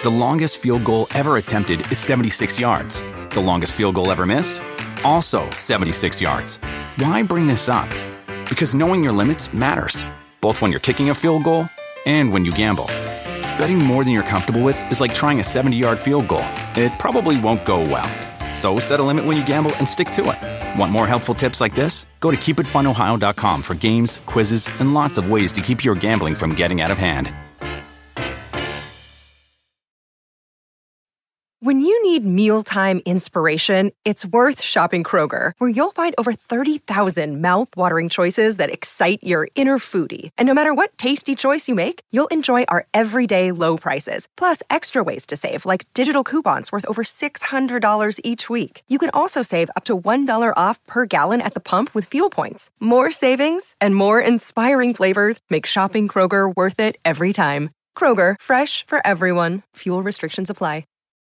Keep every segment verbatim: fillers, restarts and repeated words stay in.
The longest field goal ever attempted is seventy-six yards. The longest field goal ever missed? Also seventy-six yards. Why bring this up? Because knowing your limits matters, both when you're kicking a field goal and when you gamble. Betting more than you're comfortable with is like trying a seventy-yard field goal. It probably won't go well. So set a limit when you gamble and stick to it. Want more helpful tips like this? Go to keep it fun ohio dot com for games, quizzes, and lots of ways to keep your gambling from getting out of hand. When you need mealtime inspiration, it's worth shopping Kroger, where you'll find over thirty thousand mouth-watering choices that excite your inner foodie. And no matter what tasty choice you make, you'll enjoy our everyday low prices, plus extra ways to save, like digital coupons worth over six hundred dollars each week. You can also save up to one dollar off per gallon at the pump with fuel points. More savings and more inspiring flavors make shopping Kroger worth it every time. Kroger, fresh for everyone. Fuel restrictions apply.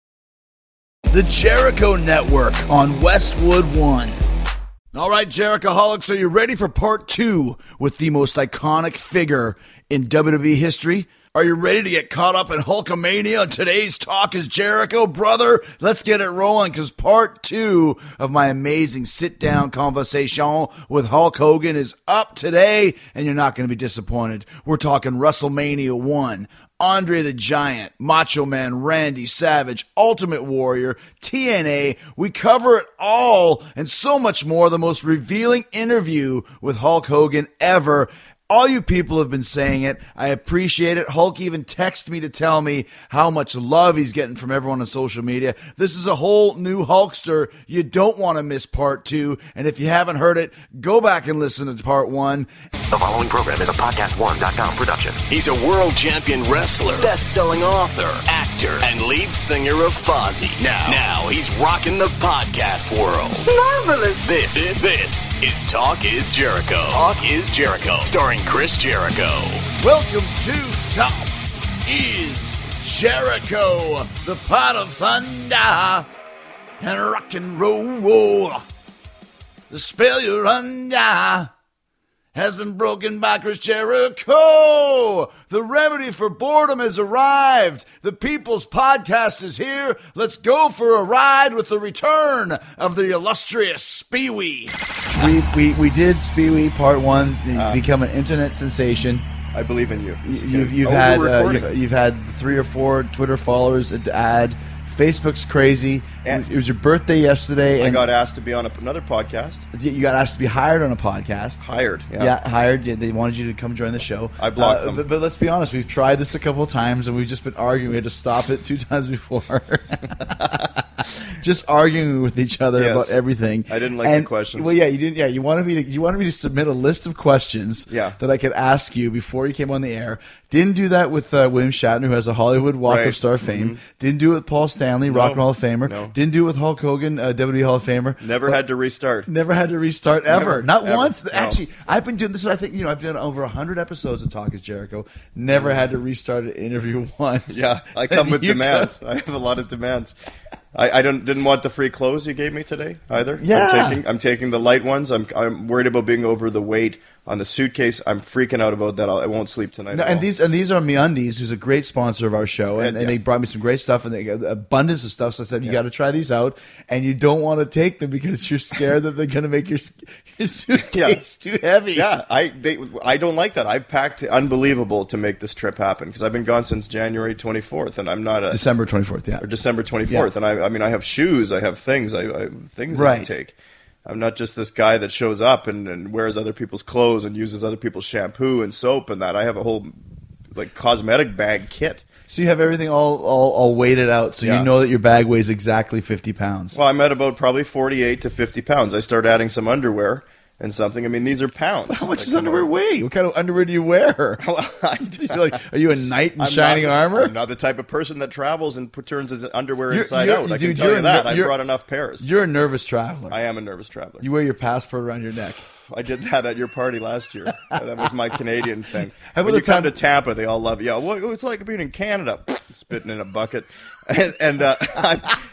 The Jericho Network on Westwood One. All right, Jerichoholics, are you ready for part two with the most iconic figure in W W E history? Are you ready to get caught up in Hulkamania on today's Talk is Jericho, brother? Let's get it rolling, because part two of my amazing sit-down conversation with Hulk Hogan is up today, and you're not going to be disappointed. We're talking WrestleMania one. Andre the Giant, Macho Man Randy Savage, Ultimate Warrior, T N A. We cover it all and so much more. The most revealing interview with Hulk Hogan ever. All you people have been saying it. I appreciate it. Hulk even texted me to tell me how much love he's getting from everyone on social media. This is a whole new Hulkster. You don't want to miss part two. And if you haven't heard it, go back and listen to part one. The following program is a podcast one dot com production. He's a world champion wrestler, best-selling author, actor, and lead singer of Fozzy. Now, now he's rocking the podcast world. Marvelous. This, this, this is Talk is Jericho. Talk is Jericho, starring Chris Jericho. Welcome to Talk is Jericho, the pot of thunder and rock and roll. The spell you're under has been broken by Chris Jericho. The remedy for boredom has arrived. The People's Podcast is here. Let's go for a ride with the return of the illustrious Spee-wee. We, we, we did Spee-wee part one, uh, become an internet sensation. I believe in you. You've, you've, oh, had, uh, you've, you've had three or four Twitter followers to add. Facebook's crazy. And it was your birthday yesterday. I and got asked to be on a, another podcast. You got asked to be hired on a podcast. Hired, yeah. Yeah, hired. They wanted you to come join the show. I blocked uh, them. But, but let's be honest. We've tried this a couple of times, and we've just been arguing. We had to stop it two times before. Just arguing with each other yes. about everything. I didn't like and, the questions. Well, yeah, you didn't. Yeah, you wanted me to. You wanted me to submit a list of questions yeah. that I could ask you before you came on the air. Didn't do that with uh, William Shatner, who has a Hollywood Walk right. of Star fame. Mm-hmm. Didn't do it with Paul Stanley, no. Rock and Roll Hall of Famer. No. Didn't do it with Hulk Hogan, uh, W W E Hall of Famer. Never but had to restart. Never had to restart ever. Never, Not ever. once. No. Actually, I've been doing this. I think you know I've done over a hundred episodes of Talk is Jericho. Never mm-hmm. had to restart an interview once. Yeah, I come with demands. Come. I have a lot of demands. I, I don't didn't want the free clothes you gave me today either. Yeah, I'm taking, I'm taking the light ones. I'm I'm worried about being over the weight on the suitcase. I'm freaking out about that. I'll, I won't sleep tonight. No, at and all. these and these are MeUndies, who's a great sponsor of our show, and, and, and yeah. they brought me some great stuff, and they got abundance of stuff. So I said, you yeah. got to try these out, and you don't want to take them because you're scared that they're going to make your your suitcase yeah. too heavy. Yeah, I they I don't like that. I've packed unbelievable to make this trip happen because I've been gone since January twenty-fourth, and I'm not a December twenty-fourth, yeah, or December twenty-fourth, yeah. and I I mean I have shoes, I have things, I, I have things right. I take. I'm not just this guy that shows up and, and wears other people's clothes and uses other people's shampoo and soap and that. I have a whole like cosmetic bag kit. So you have everything all, all, all weighted out, so yeah. you know that your bag weighs exactly fifty pounds. Well, I'm at about probably forty-eight to fifty pounds. I start adding some underwear and something. I mean, these are pounds. How much like, does underwear weigh? What kind of underwear do you wear? like, are you a knight in I'm shining not, armor? I'm not the type of person that travels and put, turns his underwear you're, inside you're, out. I dude, can tell you that. A, I've brought enough pairs. You're a nervous traveler. I am a nervous traveler. You wear your passport around your neck. I did that at your party last year. That was my Canadian thing. How when you come time- to Tampa, they all love you. Yeah, what it's like being in Canada, spitting in a bucket, and, and uh,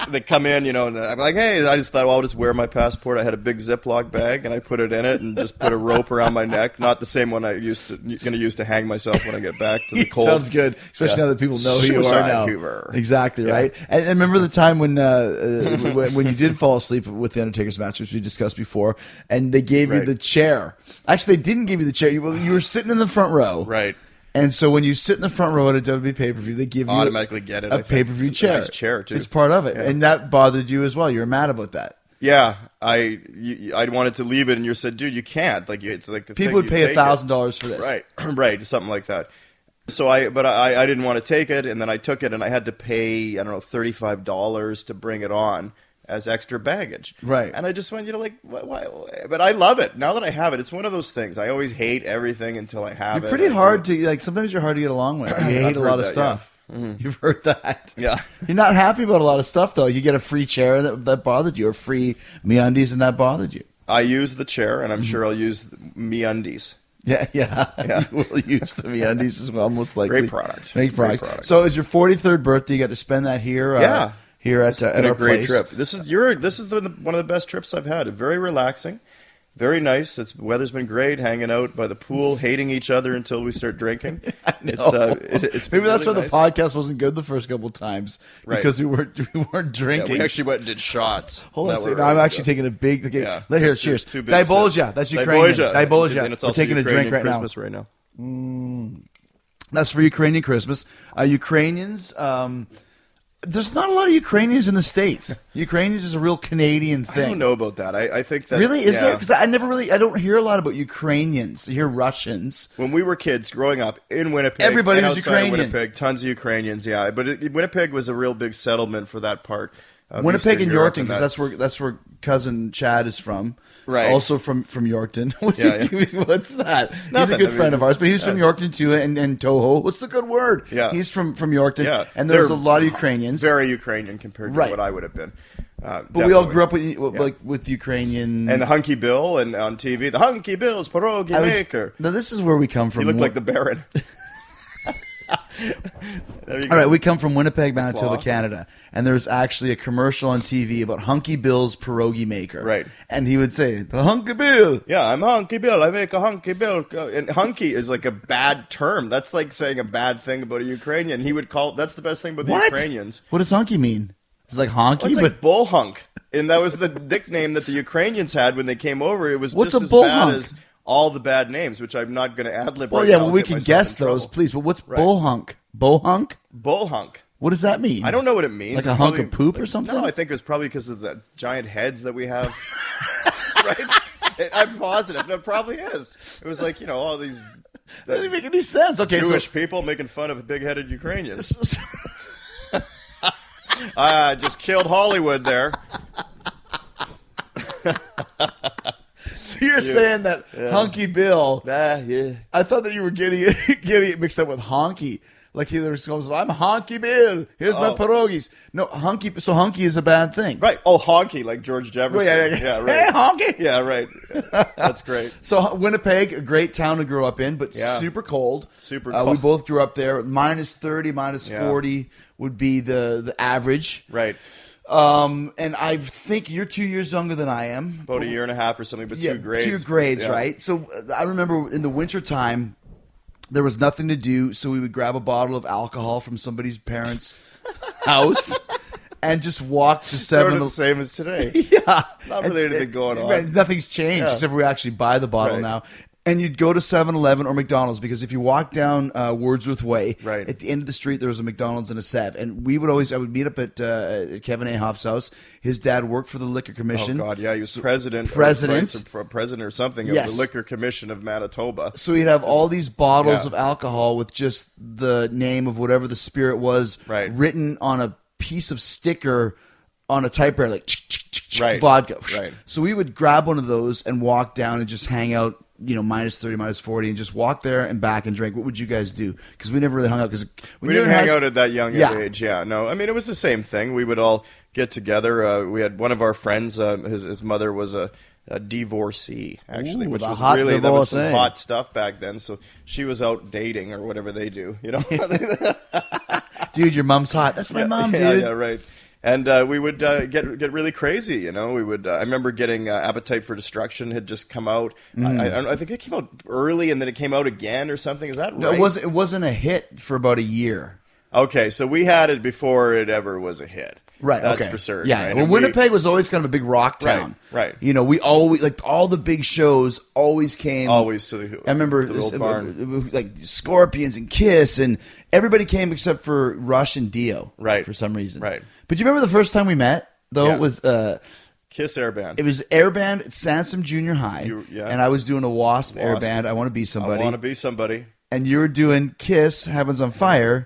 they come in, you know, and I'm like, hey, I just thought, well, I'll just wear my passport. I had a big Ziploc bag, and I put it in it, and just put a rope around my neck. Not the same one I used to going to use to hang myself when I get back to the cold. Sounds good, especially Yeah. now that people know who you Suicide are now. Hoover. Exactly Yeah. right. And, and remember the time when uh, uh, when, when you did fall asleep with the Undertaker's match, which we discussed before, and they gave you Right. the chair. Actually, they didn't give you the chair. You, you were sitting in the front row, Right. And so when you sit in the front row at a W W E pay-per-view, they give you Automatically get it, a I think. pay-per-view It's a chair. nice chair, too. It's part of it, Yeah. and that bothered you as well. You were mad about that. Yeah, I you, I wanted to leave it, and you said, dude, you can't. Like it's like the People thing, would you pay a take thousand it. dollars for this, Right, right, something like that. So I, but I, I didn't want to take it, and then I took it, and I had to pay, I don't know, thirty-five dollars to bring it on as extra baggage. Right. And I just went, you know, like, why, why? But I love it. Now that I have it, it's one of those things. I always hate everything until I have You're it. pretty I hard do- to like. Sometimes you're hard to get along with. You hate I've a heard lot of that, stuff. yeah. Mm-hmm. You've heard that. Yeah. You're not happy about a lot of stuff though. You get a free chair that that bothered you, or free MeUndies, and that bothered you. I use the chair, and I'm Mm-hmm. sure I'll use MeUndies. Yeah, yeah. Yeah. You will use the MeUndies as well, most likely. Great product. Great product. Great product. So, it's your forty-third birthday. You got to spend that here. Uh, Yeah. here at It's uh, at been our a great place. trip. This is your. This is the, one of the best trips I've had. Very relaxing, very nice. It's weather's been great. Hanging out by the pool, hating each other until we start drinking. It's uh, it, it's Maybe been that's really why nice. the podcast wasn't good the first couple times Right. because we weren't we weren't Yeah, drinking. we actually went and did shots. Hold on a That second. were No, I'm really actually good. taking a big. Okay, Yeah. let here. Two- Cheers. two big Dibolja. sips. That's Ukrainian. Dibolja. Dibolja. And it's We're also taking a drink Ukrainian right Christmas now. right now. That's for Ukrainian Christmas. Uh, Ukrainians. Um, there's not a lot of Ukrainians in the States. Ukrainians is a real Canadian thing. I don't know about that. I, I think that Really? Is yeah. there? Because I never really. I don't hear a lot about Ukrainians. I hear Russians. When we were kids growing up in Winnipeg, Everybody and was outside of Ukrainian. Winnipeg, tons of Ukrainians. Yeah, but it, Winnipeg was a real big settlement for that part. Of Winnipeg Eastern and Europe Yorkton, because that- that's where that's where cousin Chad is from. Right. Also from from Yorkton. What do Yeah, you- What's that? He's a Nothing. good I mean, friend of ours, but he's from yeah. Yorkton too, and, and Toho. What's the good word? Yeah. He's from from Yorkton. Yeah. And there's They're a lot of Ukrainians. very Ukrainian compared to Right. what I would have been. Uh, but we all definitely. grew up with with- Yeah. like with Ukrainian. And the Hunky Bill, and on T V, the Hunky Bill's pierogi I was- maker. Now this is where we come from. He looked like the Baron. There you go. All right, we come from Winnipeg, Manitoba, Claw. Canada, and there's actually a commercial on T V about Hunky Bill's pierogi maker. Right. And he would say, "The Hunky Bill." Yeah, I'm Hunky Bill. I make a Hunky Bill. And hunky is like a bad term. That's like saying a bad thing about a Ukrainian. He would call, that's the best thing about the What? Ukrainians. What does hunky mean? It's like honky, Well, it's but like bull hunk. And that was the nickname that the Ukrainians had when they came over. It was What's just a as bull bad hunk? as all the bad names, which I'm not going to ad-lib well, right yeah, now. well, we Get can myself guess in those, trouble. please. But what's Right. bull hunk? Bull hunk? Bull hunk. What does that mean? I don't know what it means. Like a It's hunk probably- of poop or something? No, I think it was probably because of the giant heads that we have. Right? It- I'm positive. No, it probably is. It was like, you know, all these That doesn't make any sense. Okay, Jewish so people making fun of big-headed Ukrainians. I just killed Hollywood there. so you're saying that Hunky Bill? Ah, yeah. I thought that you were getting it, getting it mixed up with honky. Like he there goes, I'm Honky Bill. Here's my Oh. pierogies. No, hunky. So hunky is a bad thing, Right. Oh, honky, like George Jefferson. Yeah, yeah, yeah. right. Hey, honky. Yeah, right. Yeah, that's great. So Winnipeg, a great town to grow up in, but Yeah. super cold. Super Uh, we cold. both grew up there. Minus thirty, minus Yeah. forty would be the the average. Right. Um, and I think you're two years younger than I am. About a year and a half or something, but Yeah, two grades. Two grades, Yeah. right? So uh, I remember in the wintertime, there was nothing to do, so we would grab a bottle of alcohol from somebody's parents' house and just walk to Sort seven. of the same as today. Yeah, Not really And- anything going on. right, nothing's changed Yeah. except for we actually buy the bottle Right. now. And you'd go to seven eleven or McDonald's because if you walk down uh, Wordsworth Way, Right. at the end of the street, there was a McDonald's and a Sev. And we would always, I would meet up at, uh, at Kevin Ahoff's house. His dad worked for the Liquor Oh, Commission. God, yeah, he was president. President. Or vice or president or something Yes. of the Liquor Commission of Manitoba. So he'd have all these bottles Yeah. of alcohol with just the name of whatever the spirit was Right. written on a piece of sticker on a typewriter, like Right. vodka. Right. So we would grab one of those and walk down and just hang out, you know, minus thirty, minus forty, and just walk there and back and drink. What would you guys do? Because we never really hung out. Because We didn't hang out at that young Yeah. age. Yeah, no. I mean, it was the same thing. We would all get together. Uh, we had one of our friends. Uh, his his mother was a, a divorcee, actually, Ooh, which the was hot really that was some divorcee. hot stuff back then. So she was out dating or whatever they do. You know. Dude, your mom's hot. That's my mom, dude. Yeah, yeah, right. And uh, we would uh, get get really crazy, you know. We would. Uh, I remember getting uh, Appetite for Destruction had just come out. Mm. I, I, don't know, I think it came out early, and then it came out again or something. Is that right? No, it wasn't. It wasn't a hit for about a year. Okay, so we had it before it ever was a hit. Right, that's okay. for certain. Yeah, right? well, And Winnipeg we, was always kind of a big rock town. Right, right. You know, we always like all the big shows always came always to the. I remember the old barn. like Scorpions and Kiss, and everybody came except for Rush and Dio. Right, for some reason. Right. But you remember the first time we met? Though yeah. it was uh, Kiss Airband. It was Airband at Sansom Junior High, you, yeah. and I was doing a Wasp, Wasp. Airband. I Want to Be Somebody. I Want to Be Somebody. And you were doing Kiss, Heaven's on Fire.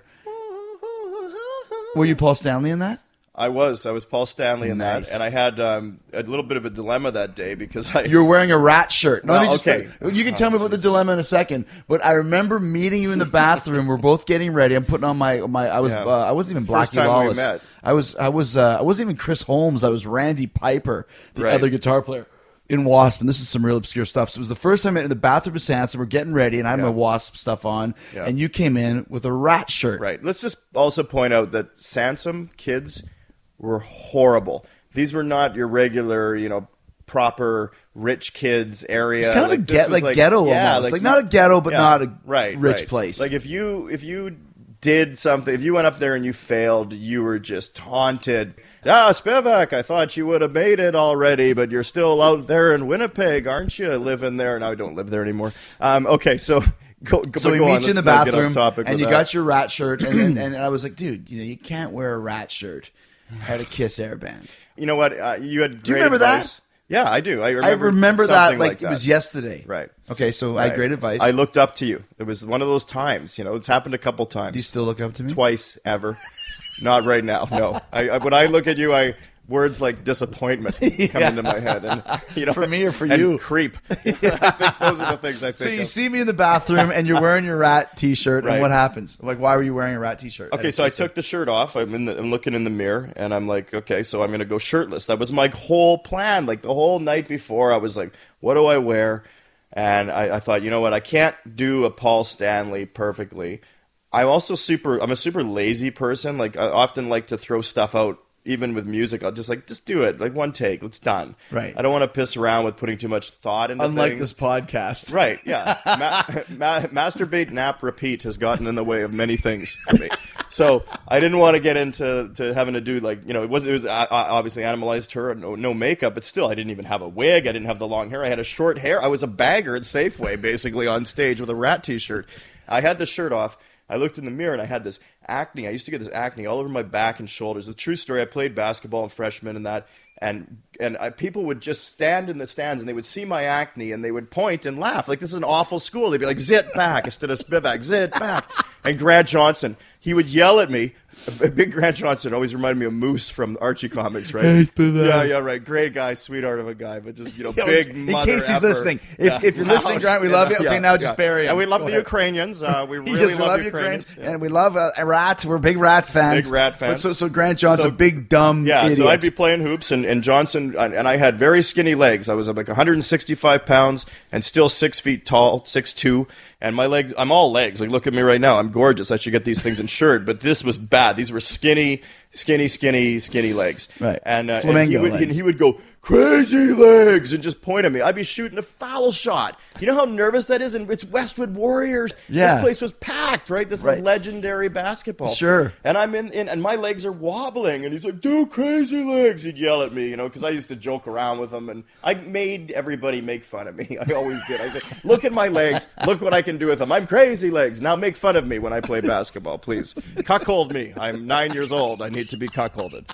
Were you Paul Stanley in that? I was. I was Paul Stanley in nice. that, and I had um, a little bit of a dilemma that day because I. You were wearing a rat shirt. No, well, let me just okay. You can tell oh, me about Jesus. the dilemma in a second, but I remember meeting you in the bathroom. We're both getting ready. I'm putting on my my. I was. Yeah. Uh, I wasn't even First Blackie time Lawless. We met. I was. I was. Uh, I wasn't even Chris Holmes. I was Randy Piper, the right. other guitar player in Wasp. And this is some real obscure stuff. So it was the first time I met in the bathroom of Sansom. We're getting ready, and I had yeah. my Wasp stuff on, yeah. and you came in with a rat shirt. Right. Let's just also point out that Sansom kids were horrible. These were not your regular, you know, proper rich kids area. It's kind of like, a get, like, like ghetto yeah, almost. Like, like not a ghetto, but yeah, not a right, rich right. place. Like if you if you did something, if you went up there and you failed, you were just taunted. Ah, Spivak, I thought you would have made it already, but you're still out there in Winnipeg, aren't you? Living there. Now I don't live there anymore. Um, okay, so. Go, go, so we go meet on. you in the Let's bathroom, and you that. got your rat shirt, and, and, and I was like, dude, you know, you can't wear a rat shirt at a Kiss Airband. You know what? Uh, you had great Do you remember advice. that? Yeah, I do. I remember, I remember that like, like that. It was yesterday. Right. Okay, so right. I had great advice. I looked up to you. It was one of those times. You know, it's happened a couple times. Do you still look up to me? Twice, ever. Not right now, no. I, I, when I look at you, I words like disappointment come yeah. into my head. And, you know, for me or for and you? Creep. I think those are the things I think So you of. see me in the bathroom, and you're wearing your rat T-shirt, right. and what happens? Like, why were you wearing a rat T-shirt? Okay, so I took the shirt off. I'm, in the, I'm looking in the mirror, and I'm like, okay, so I'm going to go shirtless. That was my whole plan. Like, the whole night before, I was like, what do I wear? And I, I thought, you know what? I can't do a Paul Stanley perfectly. I'm also super, I'm a super lazy person. Like, I often like to throw stuff out. Even with music, I'll just like, just do it. Like one take, it's done. Right. I don't want to piss around with putting too much thought into Unlike things. this podcast. Right, yeah. Ma- ma- masturbate, nap, repeat has gotten in the way of many things for me. So I didn't want to get into to having to do like, you know, it was, it was uh, obviously Animalized Her, no, no makeup, but still I didn't even have a wig. I didn't have the long hair. I had a short hair. I was a bagger at Safeway basically on stage with a rat t-shirt. I had the shirt off. I looked in the mirror and I had this acne. I used to get this acne all over my back and shoulders. The true story, I played basketball in freshman and that, and and I, people would just stand in the stands and they would see my acne and they would point and laugh. Like, this is an awful school. They'd be like, zit back instead of Spivak, zit back. And Grant Johnson, he would yell at me. Big Grant Johnson always reminded me of Moose from Archie Comics, right? Hey, Spivak. Yeah, yeah, right. Great guy, sweetheart of a guy, but just, you know, yeah, big in mother case he's effer. listening. If, yeah. if you're listening, Grant, we love you. Okay, yeah, now yeah. just bury him. And we love Go the ahead. Ukrainians. Uh, we really yes, we love, love Ukrainians. Ukrainians. Yeah. And we love uh, Rat. We're big Rat fans. Big Rat fans. But so, so Grant Johnson, So- big dumb Yeah, idiot. so I'd be playing hoops, and, and Johnson, and I had very skinny legs. I was like one hundred sixty-five pounds and still six feet tall, six two, and my legs, I'm all legs. Like, look at me right now. I'm gorgeous. I should get these things insured, but this was bad. These were skinny, skinny, skinny, skinny legs. Right. And, uh, and Flamingo he, would, legs. and he would go, crazy legs, and just point at me. I'd be shooting a foul shot. You know how nervous that is? And it's Westwood Warriors. Yeah. This place was packed, right? This Right. is legendary basketball. Sure. And I'm in, in, and my legs are wobbling, and he's like, "Do crazy legs." He'd yell at me, you know, because I used to joke around with him, and I made everybody make fun of me. I always did. I said, "Look at my legs. Look what I can do with them. I'm crazy legs. Now make fun of me when I play basketball, please. Cuckold me. I'm nine years old. I need to be cuckolded."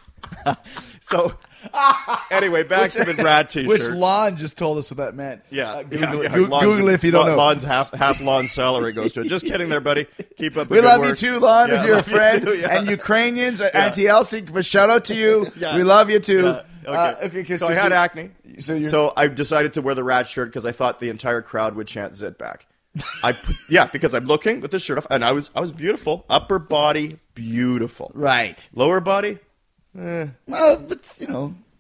So, anyway, back which, to the Rat T-shirt. Which Lon just told us what that meant. Yeah, uh, Google, yeah, it. yeah. Go- Lon's- Google it if you don't know. Lon's half half Lon's salary goes to it. Just kidding, there, buddy. Keep up. The We good love work. you too, Lon, Yeah, if you're a love you friend. too, yeah. And Ukrainians, yeah. anti-Elsie, but shout out to you. Yeah. We love you too. Yeah. Okay. Uh, okay, 'cause so I had so, acne. So, you're, So I decided to wear the Rat shirt because I thought the entire crowd would chant "Zit back." I put, yeah, because I'm looking with the shirt off, and I was I was beautiful. Upper body, beautiful. right. Lower body, eh. Well, but, you know,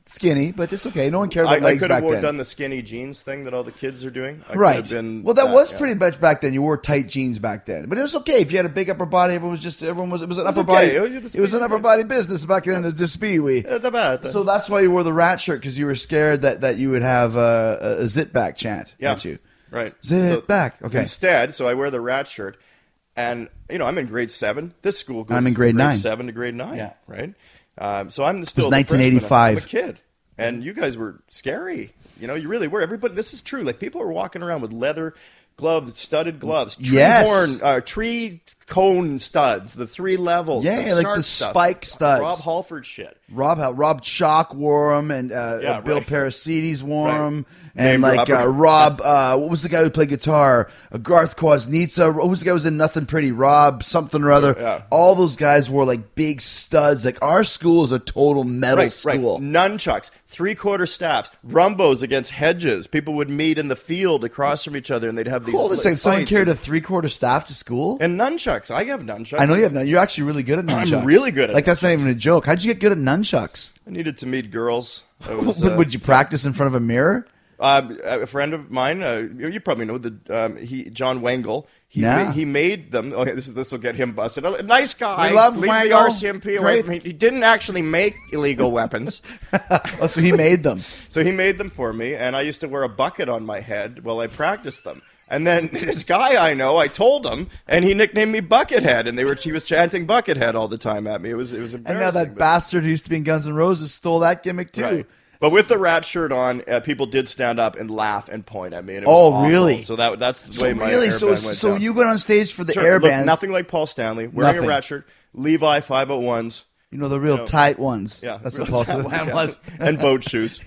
skinny, but it's okay. No one cared I, about I legs could back have then. done the skinny jeans thing that all the kids are doing. I could Right. have been Well, that that, was yeah. pretty much back then. You wore tight jeans back then, but it was okay if you had a big upper body. Everyone was just everyone was it was an was upper okay. body. It was- It was an upper body business back then. To speed we. Yeah, the bad. So that's why you wore the rat shirt, because you were scared that, that you would have uh, a, a zit back chant. Yeah. Weren't you? Right. Zit So back. Okay. Instead, so I wear the rat shirt, and you know I'm in grade seven. This school goes I'm in from grade nine. seven to grade nine. Yeah. Right. Um, so I'm still It was the nineteen freshman. eighty-five. I'm a kid, and you guys were scary. You know, you really were. Everybody, this is true. Like people were walking around with leather gloves, studded gloves, tree Yes. horn, uh, tree cone studs, the three levels. Yeah, the like sharp the stuff. spike studs. Rob Halford shit. Rob Rob Chalk wore them, and uh, Yeah, uh, Bill right. Parasides wore Right. them, Named and like Robert. uh, Rob. Uh, what was the guy who played guitar? Uh, Garth Kwasnitsa. What was the guy who was in Nothing Pretty? Rob something or other. Yeah. All those guys wore like big studs. Like our school is a total metal Right, school. right. Nunchucks, three-quarter staffs, rumbos against hedges. People would meet in the field across from each other, and they'd have these Cool. like, Listen, someone fights. carried a three quarter staff to school. And nunchucks. I have nunchucks. I know you have none. You're actually really good at I'm nunchucks. really good at Like that's not even a joke. How'd you get good at nunchucks? I needed to meet girls. I was, Would uh, would you practice in front of a mirror? Um, a friend of mine, uh, you probably know the um, he John Wangle. He Yeah. ma- he made them. Okay, this is this will get him busted. A nice guy. We love Leave Wangle. the R C M P away Great. from me. He didn't actually make illegal weapons, Oh, so he made them. so he made them for me. And I used to wear a bucket on my head while I practiced them. And then this guy I know, I told him, and he nicknamed me Buckethead. And they were he was chanting Buckethead all the time at me. It was it was And embarrassing. now that but- bastard who used to be in Guns N' Roses stole that gimmick too. Right. But with the rat shirt on, uh, people did stand up and laugh and point at me. And it was Oh, awful. really? So that that's the So way my really, air so band went so down. you went on stage for the Sure, air look, band. nothing like Paul Stanley, wearing Nothing. a rat shirt, Levi five oh ones. You know the real You know, tight ones. Yeah, that's what real Paul tight Stanley ones, was. yeah. And boat shoes.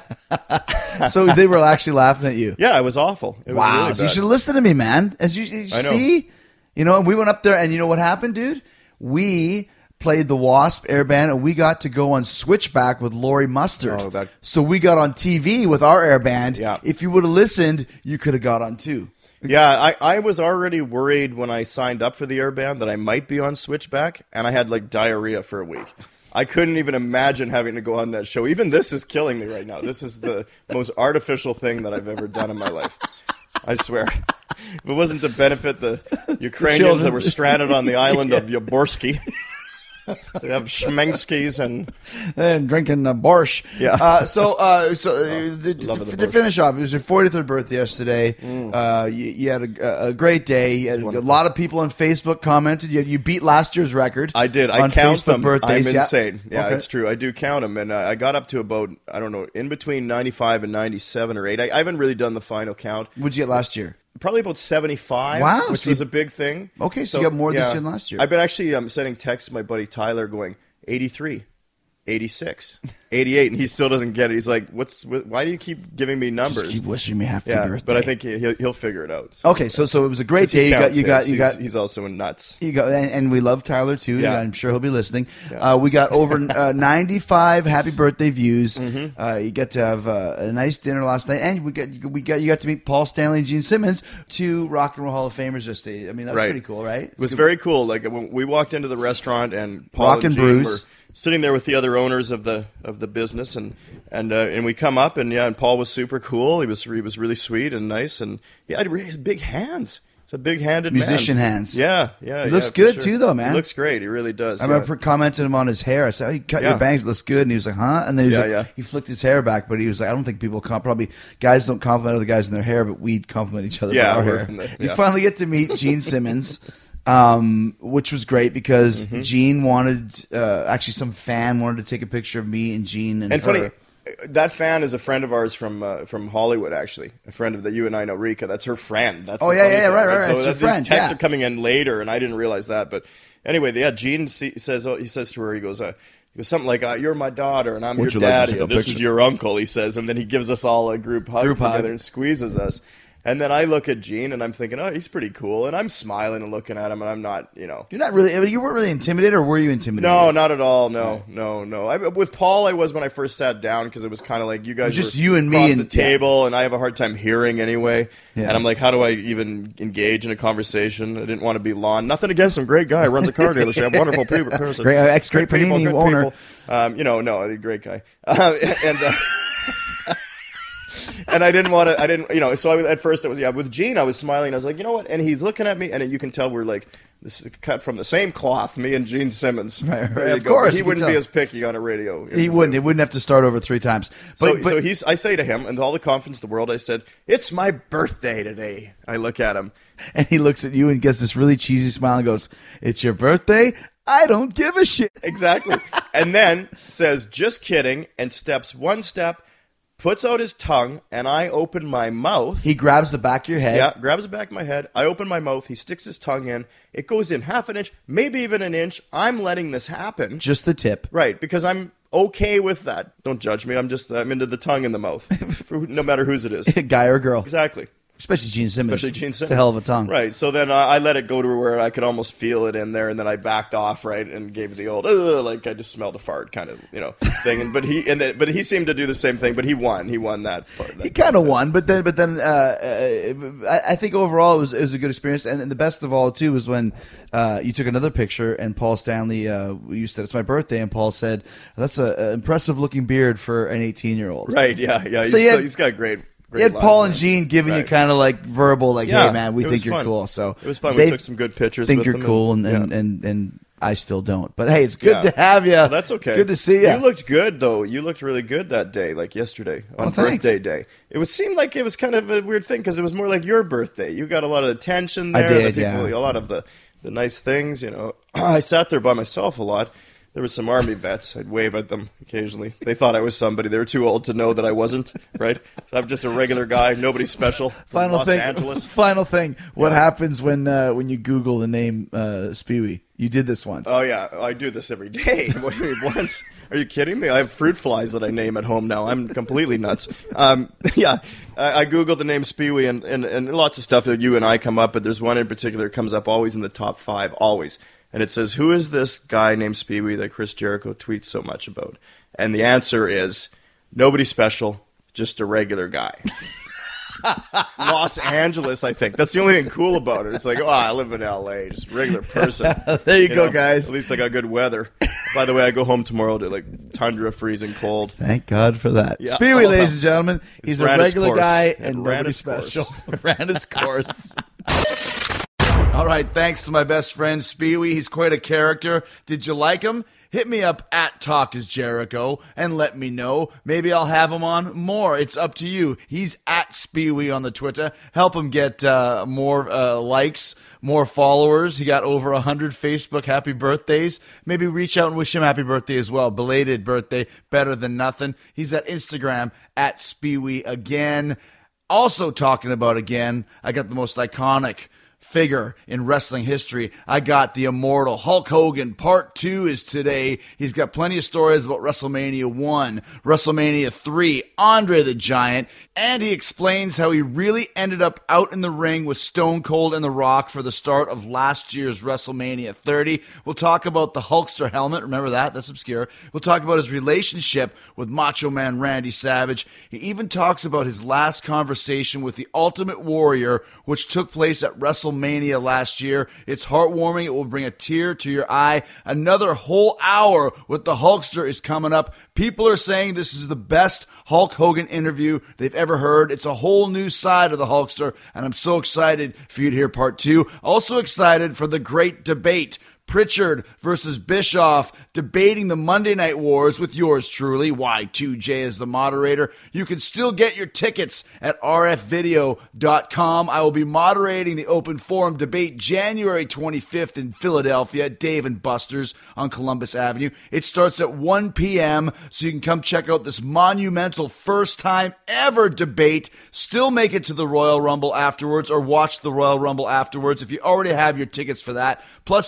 So they were actually laughing at you. Yeah, it was awful. It was Wow, really so you bad. should listen to me, man. As you, you I know. see, you know, we went up there, and you know what happened, dude? We played the Wasp Air Band, and we got to go on Switchback with Laurie Mustard. Oh, that- So we got on T V with our air band. Yeah. If you would have listened, you could have got on too. Yeah, I, I was already worried when I signed up for the air band that I might be on Switchback, and I had like diarrhea for a week. I couldn't even imagine having to go on that show. Even this is killing me right now. This is the most artificial thing that I've ever done in my life. I swear. If it wasn't to benefit the Ukrainians children. that were stranded on the island of Yaborsky, to have Schmenskis and And drinking uh, borscht. Yeah. Uh, so, uh, so uh, the, love to, of the to borscht. finish off, it was your forty-third birthday yesterday. Mm. Uh, you, you had a, a great day. You had a lot of people on Facebook commented. You, you beat last year's record. I did. I on count Facebook them. Birthdays. I'm Yeah. insane. Yeah, Okay. it's true. I do count them, and uh, I got up to about I don't know in between ninety-five and ninety-seven or eight. I, I haven't really done the final count. What'd you get last year? Probably about seventy-five. Wow, which so was you- a big thing. Okay, so you got more this year than last year. I've been actually um, sending texts to my buddy Tyler, going eighty-three, eighty-six, eighty-eight, and he still doesn't get it. He's like, "What's? Wh- why do you keep giving me numbers?" Just keep wishing me happy yeah, birthday. but I think he, he'll, he'll figure it out. So. Okay, so so it was a great 'Cause he day. You got counts you got his. you He's- got He's also nuts. You go, and, and we love Tyler too. Yeah. I'm sure he'll be listening. Yeah. Uh, we got over uh, ninety-five happy birthday views. Mm-hmm. Uh, you get to have uh, a nice dinner last night, and we got we got you got to meet Paul Stanley and Gene Simmons, two Rock and Roll Hall of Famers yesterday. I mean, that's Right. pretty cool, right? It was very cool. Like when we walked into the restaurant, and Paul Rock and and Gene Bruce. were sitting there with the other owners of the of the business, and and uh, and we come up, and yeah, and Paul was super cool. He was he was really sweet and nice, and yeah, he has big hands. He's a big-handed Musician man. hands. Yeah, yeah. He looks yeah, for good sure. too, though, man. He looks great. He really does. I yeah. remember commenting him on his hair. I said, oh, "You cut your Yeah. bangs, it looks good." And he was like, "Huh?" And then he was Yeah, like, yeah. he flicked his hair back, but he was like, "I don't think people com- probably guys don't compliment other guys in their hair, but we compliment each other Yeah, with our we're hair." in the- You yeah. finally get to meet Gene Simmons, um, which was great because Mm-hmm. Gene wanted, uh, actually, some fan wanted to take a picture of me and Gene and, And her. funny, that fan is a friend of ours from uh, from Hollywood, actually. A friend of that you and I know, Rika. That's her friend. That's Oh, the yeah, funny yeah, thing, right, right, right. So It's her that, friend, these texts yeah. are coming in later, and I didn't realize that. But anyway, yeah, Gene see, says oh, he says to her, he goes, uh, he goes something like, uh, "You're my daughter, and I'm Would your you like to daddy, take a and this picture?" is your uncle." He says, and then he gives us all a group hug Group hug. together and squeezes us. And then I look at Gene, and I'm thinking, oh, he's pretty cool. And I'm smiling and looking at him, and I'm not, you know. You're not really, I mean, you weren't really intimidated, or were you intimidated? No, not at all. No, no, no. I, with Paul, I was when I first sat down, because it was kind of like you guys It was just were you and me across and- the table, and I have a hard time hearing anyway. Yeah. And I'm like, how do I even engage in a conversation? I didn't want to be Lon. Nothing against him. Great guy. Runs a car dealership. Wonderful people. person. Great, uh, ex-great people, Panini good owner. people. Um, you know, no, great guy. Uh, and... Uh, And I didn't want to, I didn't, you know, so I, at first it was, yeah, with Gene, I was smiling. I was like, you know what? And he's looking at me, and you can tell we're like, this is cut from the same cloth, me and Gene Simmons. Right, right. There you Of go. course, But he you can wouldn't be tell. as picky on a radio. He wouldn't. He wouldn't have to start over three times. But, So, but so he's, I say to him, and all the confidence in the world, I said, it's my birthday today. I look at him. and he looks at you and gets this really cheesy smile and goes, "It's your birthday? I don't give a shit." Exactly. And then says, just kidding, and steps one step, puts out his tongue, and I open my mouth. He grabs the back of your head. Yeah, grabs the back of my head. I open my mouth. He sticks his tongue in. It goes in half an inch, maybe even an inch. I'm letting this happen. Just the tip. Right, because I'm okay with that. Don't judge me. I'm just, I'm into the tongue in the mouth, for who, no matter whose it is. Guy or girl. Exactly. Especially Gene Simmons. Especially Gene Simmons. It's a hell of a tongue. Right. So then I, I let it go to where I could almost feel it in there, and then I backed off, right, and gave the old, Ugh, like I just smelled a fart kind of, you know, thing. And but he and the, but he seemed to do the same thing, but he won. He won that part. That He kind of contest. won, but then, but then, uh, uh, I, I think overall it was, it was a good experience. And, and the best of all too was when uh, you took another picture, and Paul Stanley, uh, you said it's my birthday, and Paul said that's a, a impressive looking beard for an eighteen year old. Right. Yeah. Yeah. He's, So you had- still, he's got great. You had Paul and Gene giving you Right. kind of like verbal, like, Yeah, "Hey man, we it think was you're fun. cool." So It was fun. they We took some good pictures. Think with you're them cool, and and, and, yeah. and and I still don't. But hey, it's good Yeah. to have you. Well, that's okay. It's good to see you. You looked good though. You looked really good that day, like yesterday on Oh, thanks. birthday day. It was seemed like it was kind of a weird thing because it was more like your birthday. You got a lot of attention I there. did, the people, yeah. A lot of the the nice things. You know, I sat there by myself a lot. There were some army vets. I'd wave at them occasionally. They thought I was somebody. They were too old to know that I wasn't. Right? So I'm just a regular guy. Nobody special. From Final Los thing. Angeles. Final thing. What Yeah. happens when uh, when you Google the name uh, Spewy? You did this once. Oh yeah, I do this every day. What do you mean once? Are you kidding me? I have fruit flies that I name at home now. I'm completely nuts. Um, yeah, I, I googled the name Spewy, and, and, and lots of stuff that you and I come up, but there's one in particular that comes up always in the top five, always. And it says, who is this guy named Spewy that Chris Jericho tweets so much about? And the answer is, nobody special, just a regular guy. Los Angeles, I think. That's the only thing cool about it. It's like, oh, I live in L A, just a regular person. There you, go, know? guys. At least I got good weather. By the way, I go home tomorrow to like tundra, freezing cold. Thank God for that. Yeah. Spewy, Oh, ladies and gentlemen, he's a ran its regular course. guy It and ran nobody its special. course. Ran his course. All right, thanks to my best friend Spewy. He's quite a character. Did you like him? Hit me up at Talk is Jericho and let me know. Maybe I'll have him on more. It's up to you. He's at Spewy on the Twitter. Help him get uh, more uh, likes, more followers. He got over one hundred Facebook happy birthdays. Maybe reach out and wish him happy birthday as well. Belated birthday, better than nothing. He's at Instagram at Spewy again. Also talking about again, I got the most iconic figure in wrestling history. I got the immortal Hulk Hogan. Part two is today. He's got plenty of stories about WrestleMania one, WrestleMania three, Andre the Giant, and he explains how he really ended up out in the ring with Stone Cold and The Rock for the start of last year's WrestleMania thirty. We'll talk about the Hulkster helmet. Remember that? That's obscure. We'll talk about his relationship with Macho Man Randy Savage. He even talks about his last conversation with the Ultimate Warrior, which took place at WrestleMania Mania last year. It's heartwarming. It will bring a tear to your eye. Another whole hour with the Hulkster is coming up. People are saying this is the best Hulk Hogan interview they've ever heard. It's a whole new side of the Hulkster, and I'm so excited for you to hear part two. Also excited for the great debate. Pritchard versus Bischoff debating the Monday Night Wars with yours truly, Y two J as the moderator. You can still get your tickets at r f video dot com. I will be moderating the open forum debate January twenty-fifth in Philadelphia at Dave and Buster's on Columbus Avenue. It starts at one p.m., so you can come check out this monumental first time ever debate. Still make it to the Royal Rumble afterwards or watch the Royal Rumble afterwards if you already have your tickets for that. Plus, if you come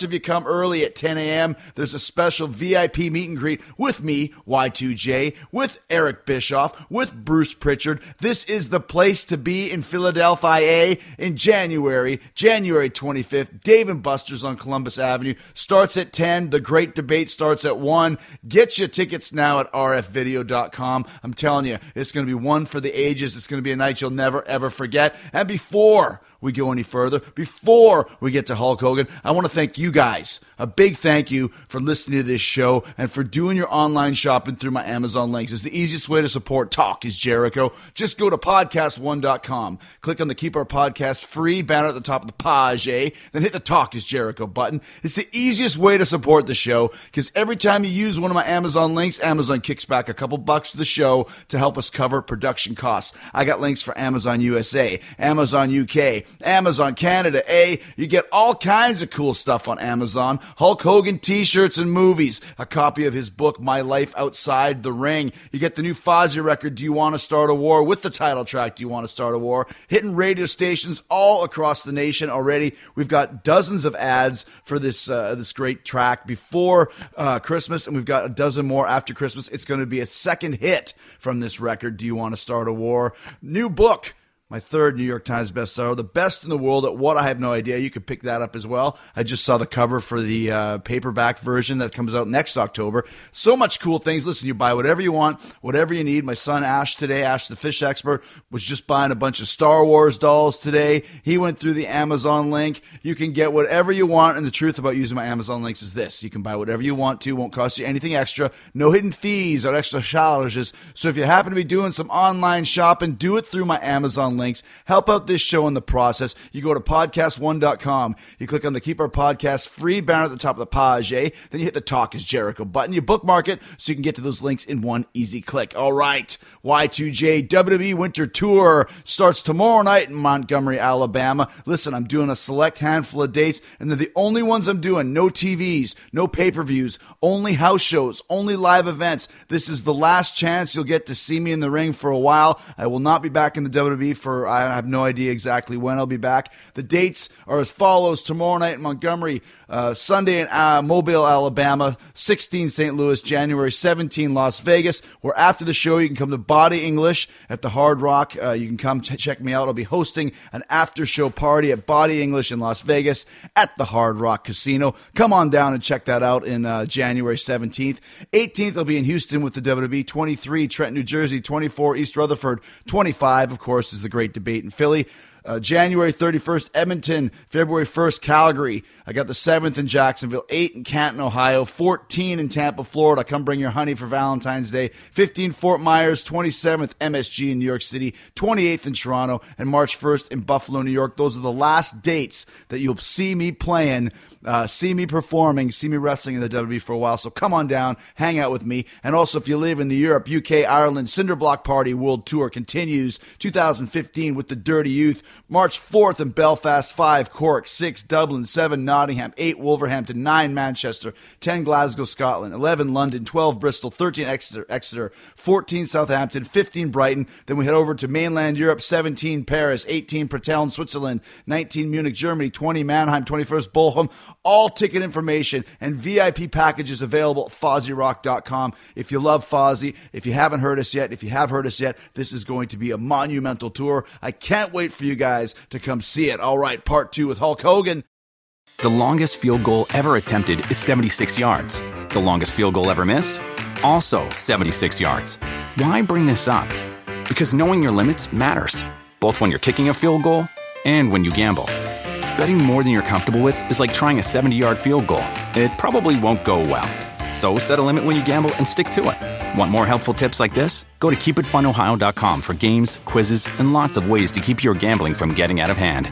com early at ten a.m. There's a special V I P meet and greet with me, Y two J, with Eric Bischoff, with Bruce Pritchard. This is the place to be in Philadelphia in January, January twenty-fifth. Dave and Buster's on Columbus Avenue. Starts at ten. The Great Debate starts at one. Get your tickets now at r f video dot com. I'm telling you, it's going to be one for the ages. It's going to be a night you'll never, ever forget. And before we go any further, before we get to Hulk Hogan, I want to thank you guys. A big thank you for listening to this show and for doing your online shopping through my Amazon links. It's the easiest way to support Talk is Jericho. Just go to podcast one dot com. Click on the Keep Our Podcast Free banner at the top of the page, eh? Then hit the Talk is Jericho button. It's the easiest way to support the show because every time you use one of my Amazon links, Amazon kicks back a couple bucks to the show to help us cover production costs. I got links for Amazon U S A, Amazon U K, Amazon Canada, eh? You get all kinds of cool stuff on Amazon. Hulk Hogan t-shirts and movies. A copy of his book, My Life Outside the Ring. You get the new Fozzy record, Do You Want to Start a War? With the title track, Do You Want to Start a War? Hitting radio stations all across the nation already. We've got dozens of ads for this uh, this great track before uh, Christmas, and we've got a dozen more after Christmas. It's going to be a second hit from this record, Do You Want to Start a War? New book. My third New York Times bestseller, The Best in the World at What? I Have No Idea. You could pick that up as well. I just saw the cover for the uh, paperback version that comes out next October. So much cool things. Listen, you buy whatever you want, whatever you need. My son Ash today, Ash the fish expert, was just buying a bunch of Star Wars dolls today. He went through the Amazon link. You can get whatever you want, and the truth about using my Amazon links is this. You can buy whatever you want to. Won't cost you anything extra. No hidden fees or extra charges. So if you happen to be doing some online shopping, do it through my Amazon links. Help out this show in the process. You go to podcast one dot com. You click on the Keep Our Podcast Free banner at the top of the page. Eh? Then you hit the Talk is Jericho button. You bookmark it so you can get to those links in one easy click. All right. Y two J W W E Winter Tour starts tomorrow night in Montgomery, Alabama. Listen, I'm doing a select handful of dates, and they're the only ones I'm doing. No T Vs, no pay-per-views, only house shows, only live events. This is the last chance you'll get to see me in the ring for a while. I will not be back in the W W E for, I have no idea exactly when I'll be back. The dates are as follows. Tomorrow night in Montgomery, uh, Sunday in uh, Mobile, Alabama, sixteen Saint Louis, January seventeenth, Las Vegas, where after the show you can come to Body English at the Hard Rock. Uh, you can come t- check me out. I'll be hosting an after-show party at Body English in Las Vegas at the Hard Rock Casino. Come on down and check that out in uh, January seventeenth. eighteenth, I'll be in Houston with the W W E. twenty-three, Trenton, New Jersey. twenty-four, East Rutherford. twenty-five, of course, is the Great Debate in Philly. Uh, January thirty-first, Edmonton. February first, Calgary. I got the seventh in Jacksonville, eight in Canton, Ohio, fourteen in Tampa, Florida. Come bring your honey for Valentine's Day. fifteen, Fort Myers, twenty-seventh, M S G in New York City, twenty-eighth in Toronto, and March first in Buffalo, New York. Those are the last dates that you'll see me playing, uh, see me performing, see me wrestling in the W W E for a while. So come on down, hang out with me. And also, if you live in the Europe, U K, Ireland, Cinderblock Party World Tour continues two thousand fifteen with the Dirty Youth. March fourth in Belfast, five Cork, six Dublin, seven Nottingham, eight Wolverhampton, nine Manchester, ten Glasgow, Scotland, eleven London, twelve Bristol, thirteen Exeter, Exeter, fourteen Southampton, fifteen Brighton. Then we head over to mainland Europe, seventeen Paris, eighteen Pratteln, Switzerland, nineteen Munich, Germany, twenty Mannheim, twenty-first Bochum. All ticket information and V I P packages available at Fozzy Rock dot com. If you love Fozzy, if you haven't heard us yet, if you have heard us yet, this is going to be a monumental tour. I can't wait for you guys to come see it. All right, part two with Hulk Hogan. The longest field goal ever attempted is seventy-six yards. The longest field goal ever missed? Also seventy-six yards. Why bring this up? Because knowing your limits matters, both when you're kicking a field goal and when you gamble. Betting more than you're comfortable with is like trying a seventy-yard field goal. It probably won't go well. So set a limit when you gamble and stick to it. Want more helpful tips like this? Go to keep it fun ohio dot com for games, quizzes, and lots of ways to keep your gambling from getting out of hand.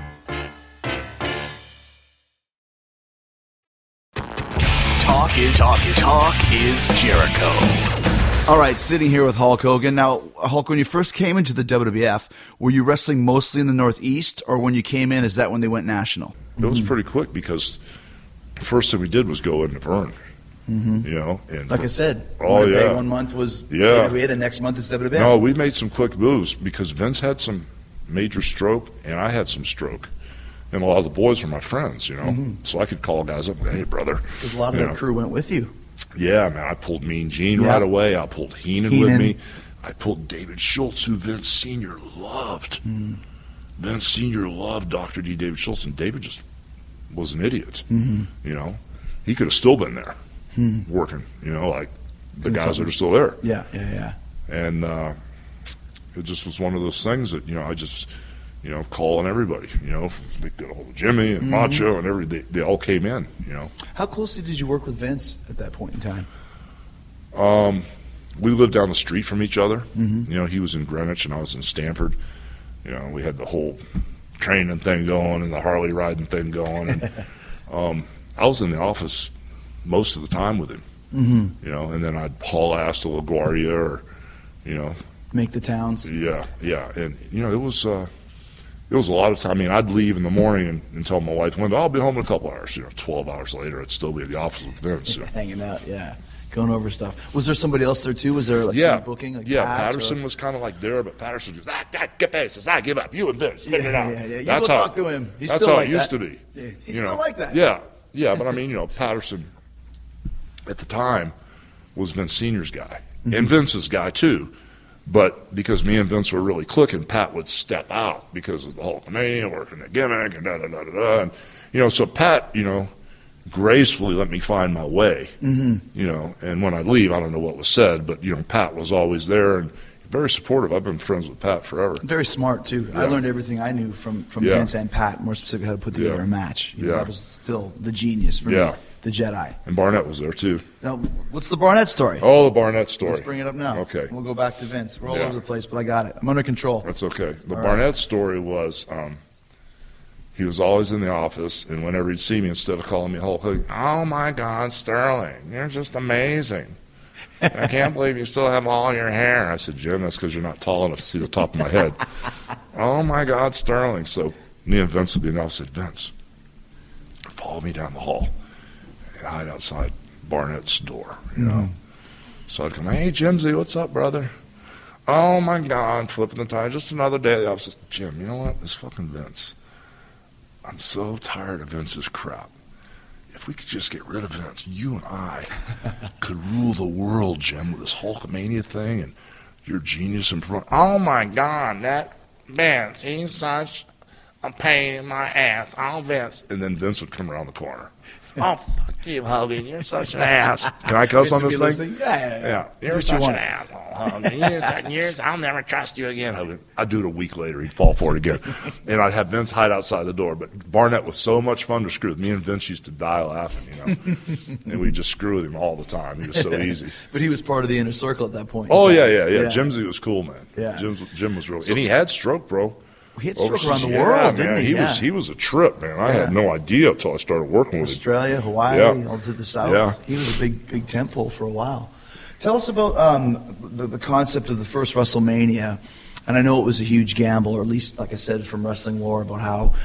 Talk is Talk is Talk is Jericho. All right, sitting here with Hulk Hogan. Now, Hulk, when you first came into the W W F, were you wrestling mostly in the Northeast, or when you came in, is that when they went national? It was pretty quick because the first thing we did was go into Vern. Mm-hmm. You know, and like I said, oh yeah, one month was yeah. A W A, the next month is W W F. No, we made some quick moves because Vince had some major stroke and I had some stroke, and a lot of the boys were my friends, you know. Mm-hmm. So I could call guys up, hey, brother. Because a lot of you that know. crew went with you. Yeah, man, I pulled Mean Gene yeah. right away. I pulled Heenan, Heenan with me. I pulled David Schultz, who Vince Senior loved. Mm. Vince Senior loved Doctor D. David Schultz, and David just was an idiot. Mm-hmm. You know, he could have still been there mm. working, you know, like the Doing guys something. that are still there. Yeah, yeah, yeah. And uh, it just was one of those things that, you know, I just, you know, calling everybody, you know, they got a hold of Jimmy and mm-hmm. Macho and every, they, they all came in, you know. How closely did you work with Vince at that point in time? Um, we lived down the street from each other. Mm-hmm. You know, he was in Greenwich and I was in Stamford. You know, we had the whole training thing going and the Harley riding thing going. And um, I was in the office most of the time with him. Mm-hmm. You know, and then I'd haul ass to LaGuardia or, you know. Make the towns. Yeah, yeah. And, you know, it was uh, it was a lot of time. I mean, I'd leave in the morning and, and tell my wife, Linda, I'll be home in a couple hours. You know, twelve hours later, I'd still be at the office with Vince. You know. Hanging out, yeah. Going over stuff. Was there somebody else there, too? Was there, like, yeah. somebody booking? Like yeah, Pat Patterson or? was kind of like there, but Patterson goes, ah, that, get bases, I give up. You and Vince, figure yeah, it out. Yeah, yeah. You that's go how, talk to him. He's that's still how like it used that. to be. Yeah, he's you still know? like that. Yeah, yeah, but I mean, you know, Patterson at the time was Vince Senior's guy. Mm-hmm. And Vince's guy, too. But because me and Vince were really clicking, Pat would step out because of the Hulkamania, working the gimmick, and da-da-da-da-da. And, you know, so Pat, you know, gracefully let me find my way, mm-hmm. you know. And when I leave, I don't know what was said, but, you know, Pat was always there and very supportive. I've been friends with Pat forever. Very smart, too. Yeah. I learned everything I knew from, from yeah. Vince and Pat, more specifically how to put together yeah. a match. You know, yeah. That was still the genius for yeah. me, the Jedi. And Barnett was there, too. Now, what's the Barnett story? Oh, the Barnett story. Let's bring it up now. Okay. We'll go back to Vince. We're all yeah. over the place, but I got it. I'm under control. That's okay. The all Barnett right. story was um, he was always in the office, and whenever he'd see me, instead of calling me Hulk Hogan, oh, my God, Sterling, you're just amazing. I can't believe you still have all your hair. I said, Jim, that's because you're not tall enough to see the top of my head. Oh, my God, Sterling. So me and Vince would be in the office. I said, Vince, follow me down the hall and hide outside Barnett's door, you know. Mm-hmm. So I'd come, hey, Jimsy, what's up, brother? Oh, my God, flipping the tire. Just another day at the office. Jim, you know what? It's fucking Vince. I'm so tired of Vince's crap. If we could just get rid of Vince, you and I could rule the world, Jim, with this Hulkamania thing and your genius and pro- oh my God, that Vince, he's such a pain in my ass. Oh, Vince. And then Vince would come around the corner. Oh, fuck you, Hogan. You're such an ass. Can I cuss on this thing? Yeah, yeah, yeah. yeah. You're such you an asshole, Hogan. You're such, you're, I'll never trust you again, Hogan. I'd do it a week later. He'd fall for it again. And I'd have Vince hide outside the door. But Barnett was so much fun to screw with. Me and Vince used to die laughing, you know. And we'd just screw with him all the time. He was so easy. But he was part of the inner circle at that point. Oh, yeah, yeah, yeah, yeah. Jimsy was cool, man. Yeah. Jim, Jim was really So, and he had stroke, bro. He had stroke Overseas. around the Yeah, world, man. didn't he? He Yeah. was he was a trip, man. I Yeah. had no idea until I started working with him. Australia, Hawaii, Yeah. all to the south. Yeah. He was a big, big temple for a while. Tell us about um, the, the concept of the first WrestleMania. And I know it was a huge gamble, or at least, like I said, from wrestling lore, about how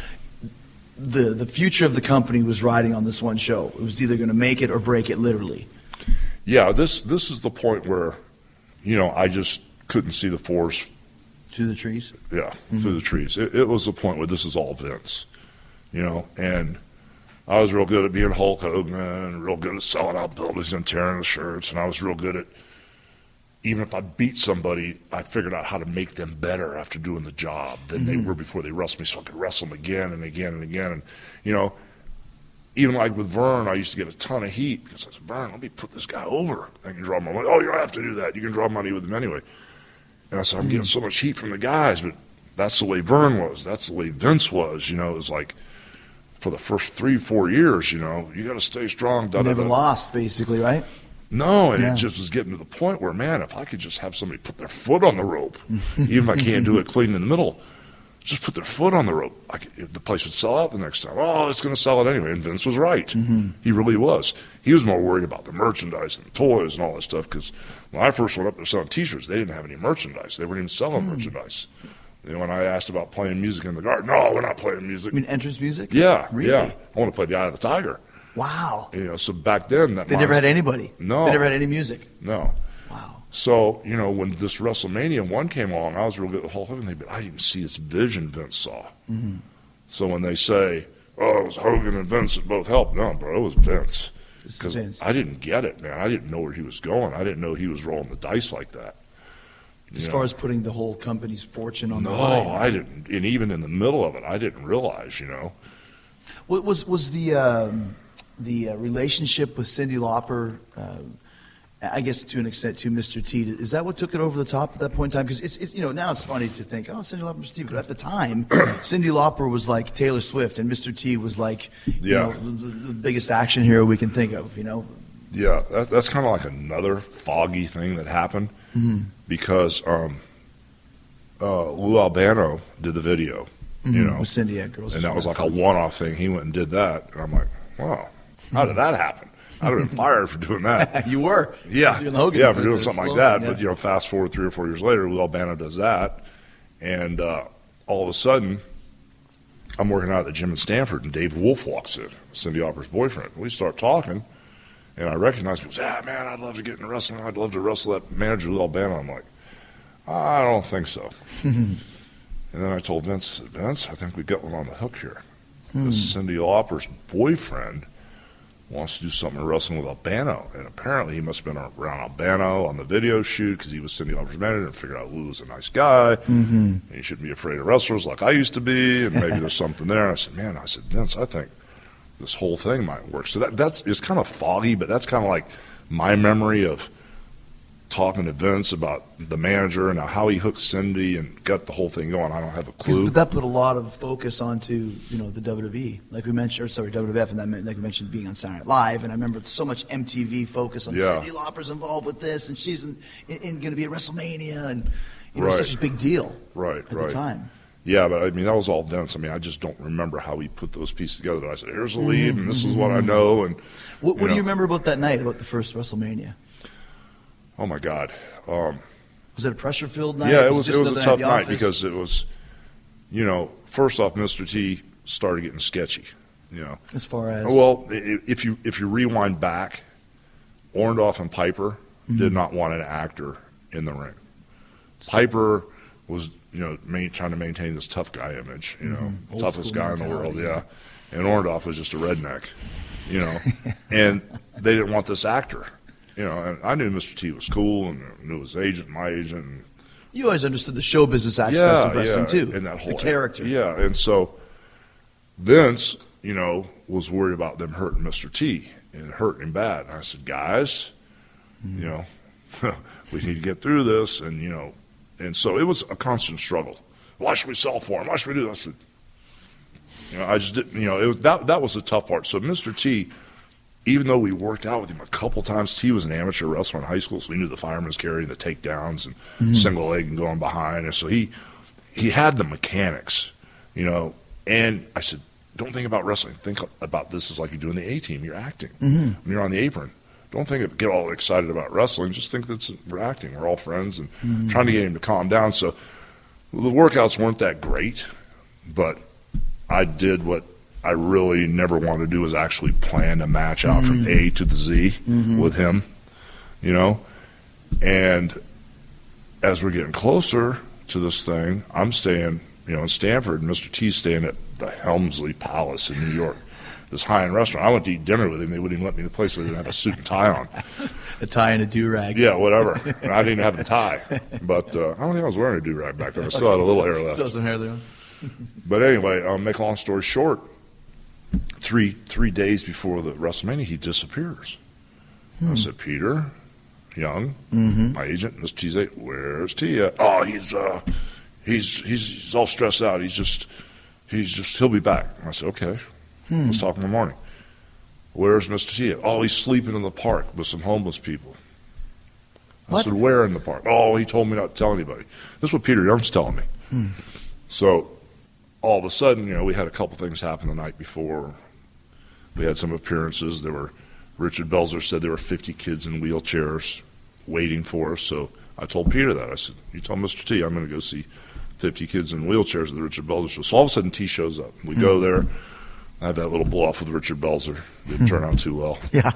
the the future of the company was riding on this one show. It was either going to make it or break it, literally. Yeah, this this is the point where, you know, I just couldn't see the forest. To the trees? Yeah, mm-hmm. through the trees. It, it was the point where this is all Vince, you know, and I was real good at being Hulk Hogan and real good at selling out buildings and tearing the shirts, and I was real good at, even if I beat somebody, I figured out how to make them better after doing the job than mm-hmm. they were before they wrestled me, so I could wrestle them again and again and again. And, you know, even like with Vern, I used to get a ton of heat because I said, Vern, let me put this guy over. I can draw my money. Oh, you don't have to do that. You can draw money with him anyway. And I said, I'm getting so much heat from the guys, but that's the way Vern was. That's the way Vince was. You know, it was like for the first three, four years, you know, you got to stay strong. Da, Never da, da. lost, basically, right? No, and Yeah. it just was getting to the point where, man, if I could just have somebody put their foot on the rope, even if I can't do it clean in the middle, just put their foot on the rope. I could, the place would sell out the next time. Oh, it's going to sell it anyway. And Vince was right. Mm-hmm. He really was. He was more worried about the merchandise and the toys and all that stuff because when I first went up there selling T-shirts, they didn't have any merchandise. They weren't even selling mm. merchandise. You know, when I asked about playing music in the garden, no, we're not playing music. You mean entrance music? Yeah, really? yeah. I want to play the Eye of the Tiger. Wow. You know, so back then that they never had anybody. No, they never had any music. No. Wow. So, you know, when this WrestleMania one came along, I was real good at the whole thing. But I didn't see this vision Vince saw. Mm-hmm. So when they say, oh, it was Hogan and Vince that both helped, no, bro, it was Vince. Because I didn't get it, man. I didn't know where he was going. I didn't know he was rolling the dice like that. As You far know? as putting the whole company's fortune on No, the line. I didn't. And even in the middle of it, I didn't realize, you know. What was was the um, the uh, relationship with Cyndi Lauper? Uh, I guess to an extent, to Mister T. Is that what took it over the top at that point in time? Because it's, it's you know now it's funny to think, oh, Cyndi Lauper, Mister T. But at the time, Cyndi Lauper was like Taylor Swift, and Mister T. was like you Yeah. know, the, the biggest action hero we can think of. You know. Yeah, that, that's kind of like another foggy thing that happened Mm-hmm. because um, uh, Lou Albano did the video, you know, With Cyndi, yeah, Girls and Just that was Wanna like a Fuck. one-off thing. He went and did that, and I'm like, wow, how did that happen? I'd have been fired for doing that. You were. Yeah, Doing the Hogan yeah, for doing the something like slow that. one, But yeah. you know, fast forward three or four years later, Lou Albano does that, and uh, all of a sudden, I'm working out at the gym in Stanford, and Dave Wolf walks in, Cyndi Lauper's boyfriend. We start talking, and I recognize him. He goes, "Yeah, man, I'd love to get into wrestling. I'd love to wrestle that manager Lou Albano." I'm like, I don't think so. And then I told Vince, I said, Vince, I think we got one on the hook here. Because Cyndi Lauper's boyfriend wants to do something in wrestling with Albano. And apparently he must have been around Albano on the video shoot because he was Cyndi Lauper's manager and figured out Lou was a nice guy. Mm-hmm. And he shouldn't be afraid of wrestlers like I used to be. And maybe there's something there. And I said, man, I said, Vince, I think this whole thing might work. So that that's it's kind of foggy, but that's kind of like my memory of talking to Vince about the manager and how he hooked Cyndi and got the whole thing going. I don't have a 'Cause- clue. But that put a lot of focus onto, you know, the W W E, like we mentioned, or sorry, W W F, and that meant, like we mentioned, being on Saturday Night Live. And I remember so much M T V focus on Yeah. Cyndi Lauper's involved with this, and she's in, in, in going to be at WrestleMania, and you know, Right. such a big deal Right, at right. the time. Yeah, but I mean, that was all Vince. I mean, I just don't remember how he put those pieces together. I said, here's the lead, and this is what I know. And What, what do know. you remember about that night, about the first WrestleMania? Oh, my God. Um, Was it a pressure-filled night? yeah, it was, it just was a another tough at the night office? because it was, you know, first off, Mister T started getting sketchy, you know. As far as Well, i- if you if you rewind back, Orndorff and Piper Mm-hmm. did not want an actor in the ring. Piper was, you know, main, trying to maintain this tough guy image, you know, Mm-hmm. Old toughest school guy in the world, mentality. yeah. And Orndorff was just a redneck, you know, and they didn't want this actor, you know. And I knew Mister T was cool and knew his agent, my agent, and you always understood the show business aspect yeah, of wrestling yeah, too, and that whole the character. Yeah, and so Vince, you know, was worried about them hurting Mister T and hurting him bad. And I said, guys, you know, we need to get through this, and you know, and so it was a constant struggle. Why should we sell for him? Why should we do this? I said, you know, I just didn't. You know, it was that that was the tough part. So Mister T, even though we worked out with him a couple times, T was an amateur wrestler in high school, so we knew the fireman's carry and the takedowns and Mm-hmm. single leg and going behind, and so he he had the mechanics, you know. And I said, don't think about wrestling. Think about this as like you do in the A team. You're acting Mm-hmm. when you're on the apron. Don't think of, get all excited about wrestling. Just think that we're acting. We're all friends, and Mm-hmm. trying to get him to calm down. So the workouts weren't that great, but I did what I really never wanted to do, was actually plan a match out from A to the Z with him, you know. And as we're getting closer to this thing, I'm staying, you know, in Stanford, and Mister T's staying at the Helmsley Palace in New York, this high-end restaurant. I went to eat dinner with him. They wouldn't even let me in the place, so they didn't have a suit and tie on. A tie and a do-rag. Yeah, whatever. And I didn't have the tie. But uh, I don't think I was wearing a do-rag back then. I still had a little hair left. Still some hair there. But anyway, um, make a long story short, three three days before the WrestleMania, he disappears. I said, Peter Young, my agent, Mister T's, where's T at? Oh, he's uh, he's he's he's all stressed out. He's just he's just he'll be back. I said, okay, let's talk in the morning. Where's Mister T at? Oh, he's sleeping in the park with some homeless people. I What? said, where in the park? Oh, he told me not to tell anybody. This is what Peter Young's telling me. So all of a sudden, you know, we had a couple things happen the night before. We had some appearances. There were, Richard Belzer said there were fifty kids in wheelchairs waiting for us. So I told Peter that. I said, you tell Mister T I'm going to go see fifty kids in wheelchairs at the Richard Belzer show. So all of a sudden, T shows up. We go there. I had that little blow off with Richard Belzer. Didn't turn out too well. Yeah.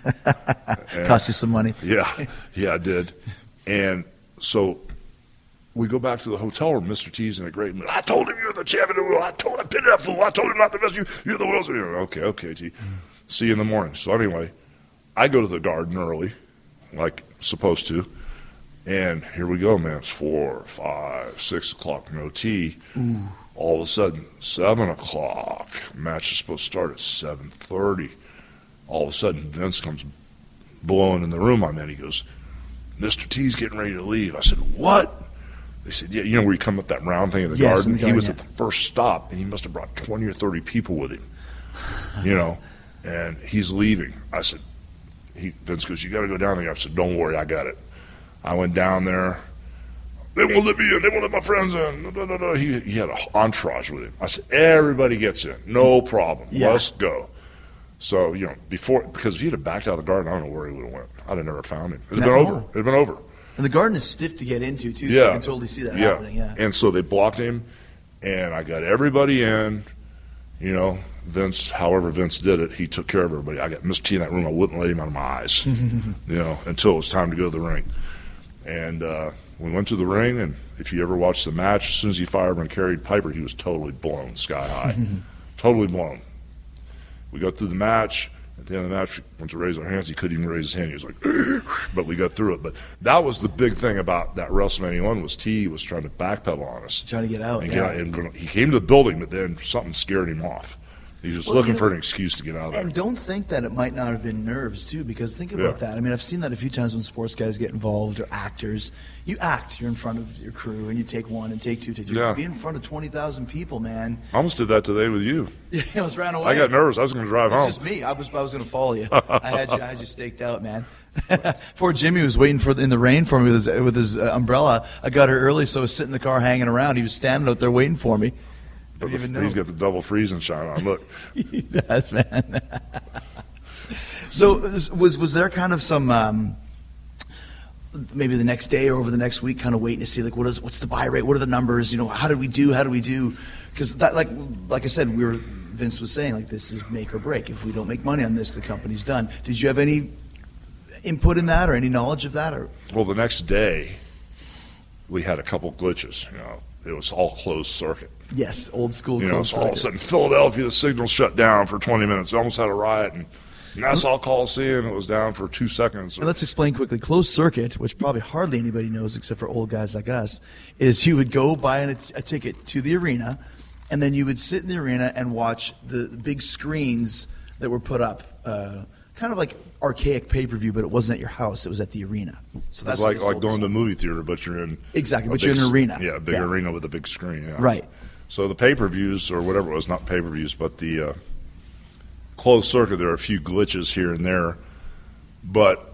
And- Cost you some money. Yeah, yeah, I did. And so we go back to the hotel room. Mister T's in a great mood. I told him you're the champion of the world. I told him, pin that fool. I told him not to mess you. You're the world's. Okay, okay, T. See you in the morning. So anyway, I go to the Garden early, like supposed to. And here we go, man. It's four, five, six o'clock, no tea. Ooh. All of a sudden, seven o'clock. Match is supposed to start at seven thirty. All of a sudden, Vince comes blowing in the room I'm in. He goes, Mister T's getting ready to leave. I said, what? They said, yeah, you know where you come up that round thing in the yes, garden? In the garden? He was yeah. at the first stop, and he must have brought twenty or thirty people with him, you know, and he's leaving. I said, he, Vince goes, you got to go down there. I said, don't worry, I got it. I went down there. They won't let me in. They won't let my friends in. No, no, no. He, he had an entourage with him. I said, everybody gets in. No problem. Yeah. Let's go. So, you know, before, because if he'd have backed out of the garden, I don't know where he would have went. I'd have never found him. It had been over. It had been over. And the garden is stiff to get into, too, so yeah. you can totally see that yeah. happening. Yeah. And so they blocked him, and I got everybody in. You know, Vince, however Vince did it, he took care of everybody. I got Mister T in that room. I wouldn't let him out of my eyes, you know, until it was time to go to the ring. And uh, we went to the ring, and if you ever watched the match, as soon as he fired and carried Piper, he was totally blown sky high. Totally blown. We got through the match. At the end of the match, we went to raise our hands. He couldn't even raise his hand. He was like, but we got through it. But that was the big thing about that WrestleMania one was T was trying to backpedal on us. Trying to get out. And Yeah. get out and he came to the building, but then something scared him off. He was just Well, looking you know, for an excuse to get out of there. And don't think that it might not have been nerves, too, because think about Yeah. that. I mean, I've seen that a few times when sports guys get involved or actors. You act. You're in front of your crew, and you take one and take two, take three. Yeah. Be in front of twenty thousand people, man. I almost did that today with you. Yeah, I was ran away. I got nervous. I was going to drive It's home. just me. I was I was going to follow you. I had you. I had you staked out, man. Poor Jimmy was waiting for in the rain for me with his with his uh, umbrella. I got here early, so I was sitting in the car hanging around. He was standing out there waiting for me. But Didn't even the, know. he's got the double freezing shine on. Look. He does, man. So was was there kind of some um, maybe the next day or over the next week, kind of waiting to see like what is what's the buy rate, what are the numbers, you know, how did we do, how do we do? Because that like like I said, we were Vince was saying like this is make or break. If we don't make money on this, the company's done. Did you have any input in that or any knowledge of that? Or Well, the next day we had a couple glitches. You know, it was all closed circuit. yes, old school. You know, closed so all of a circuit. sudden, Philadelphia, the signal shut down for twenty minutes. They almost had a riot. And Nassau Coliseum, it was down for two seconds. And let's explain quickly. Closed circuit, which probably hardly anybody knows except for old guys like us, is you would go buy an, a ticket to the arena, and then you would sit in the arena and watch the big screens that were put up, uh, kind of like archaic pay-per-view, but it wasn't at your house. It was at the arena. So It's what like they like sold going us to a on. movie theater, but you're in Exactly, a but you're big in an s- arena. Yeah, a big Yeah. arena with a big screen. Yeah. Right. So the pay-per-views or whatever it was, not pay-per-views, but the uh, closed circuit. There are a few glitches here and there, but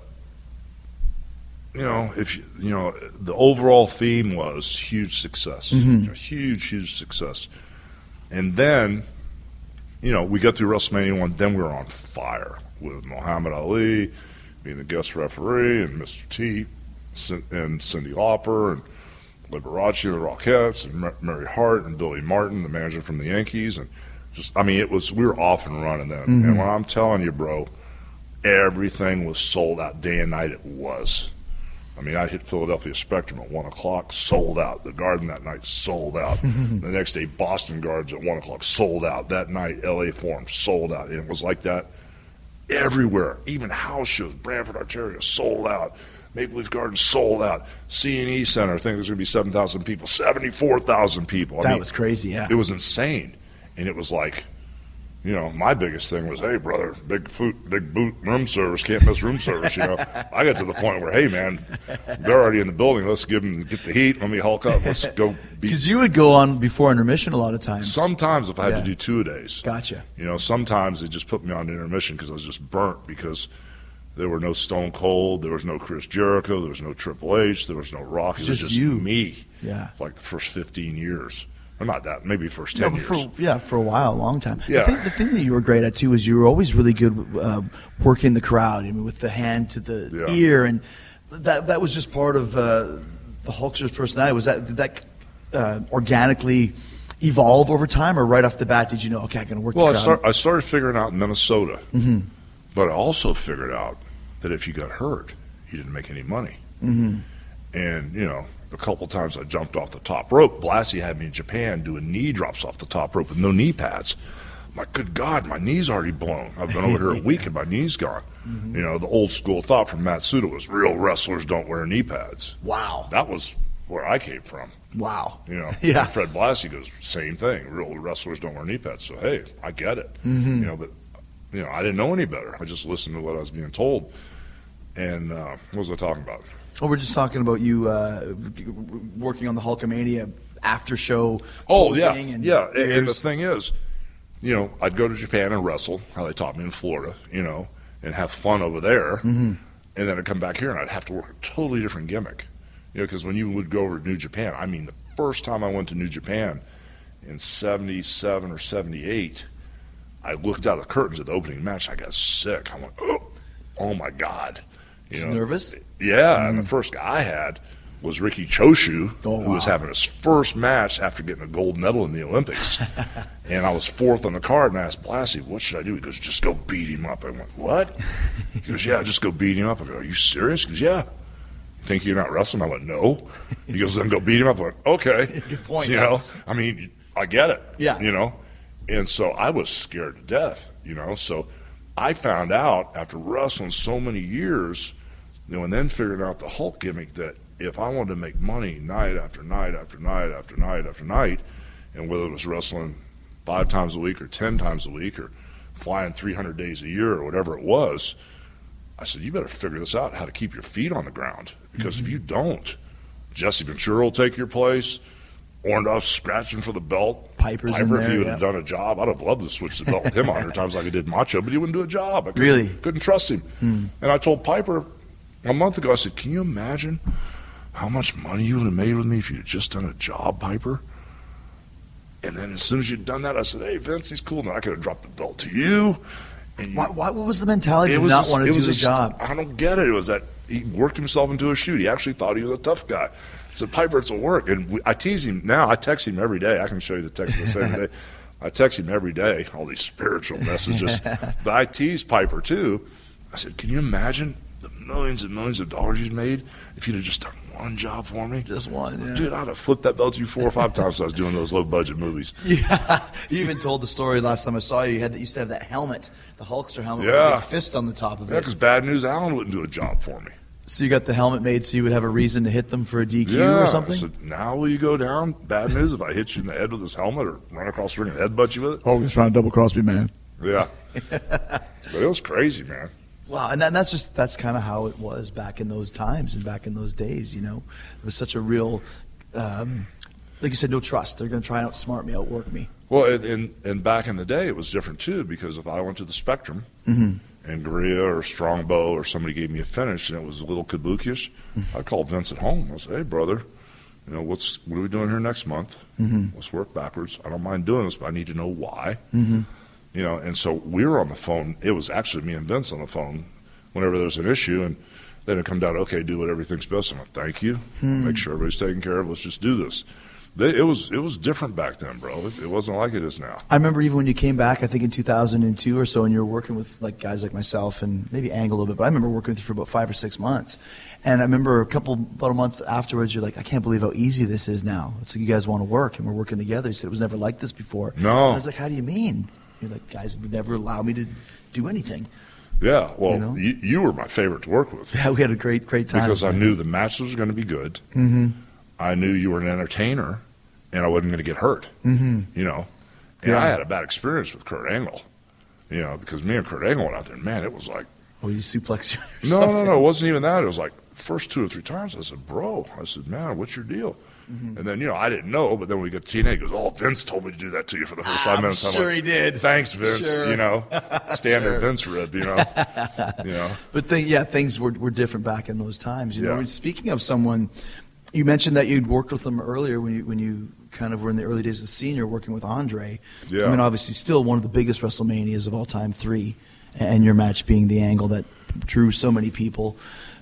you know, if you, you know, the overall theme was huge success, Mm-hmm. you know, huge, huge success, and then you know we got through WrestleMania one. Then we were on fire with Muhammad Ali being the guest referee and Mister T Cin- and Cyndi Lauper and Liberace and the Rockettes and Mar- Mary Hart and Billy Martin, the manager from the Yankees, and just I mean it was we were off and running then. Mm-hmm. And when I'm telling you, bro, everything was sold out day and night. It was. I mean, I hit Philadelphia Spectrum at one o'clock, sold out. The Garden that night sold out. The next day, Boston Gardens at one o'clock, sold out. That night, L A Forum sold out. And it was like that everywhere. Even house shows, Brantford, Ontario, sold out. Maple Leaf Gardens sold out. C and E Center, I think there's going to be seven thousand people, seventy-four thousand people. I That mean, was crazy, yeah. It was insane. And it was like, you know, my biggest thing was, hey, brother, big food, big boot room service, can't miss room service, you know. I got to the point where, hey, man, they're already in the building. Let's give them, get the heat. Let me hulk up. Let's go beat. Because you would go on before intermission a lot of times. Sometimes if I had Yeah. to do two-a-days. Gotcha. You know, sometimes they just put me on intermission because I was just burnt because there were no Stone Cold, there was no Chris Jericho, there was no Triple H, there was no Rock. It was Just just you. me. Yeah. For like the first fifteen years. Or not that, maybe first No, ten but years. for, yeah, for a while, a long time. Yeah. The, thing, the thing that you were great at, too, is you were always really good uh, working the crowd, I mean, with the hand to the Yeah. ear, and that that was just part of uh, the Hulkster's personality. Was that Did that uh, organically evolve over time, or right off the bat did you know, okay, I'm going to work Well, I, the crowd? start, I started figuring out in Minnesota, mm-hmm. but I also figured out that if you got hurt, you didn't make any money. Mm-hmm. And, you know, a couple times I jumped off the top rope. Blassie had me in Japan doing knee drops off the top rope with no knee pads. I'm like, good God, my knee's already blown. I've been over here a week and my knee's gone. Mm-hmm. You know, the old school thought from Matsuda was real wrestlers don't wear knee pads. Wow. That was where I came from. Wow. You know, yeah. Fred Blassie goes, same thing. Real wrestlers don't wear knee pads. So, hey, I get it. Mm-hmm. You know, but, you know, I didn't know any better. I just listened to what I was being told. And uh, what was I talking about? Well, we're just talking about you uh, working on the Hulkamania after show. Oh, yeah. And yeah. And, and the thing is, you know, I'd go to Japan and wrestle, how they taught me in Florida, you know, and have fun over there. Mm-hmm. And then I'd come back here and I'd have to work a totally different gimmick. You know, because when you would go over to New Japan, I mean, the first time I went to New Japan in seventy-seven or seventy-eight, I looked out of the curtains at the opening match. I got sick. I went, oh, oh my God. You know, nervous? Yeah, mm. And the first guy I had was Ricky Choshu, oh, who wow. was having his first match after getting a gold medal in the Olympics. And I was fourth on the card, and I asked Blassie, what should I do? He goes, just go beat him up. I went, what? He goes, yeah, just go beat him up. I go, are you serious? He goes, yeah. You think you're not wrestling? I went, no. He goes, then go beat him up. I went, okay. Good point. You know, I mean, I get it. Yeah. You know, and so I was scared to death, you know. So I found out after wrestling so many years, you know, and then figuring out the Hulk gimmick that if I wanted to make money night after night after night after night after night, and whether it was wrestling five times a week or ten times a week or flying three hundred days a year or whatever it was, I said, you better figure this out, how to keep your feet on the ground. Because mm-hmm. if you don't, Jesse Ventura will take your place, Orndorff scratching for the belt. Piper's Piper, in there, if he would yeah. have done a job, I'd have loved to switch the belt with him a hundred times like I did Macho, but he wouldn't do a job. I couldn't, really? Couldn't trust him. Mm. And I told Piper a month ago, I said, can you imagine how much money you would have made with me if you'd just done a job, Piper? And then as soon as you'd done that, I said, hey, Vince, he's cool. Now I could have dropped the belt to you. And why, why, what was the mentality it of was not a, want to it do was the a, job? I don't get it. It was that he worked himself into a shoot. He actually thought he was a tough guy. I said, Piper, it's a work. And we, I tease him now. I text him every day. I can show you the text the same day. I text him every day, all these spiritual messages. But I tease Piper, too. I said, can you imagine the millions and millions of dollars you'd made if you'd have just done one job for me? Just one, yeah. Dude, I'd have flipped that belt to you four or five times when I was doing those low-budget movies. Yeah, you even told the story last time I saw you. You had that, used to have that helmet, the Hulkster helmet Yeah. with a big fist on the top of it. Yeah, because Bad News Allen wouldn't do a job for me. So you got the helmet made so you would have a reason to hit them for a D Q yeah. or something? So now will you go down? Bad news if I hit you in the head with this helmet or run across the ring and headbutt you with it? Hogan's trying to double cross me, man. Yeah. But it was crazy, man. Wow, and that, that's just that's kind of how it was back in those times and back in those days. You know, it was such a real, um, like you said, no trust. They're going to try and outsmart me, outwork me. Well, and, and and back in the day, it was different too because if I went to the Spectrum mm-hmm. and Gurria or Strongbow or somebody gave me a finish and it was a little kabuki-ish, mm-hmm. I'd call Vince at home. I said, "Hey, brother, you know what's what are we doing here next month? Mm-hmm. Let's work backwards. I don't mind doing this, but I need to know why." Mm-hmm. You know, and so we were on the phone. It was actually me and Vince on the phone whenever there was an issue, and then it come down, okay, do what everything's best. I'm like, thank you. Hmm. Make sure everybody's taken care of. Let's just do this. They, it was it was different back then, bro. It, it wasn't like it is now. I remember even when you came back, I think in two thousand two or so, and you were working with like guys like myself and maybe Angle a little bit, but I remember working with you for about five or six months. And I remember a couple, about a month afterwards, you're like, I can't believe how easy this is now. It's like you guys want to work, and we're working together. You said it was never like this before. No. And I was like, how do you mean? You're like, guys would never allow me to do anything. Yeah, well, You know? you, you were my favorite to work with. Yeah, we had a great, great time. Because I knew the matches were going to be good. Mm-hmm. I knew you were an entertainer, and I wasn't going to get hurt. Mm-hmm. You know, and Yeah. I had a bad experience with Kurt Angle. You know, because me and Kurt Angle went out there, and man, it was like, Oh, you suplex you or no, no, something. no, it wasn't even that. It was like first two or three times. I said, bro, I said, man, what's your deal? Mm-hmm. And then, you know, I didn't know, but then when we got to T N A, he goes, oh, Vince told me to do that to you for the first five I'm minutes. sure like, he did. Thanks, Vince. Sure. You know, standard Sure. Vince rib, you know. you know. But thing, yeah, things were, were different back in those times. You know, Yeah. And speaking of someone, you mentioned that you'd worked with them earlier when you when you kind of were in the early days of Senior working with Andre. Yeah. I mean, obviously, still one of the biggest WrestleManias of all time, three, and your match being the Angle that drew so many people.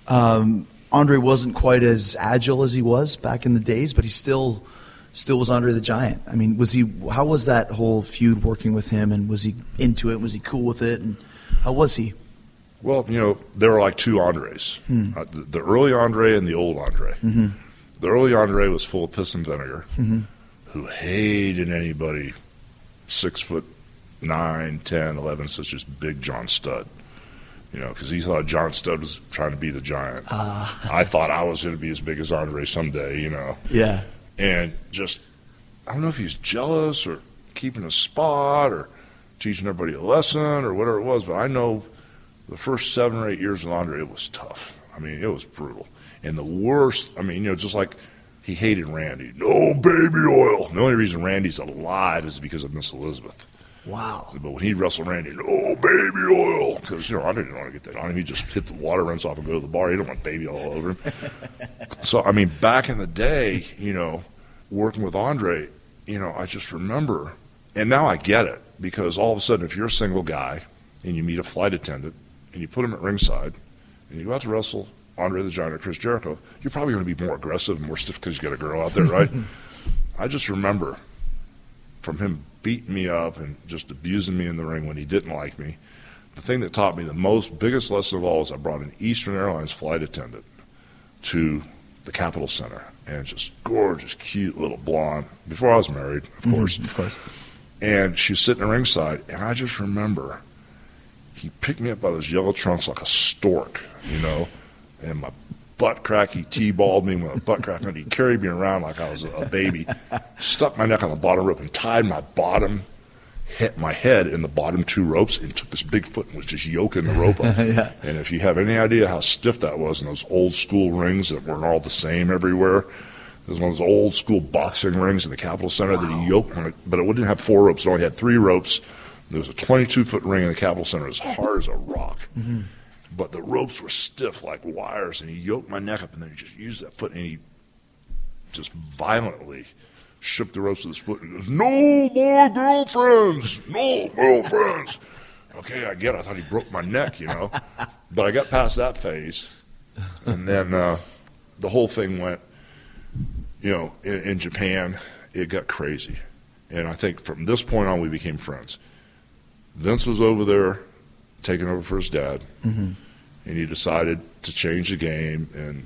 Um, Andre wasn't quite as agile as he was back in the days, but he still still was Andre the Giant. I mean, was he? How was that whole feud working with him, and was he into it? Was he cool with it? And how was he? Well, you know, there were like two Andres. Hmm. Uh, the, the early Andre and the old Andre. Mm-hmm. The early Andre was full of piss and vinegar, Mm-hmm. who hated anybody six foot nine, ten, eleven, such as Big John Studd. You know, because he thought John Studd was trying to be the giant. Uh, I thought I was going to be as big as Andre someday, you know. yeah. And just, I don't know if he's jealous or keeping a spot or teaching everybody a lesson or whatever it was, but I know the first seven or eight years with Andre, it was tough. I mean, it was brutal. And the worst, I mean, you know, just like he hated Randy. No baby oil. The only reason Randy's alive is because of Miss Elizabeth. Wow. But when he wrestled Randy, no baby oil. Because, you know, I didn't want to get that on him. He just hit the water, rinse off, and go to the bar. He didn't want baby oil all over him. So, I mean, back in the day, you know, working with Andre, you know, I just remember, and now I get it, because all of a sudden, if you're a single guy and you meet a flight attendant and you put him at ringside and you go out to wrestle Andre the Giant or Chris Jericho, you're probably going to be more aggressive and more stiff because you got a girl out there, right? I just remember from him beating me up and just abusing me in the ring when he didn't like me. The thing that taught me the most, biggest lesson of all is I brought an Eastern Airlines flight attendant to the Capitol Center, and just gorgeous, cute little blonde, before I was married, of course. Mm-hmm, of course. And she was sitting ringside, and I just remember he picked me up by those yellow trunks like a stork, you know, and my butt crack, he T-balled me with a butt crack, and he carried me around like I was a baby, stuck my neck on the bottom rope and tied my bottom, hit my head in the bottom two ropes, and took this big foot and was just yoking the rope up. Yeah. And if you have any idea how stiff that was in those old school rings that weren't all the same everywhere, there was one of those old school boxing rings in the Capitol Center wow. that he yoked, on it, but it wouldn't have four ropes. It only had three ropes. There was a twenty-two foot ring in the Capitol Center as hard as a rock. Mm-hmm. But the ropes were stiff like wires, and he yoked my neck up, and then he just used that foot, and he just violently shook the ropes with his foot and goes, no more girlfriends, no girlfriends. Okay, I get it. I thought he broke my neck, you know. But I got past that phase, and then uh, the whole thing went, you know, in, in Japan, it got crazy. And I think from this point on, we became friends. Vince was over there taking over for his dad, mm-hmm. and he decided to change the game. And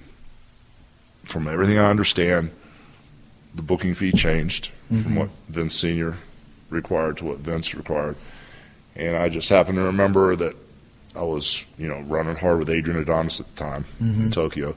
from everything I understand, the booking fee changed mm-hmm. from what Vince Senior required to what Vince required. And I just happen to remember that I was, you know, running hard with Adrian Adonis at the time mm-hmm. in Tokyo.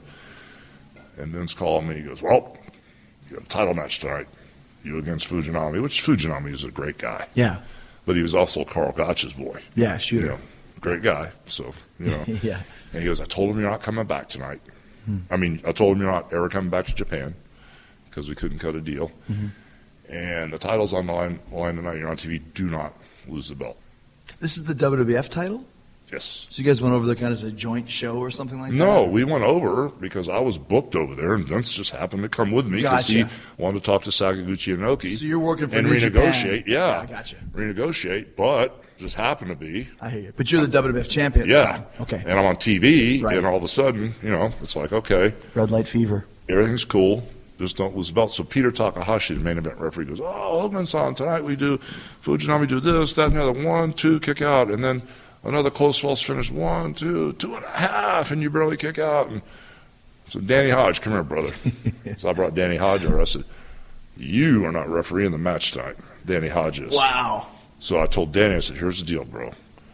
And Vince called me. He goes, well, you got a title match tonight. You against Fujinami, which Fujinami is a great guy. Yeah. But he was also Carl Gotch's boy. Yeah, shooter. You know, great guy. So, you know. yeah. And he goes, I told him you're not coming back tonight. Hmm. I mean, I told him you're not ever coming back to Japan because we couldn't cut a deal. Mm-hmm. And the title's on the line, line tonight. You're on T V. Do not lose the belt. This is the W W F title? Yes. So you guys went over there kind of as a joint show or something like no, that? No, we went over because I was booked over there, and Vince just happened to come with me because gotcha. he wanted to talk to Sakaguchi Inoki. So you're working for and New renegotiate. Japan. Yeah, yeah, gotcha. Renegotiate, but just happened to be. I hear you. But you're the W W F champion. At yeah. the time. Okay. And I'm on T V, right. and all of a sudden, you know, it's like, okay, red light fever. Everything's cool. Just don't lose the belt. So Peter Takahashi, the main event referee, goes, oh, Hogan's on tonight. We do Fujinami do this, that, and the other. One, two, kick out, and then another close false finish. One, two, two and a half, and you barely kick out. And so Danny Hodge, come here, brother. So I brought Danny Hodge over. I said, you are not refereeing the match tonight. Danny Hodge is. Wow. So I told Danny, I said, here's the deal, bro.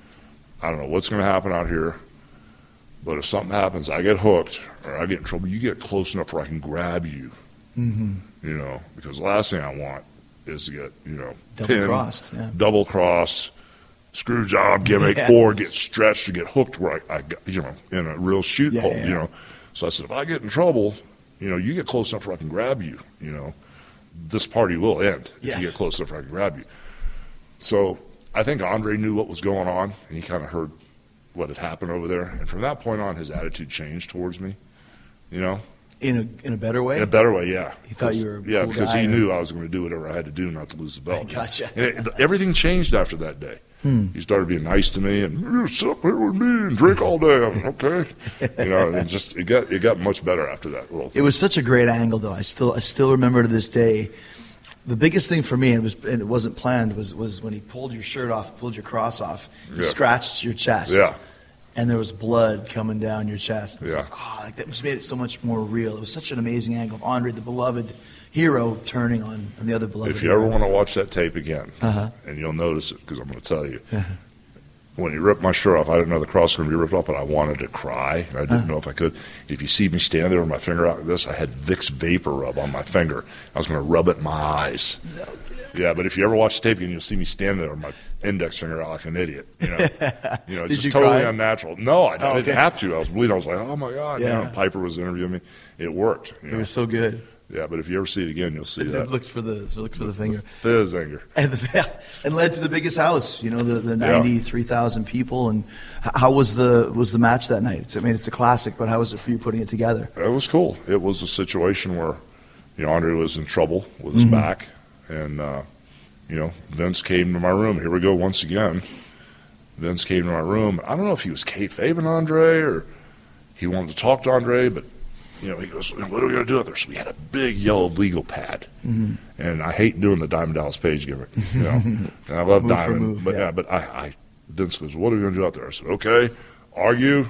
I don't know what's going to happen out here, but if something happens, I get hooked or I get in trouble, you get close enough where I can grab you. Mm-hmm. You know, because the last thing I want is to get, you know, double crossed, yeah. double cross, screw job gimmick, yeah. or get stretched to get hooked where I, I got, you know, in a real shoot yeah, hole, yeah. you know. So I said, if I get in trouble, you know, you get close enough where I can grab you, you know. This party will end yes. if you get close enough where I can grab you. So I think Andre knew what was going on, and he kind of heard what had happened over there. And from that point on, his attitude changed towards me, you know. In a in a better way? In a better way, yeah. He thought you were a Yeah, cool because guy he or... knew I was going to do whatever I had to do not to lose the belt. Gotcha. And it, everything changed after that day. Hmm. He started being nice to me and, you sit up here with me and drink all day. I'm, okay. You know, and it just it got it got much better after that little thing. It was such a great angle, though. I still I still remember to this day. The biggest thing for me, and it was and it wasn't planned, was was when he pulled your shirt off, pulled your cross off, he yeah. scratched your chest. Yeah. and there was blood coming down your chest. It's Yeah. like, oh, like that just made it so much more real. It was such an amazing angle of Andre, the beloved hero, turning on, on the other beloved If you hero. ever want to watch that tape again, Uh-huh. and you'll notice it because I'm going to tell you, when he ripped my shirt off, I didn't know the cross was going to be ripped off, but I wanted to cry, and I didn't Uh-huh. know if I could. If you see me stand there with my finger out like this, I had Vicks Vapor Rub on my finger. I was going to rub it in my eyes. No, Yeah, but if you ever watch the tape again, you'll see me standing there with my index finger out like an idiot. You know, you know, Did it's just you totally cry? unnatural. No, I, I Oh, didn't okay. have to. I was bleeding. I was like, oh my god. Yeah. You know, Piper was interviewing me. It worked. You It know? was so good. Yeah, but if you ever see it again, you'll see It, that. it looked for the so it looked for the finger. Fizz anger. And, the, and led to the biggest house, you know, the, the ninety-three thousand people. And h- how was the was the match that night? It's, I mean, it's a classic, but how was it for you putting it together? It was cool. It was a situation where, you know, Andre was in trouble with his Mhm. back, and uh, you know, Vince came to my room. Here we go once again. Vince came to my room. I don't know if he was kayfabing Andre or he wanted to talk to Andre, but you know, he goes, "What are we going to do out there?" So we had a big yellow legal pad, Mhm. and I hate doing the Diamond Dallas Page gimmick. You know, and I love Move for Diamond, move, but yeah. yeah, but I, I Vince goes, "What are we going to do out there?" I said, "Okay, argue,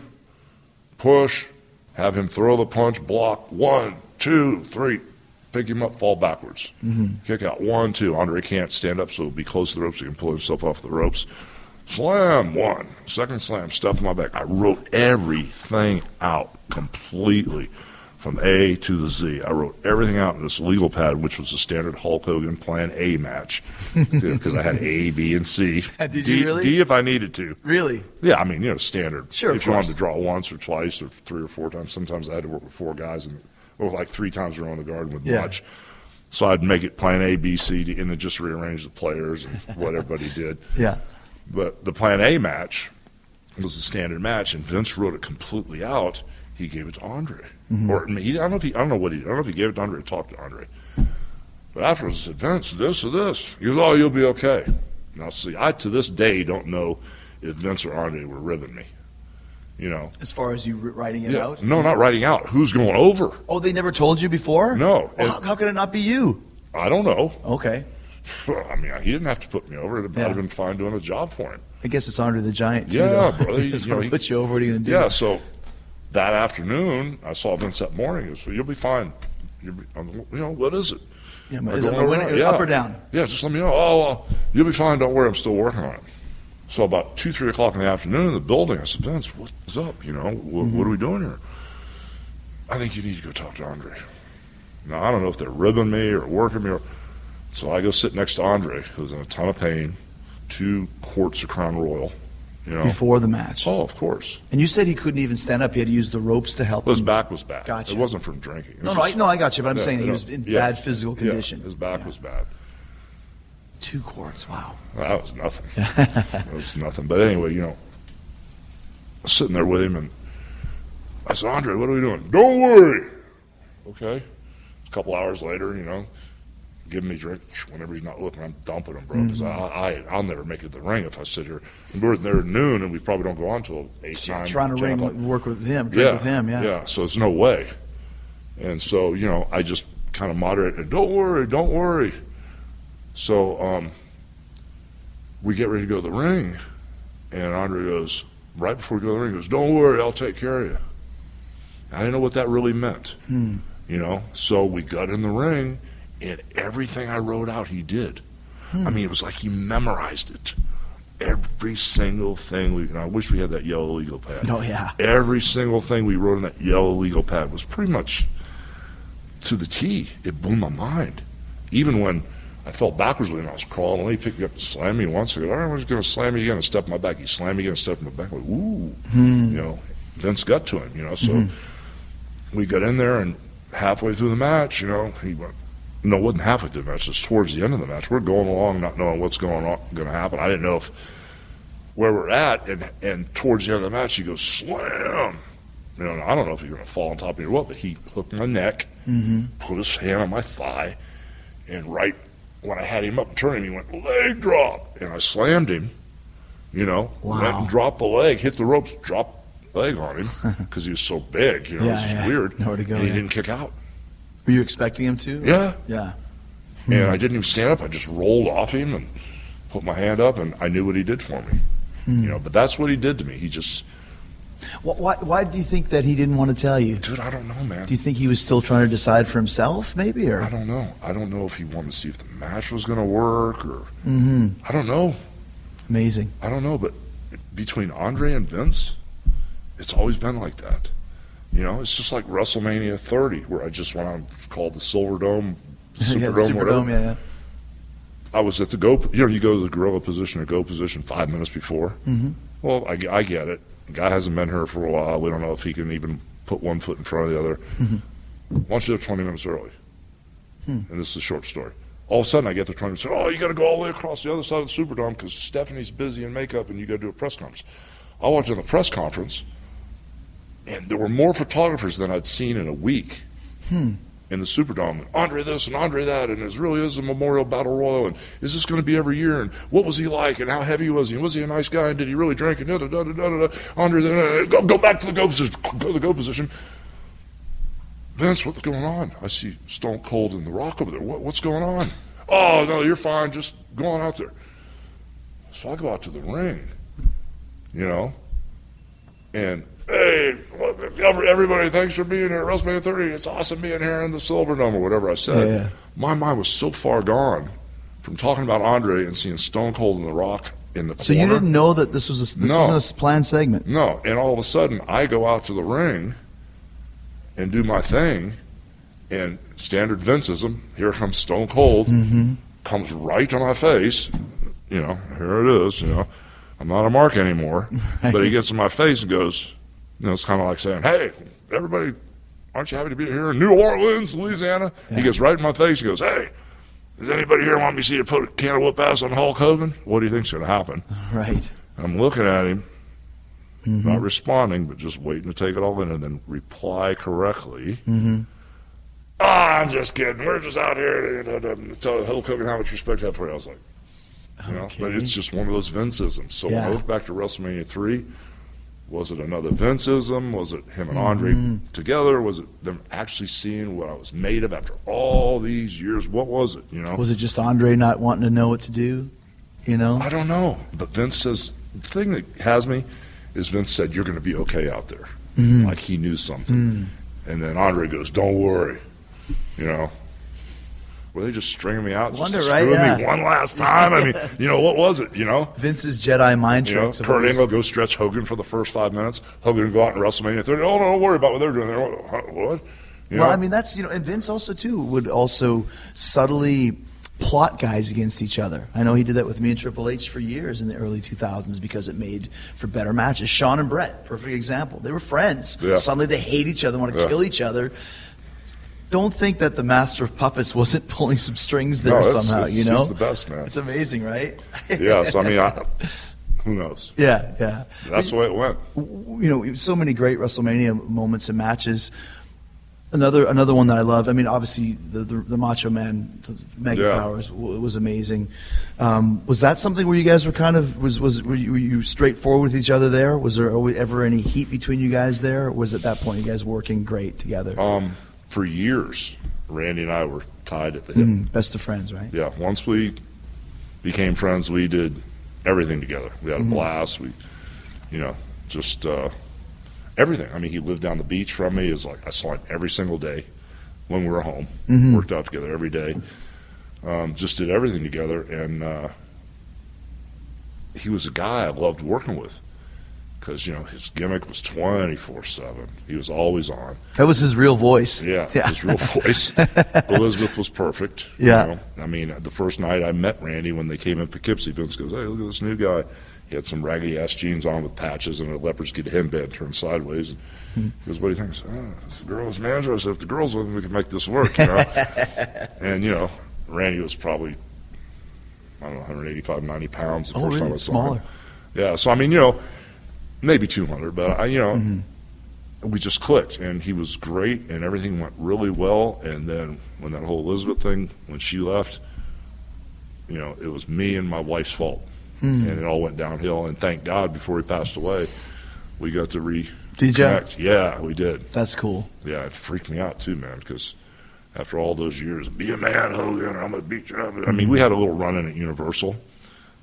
push, have him throw the punch, block, one, two, three, pick him up, fall backwards, Mhm. kick out, one, two. Andre can't stand up, so he'll be close to the ropes. He can pull himself off the ropes. Slam, one. Second slam, step in my back. I wrote everything out completely from A to the Z. I wrote everything out in this legal pad, which was a standard Hulk Hogan Plan A match, because I had A, B, and C. Did D, you really? D if I needed to. Really? Yeah, I mean, you know, standard. Sure, of If you wanted course. to draw once or twice or three or four times, sometimes I had to work with four guys, and or like three times around the garden with Yeah. much. So I'd make it plan A, B, C, D, and then just rearrange the players and what everybody did. Yeah. But the plan A match was a standard match, and Vince wrote it completely out. He gave it to Andre. Mhm. Or he, I don't know if he, I don't know what he, I don't know if he gave it to Andre or talked to Andre. But afterwards, I said, "Vince, this or this." He goes, "Oh, you'll be okay." Now, see, I to this day don't know if Vince or Andre were ribbing me. You know. As far as you w- writing it Yeah. out? No, not writing out. Who's going over? Oh, they never told you before? No. Well, how, how could it not be you? I don't know. Okay. I mean, he didn't have to put me over. It might Yeah. have been fine doing a job for him. I guess it's Andre the Giant, too. Yeah, though. brother. He just you know, want he- to put you over. What are you going to do? Yeah, so that afternoon, I saw Vince that morning. He said, "You'll be fine. You'll be, um, you know, what is it?" Yeah, Am I is it going my all winning- right? up or down? Yeah, just let me know. Oh, well, you'll be fine. Don't worry. I'm still working on it. So about two, three o'clock in the afternoon in the building, I said, "Vince, what's up? You know, what, Mm-hmm. what are we doing here?" "I think you need to go talk to Andre." Now, I don't know if they're ribbing me or working me. Or... So I go sit next to Andre, who's in a ton of pain, two quarts of Crown Royal. You know, Before the match. Oh, of course. And you said he couldn't even stand up. He had to use the ropes to help His him. back was bad. Gotcha. It wasn't from drinking. It No, was no, I, just- no, I got you, but I'm Yeah, saying he you was know, in yeah. bad physical Yeah, condition. his back Yeah. was bad. Two quarts, wow. Well, that was nothing. That was nothing. But anyway, you know, I was sitting there with him, and I said, "Andre, what are we doing?" "Don't worry." Okay. A couple hours later, you know, giving me drink whenever he's not looking. I'm dumping him, bro, because Mhm. I, I I'll never make it to the ring if I sit here. And we're there at noon, and we probably don't go on until eight, So you're nine. trying to ten ring, o'clock. work with him, drink with him, yeah. Yeah, so it's no way. And so, you know, I just kind of moderated, "Don't worry, don't worry." So um, we get ready to go to the ring, and Andre goes, right before we go to the ring, he goes, "Don't worry, I'll take care of you." I didn't know what that really meant, Hmm. you know. So we got in the ring, and everything I wrote out, he did. Hmm. I mean, it was like he memorized it. Every single thing we, and I wish we had that yellow legal pad. Oh, yeah. Every single thing we wrote in that yellow legal pad was pretty much to the T. It blew my mind. Even when I fell backwards with him, I was crawling away, he picked me up and slammed me once. I go, "All right, I'm just going to slam me again and step in my back." He slammed me again and stepped in my back. I went, "Ooh." Hmm. You know, Vince got to him, you know. So Mhm. we got in there, and halfway through the match, you know, he went, no, it wasn't halfway through the match, it was towards the end of the match. We're going along not knowing what's going on, going to happen. I didn't know if where we're at, and and towards the end of the match, he goes, "Slam." You know, and I don't know if he's going to fall on top of me or what, but he hooked my neck, Mhm. put his hand on my thigh, and right when I had him up and turning, he went, "Leg drop," and I slammed him. You know, Wow. went and dropped the leg, hit the ropes, dropped the leg on him because he was so big. You know, Yeah, it was just yeah. weird. Nowhere to go, and he yeah. didn't kick out. Were you expecting him to? Yeah. Yeah. And I didn't even stand up. I just rolled off him and put my hand up, and I knew what he did for me. Hmm. You know, but that's what he did to me. He just Why, why do you think that he didn't want to tell you? Dude, I don't know, man. Do you think he was still trying to decide for himself, maybe? Or I don't know. I don't know if he wanted to see if the match was going to work or mm-hmm. I don't know. Amazing. I don't know, but between Andre and Vince, it's always been like that. You know, it's just like WrestleMania thirty, where I just went on, called the Silver Dome, Superdome, yeah, the Superdome, yeah, yeah. I was at the go, you know, you go to the gorilla position or go position five minutes before. Mm-hmm. Well, I, I get it. The guy hasn't been here for a while. We don't know if he can even put one foot in front of the other. Mm-hmm. Why don't you go twenty minutes early? Hmm. And this is a short story. All of a sudden, I get to twenty minutes. Oh, you got to go all the way across the other side of the Superdome because Stephanie's busy in makeup and you got to do a press conference. I walked in the press conference, and there were more photographers than I'd seen in a week. Hmm. In the Superdome, and Andre this and Andre that, and it really is a Memorial Battle Royal, and is this going to be every year, and what was he like, and how heavy was he, and was he a nice guy, and did he really drink, and da da da da da da. Andre, da, go, go back to the go position, go to the go position. Vince, what's going on? I see Stone Cold and The Rock over there. What, what's going on? Oh, no, you're fine, just go on out there. So I go out to the ring, you know, and hey, everybody, thanks for being here at WrestleMania thirty. It's awesome being here in the Silverdome or whatever I said. Yeah, yeah. My mind was so far gone from talking about Andre and seeing Stone Cold and The Rock in the corner. So you didn't know that this was a, this No. wasn't a planned segment? No, and all of a sudden I go out to the ring and do my thing, and standard Vinceism, here comes Stone Cold, mm-hmm. comes right to my face. You know, here it is, you know. I'm not a mark anymore. Right. But he gets in my face and goes, you know, it's kind of like saying, hey, everybody, aren't you happy to be here in New Orleans, Louisiana? Yeah. He gets right in my face and goes, hey, does anybody here want me to see you put a can of whoop ass on Hulk Hogan? What do you think's going to happen? Right. I'm looking at him, Mm-hmm. not responding, but just waiting to take it all in and then reply correctly. Mm-hmm. Ah, I'm just kidding. We're just out here to, to, to tell Hulk Hogan how much respect I have for you. I was like, you know, Okay. but it's just one of those Vinceisms. So when Yeah. I look back to WrestleMania three, was it another Vinceism? Was it him and Andre Mm-hmm. together? Was it them actually seeing what I was made of after all these years? What was it, you know? Was it just Andre not wanting to know what to do? You know? I don't know. But Vince says, the thing that has me is Vince said, you're going to be okay out there. Mm-hmm. Like he knew something. Mm. And then Andre goes, don't worry. You know, were they just stringing me out just Wonder, to right? screw Yeah. me one last time? I mean, you know, what was it, you know? Vince's Jedi mind You know, tricks. of Kurt always- Angle go stretch Hogan for the first five minutes. Hogan go out in WrestleMania thirty. Oh, no, don't worry about what they're doing there. What? what? You Well, know? I mean, that's, you know, and Vince also, too, would also subtly plot guys against each other. I know he did that with me and Triple H for years in the early two thousands because it made for better matches. Shawn and Brett, perfect example. They were friends. Yeah. Suddenly they hate each other, want to Yeah. kill each other. Don't think that the Master of Puppets wasn't pulling some strings there No, it's- somehow, it's- you know? he's the best, man. It's amazing, right? Yes, I mean, I, who knows? Yeah, yeah. That's the way it went. You know, so many great WrestleMania moments and matches. Another another one that I love. I mean, obviously the the, the Macho Man, the Mega Yeah. Powers w- was amazing. Um, was that something where you guys were kind of was was were you, were you straightforward with each other there? Was there always, ever any heat between you guys there? Or was at that point you guys working great together? Um, for years, Randy and I were tied at the hip. Mm, best of friends, right? Yeah, once we became friends, we did everything together. We had a Mhm. blast. We, you know, just uh, everything. I mean, he lived down the beach from me. It was like I saw him every single day when we were home. Mhm. Worked out together every day. Um, just did everything together, and uh, he was a guy I loved working with because, you know, his gimmick was twenty-four seven. He was always on. That was his real voice. Yeah, Yeah. his real voice. Elizabeth was perfect. Yeah. You know? I mean, the first night I met Randy when they came in Poughkeepsie, Vince goes, hey, look at this new guy. He had some raggedy-ass jeans on with patches and a leopard skin headband turned sideways. And Hmm. he goes, what do you think? I said, oh, it's the girl's manager. I said, if the girl's with him, we can make this work, you know? And, you know, Randy was probably, I don't know, one eighty-five, ninety pounds the Oh, first really? time I saw Smaller. him. Yeah, so, I mean, you know, maybe two hundred, but, I, you know, Mm-hmm. we just clicked, and he was great, and everything went really well. And then when that whole Elizabeth thing, when she left, you know, it was me and my wife's fault, Mhm. and it all went downhill. And thank God, before he passed away, we got to re. Did ya? connect. Yeah, we did. That's cool. Yeah, it freaked me out too, man, because after all those years, be a man, Hogan, I'm gonna beat you up. I mean, we had a little run in at Universal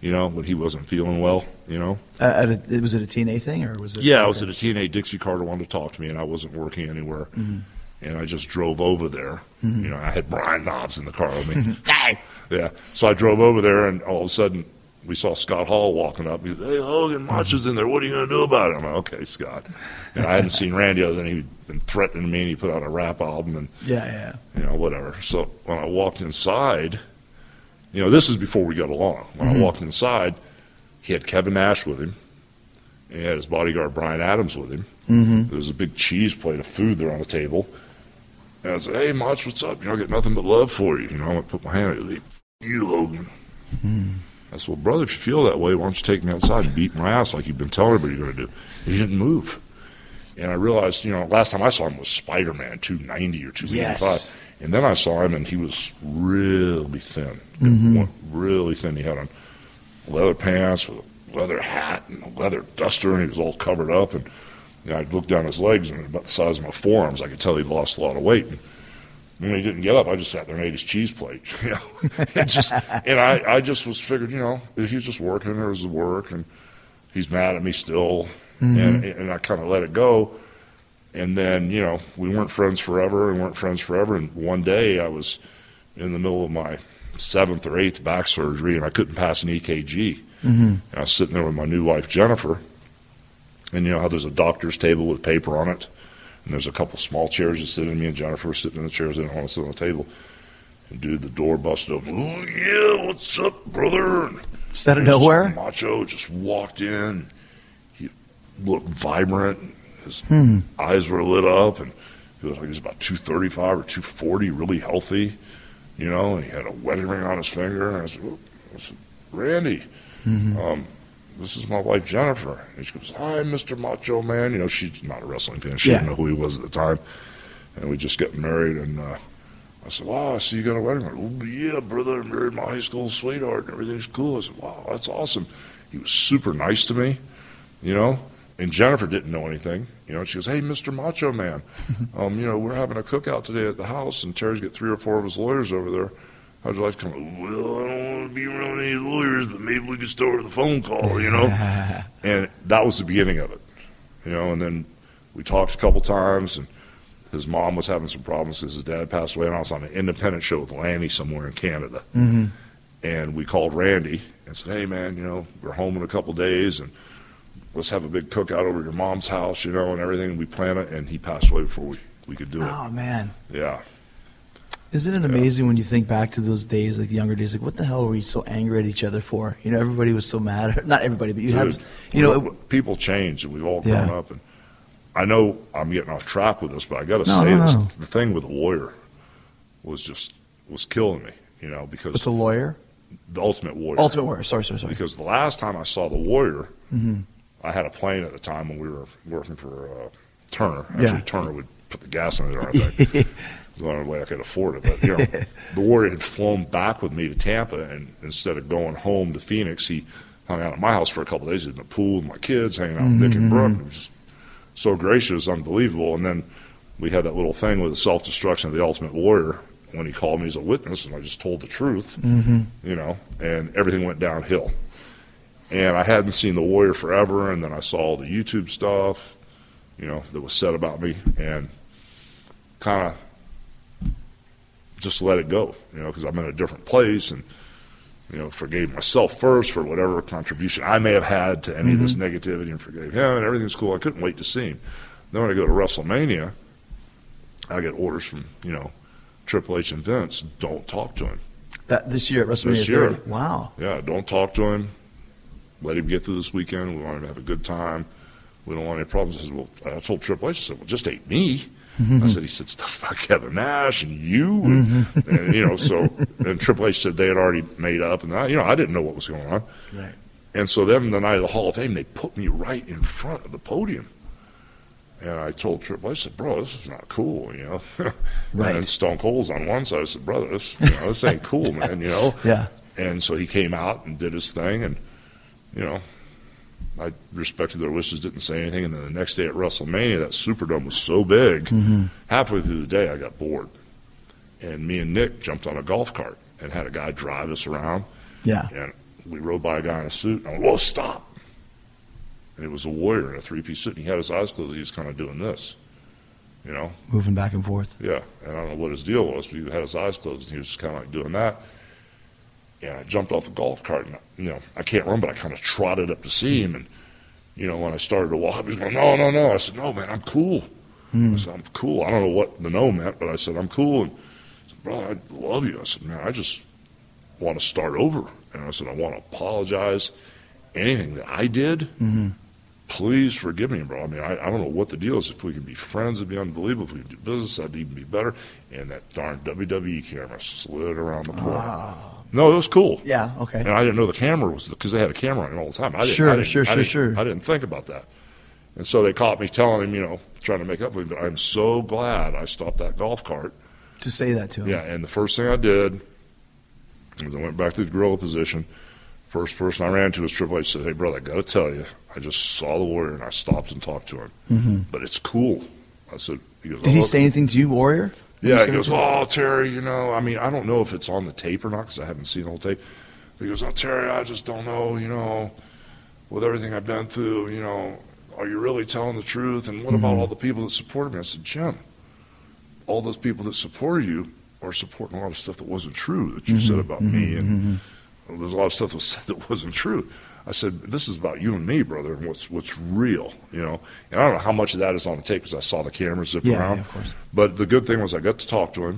you know, when he wasn't feeling well, you know. Uh, at a, was it a T N A thing, or was it? Yeah, I was at a T N A. Dixie Carter wanted to talk to me, and I wasn't working anywhere. Mm-hmm. And I just drove over there. Mm-hmm. You know, I had Brian Knobs in the car with me. Yeah, so I drove over there, and all of a sudden, we saw Scott Hall walking up. He said, "Hey, Hogan, Macho's in there. What are you going to do about it?" I'm like, "Okay, Scott." And I hadn't seen Randy other than he'd been threatening me, and he put out a rap album, and yeah, yeah, you know, whatever. So when I walked inside, you know, this is before we got along. When Mm-hmm. I walked inside, he had Kevin Nash with him. And he had his bodyguard Brian Adams with him. Mm-hmm. There was a big cheese plate of food there on the table. And I said, "Hey, Mach, what's up? You know, I got nothing but love for you." You know, I went to put my hand on it. "You, Hogan." Mm-hmm. I said, "Well, brother, if you feel that way, why don't you take me outside and beat my ass like you've been telling everybody you're going to do?" And he didn't move. And I realized, you know, last time I saw him was Spider-Man, two ninety or two eighty-five. Yes. And then I saw him, and he was really thin. Mm-hmm. Really thin. He had on leather pants with a leather hat and a leather duster, and he was all covered up. And you know, I'd look down his legs, and about the size of my forearms, I could tell he'd lost a lot of weight. And when he didn't get up, I just sat there and ate his cheese plate. You know, and just and I, I just was figured, you know, if he's just working, there was the work, and he's mad at me still, mm-hmm. and and I kind of let it go. And then, you know, we weren't friends forever, and weren't friends forever. And one day, I was in the middle of my seventh or eighth back surgery, and I couldn't pass an E K G. Mm-hmm. And I was sitting there with my new wife Jennifer, and you know how there's a doctor's table with paper on it. And there's a couple small chairs that sit in. Me and Jennifer were sitting in the chairs. They didn't want to sit on the table. And dude, the door busted open. "Oh, yeah, what's up, brother?" And Is that out of this nowhere? Macho just walked in. He looked vibrant. His Hmm. eyes were lit up. And he looked like he was about two thirty-five or two forty, really healthy. You know, and he had a wedding ring on his finger. And I said, I said "Randy, Mm-hmm. um, this is my wife, Jennifer." And she goes, "Hi, Mister Macho Man." You know, she's not a wrestling fan. She Yeah. didn't know who he was at the time. And we just got married. And uh, I said, "Wow, I see you got a wedding ring." "Oh, yeah, brother, I married my high school sweetheart, and everything's cool." I said, "Wow, that's awesome." He was super nice to me, you know. And Jennifer didn't know anything. You know, she goes, "Hey, Mister Macho Man, um, you know, we're having a cookout today at the house, and Terry's got three or four of his lawyers over there. How'd you like to come?" "Well, I don't want to be around any lawyers, but maybe we could start with a phone call, you know." And that was the beginning of it, you know. And then we talked a couple times, and his mom was having some problems because his dad passed away, and I was on an independent show with Lanny somewhere in Canada. Mm-hmm. And we called Randy and said, "Hey, man, you know, we're home in a couple days, and let's have a big cookout over at your mom's house, you know, and everything." And we planned it, and he passed away before we, we could do it. Oh man, Yeah. isn't it amazing when you think back to those days, like the younger days? Like, what the hell were we so angry at each other for? You know, everybody was so mad. Not everybody, but you Dude, have, you know, it, people change, and we've all grown Yeah. up. And I know I'm getting off track with this, but I got to No, say no, this: no. the thing with the lawyer was just was killing me, you know, because with the lawyer, the Ultimate Warrior. Ultimate Warrior. Sorry, sorry, sorry. Because the last time I saw the Warrior, Mm-hmm. I had a plane at the time when we were working for uh, Turner. Actually, Yeah. Turner would put the gas in it, I think. It was the only way I could afford it. But, you know, the Warrior had flown back with me to Tampa, and instead of going home to Phoenix, he hung out at my house for a couple of days. He was in the pool with my kids, hanging out with Nick and Brooke. It was just so gracious, unbelievable. And then we had that little thing with the self-destruction of the Ultimate Warrior when he called me as a witness, and I just told the truth, Mm-hmm. you know, and everything went downhill. And I hadn't seen The Warrior forever, and then I saw all the YouTube stuff, you know, that was said about me, and kind of just let it go, you know, because I'm in a different place, and, you know, forgave myself first for whatever contribution I may have had to any Mm-hmm. of this negativity, and forgave him, and everything's cool. I couldn't wait to see him. Then when I go to WrestleMania, I get orders from, you know, Triple H and Vince, don't talk to him. That this year at WrestleMania This year. thirty. Wow. Yeah, don't talk to him. Let him get through this weekend. We want him to have a good time. We don't want any problems. I said, well, I told Triple H, I said, well, just ain't me. I said, he said stuff about Kevin Nash and you. And, and, you know, so, and Triple H said they had already made up. And, I, you know, I didn't know what was going on. Right. And so then the night of the Hall of Fame, they put me right in front of the podium. And I told Triple H, I said, bro, this is not cool, you know. Right. And Stone Cold's on one side. I said, brother, this, you know, this ain't cool, man, you know. Yeah. And so he came out and did his thing, and, you know, I respected their wishes, didn't say anything. And then the next day at WrestleMania, that Superdome was so big, Mm-hmm. halfway through the day I got bored. And me and Nick jumped on a golf cart and had a guy drive us around. Yeah. And we rode by a guy in a suit, and I went, whoa, stop. And it was a warrior in a three-piece suit, and he had his eyes closed. He was kind of doing this, you know? Moving back and forth. Yeah, and I don't know what his deal was, but he had his eyes closed, and he was just kind of like doing that. And I jumped off the golf cart, and, you know, I can't run, but I kind of trotted up to see him, and, you know, when I started to walk, he was going, no, no, no. I said, no, man, I'm cool. Mm. I said, I'm cool. I don't know what the no meant, but I said, I'm cool. And I said, bro, I love you. I said, man, I just want to start over. And I said, I want to apologize. Anything that I did, mm-hmm. please forgive me, bro. I mean, I, I don't know what the deal is. If we can be friends, it'd be unbelievable. If we can do business, that'd even be better. And that darn W W E camera slid around the corner. Oh. No, it was cool. Yeah, okay. And I didn't know the camera was, because they had a camera on it all the time. I didn't, sure, I didn't, sure, I sure, didn't, sure. I didn't think about that. And so they caught me telling him, you know, trying to make up with him, but I'm so glad I stopped that golf cart. To say that to him. Yeah, and the first thing I did was I went back to the gorilla position. First person I ran to was Triple H. Said, hey, brother, I got to tell you, I just saw the Warrior, and I stopped and talked to him. Mm-hmm. But it's cool. I said, he goes, Did oh, he say anything to you, Warrior? Did yeah, he goes, oh, Terry, you know, I mean, I don't know if it's on the tape or not because I haven't seen the whole tape. He goes, oh, Terry, I just don't know, you know, with everything I've been through, you know, are you really telling the truth? And what mm-hmm. about all the people that supported me? I said, Jim, all those people that supported you are supporting a lot of stuff that wasn't true that you mm-hmm. said about mm-hmm. me. And mm-hmm. there's a lot of stuff that was said that wasn't true. I said, this is about you and me, brother, and what's what's real, you know. And I don't know how much of that is on the tape because I saw the camera zip yeah, around. Yeah, of course. But the good thing was I got to talk to him.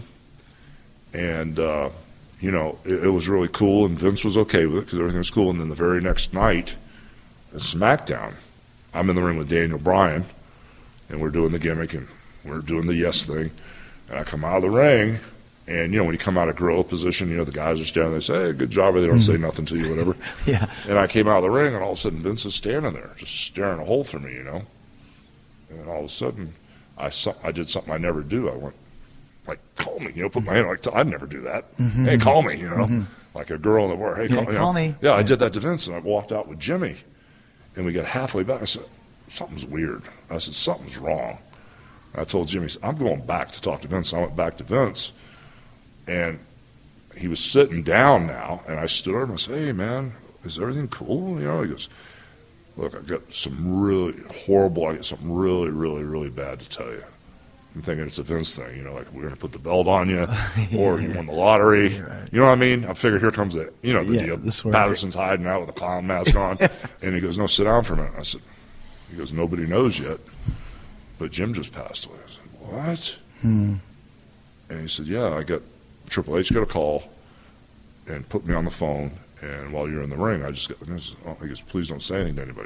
And, uh, you know, it, it was really cool, and Vince was okay with it because everything was cool. And then the very next night, at SmackDown, I'm in the ring with Daniel Bryan, and we're doing the gimmick, and we're doing the yes thing. And I come out of the ring, and, you know, when you come out of gorilla position, you know, the guys are standing there, they say, hey, good job, or they don't mm-hmm. say nothing to you, whatever. yeah. And I came out of the ring, and all of a sudden Vince is standing there, just staring a hole through me, you know. And all of a sudden, I, I did something I never do. I went, like, call me, you know, put my hand, like, I'd never do that. Mm-hmm. Hey, call me, you know, mm-hmm. like a girl in the bar. Hey, yeah, call, call you know? me. Yeah, yeah, I did that to Vince, and I walked out with Jimmy, and we got halfway back. I said, something's weird. I said, something's wrong. And I told Jimmy, I'm going back to talk to Vince. And I went back to Vince, and he was sitting down now, and I stood over and I said, hey, man, is everything cool? You know, he goes, look, I've got some really horrible, I got something really, really, really bad to tell you. I'm thinking it's a Vince thing, you know, like we're going to put the belt on you, yeah, or you won the lottery. Right. You know what I mean? I figured here comes the, you know, the yeah, deal. Patterson's hiding out with a clown mask on. And he goes, no, sit down for a minute. I said, he goes, nobody knows yet, but Jim just passed away. I said, what? Hmm. And he said, yeah, I got, Triple H got a call and put me on the phone. And while you're in the ring, I just got, he goes, please don't say anything to anybody.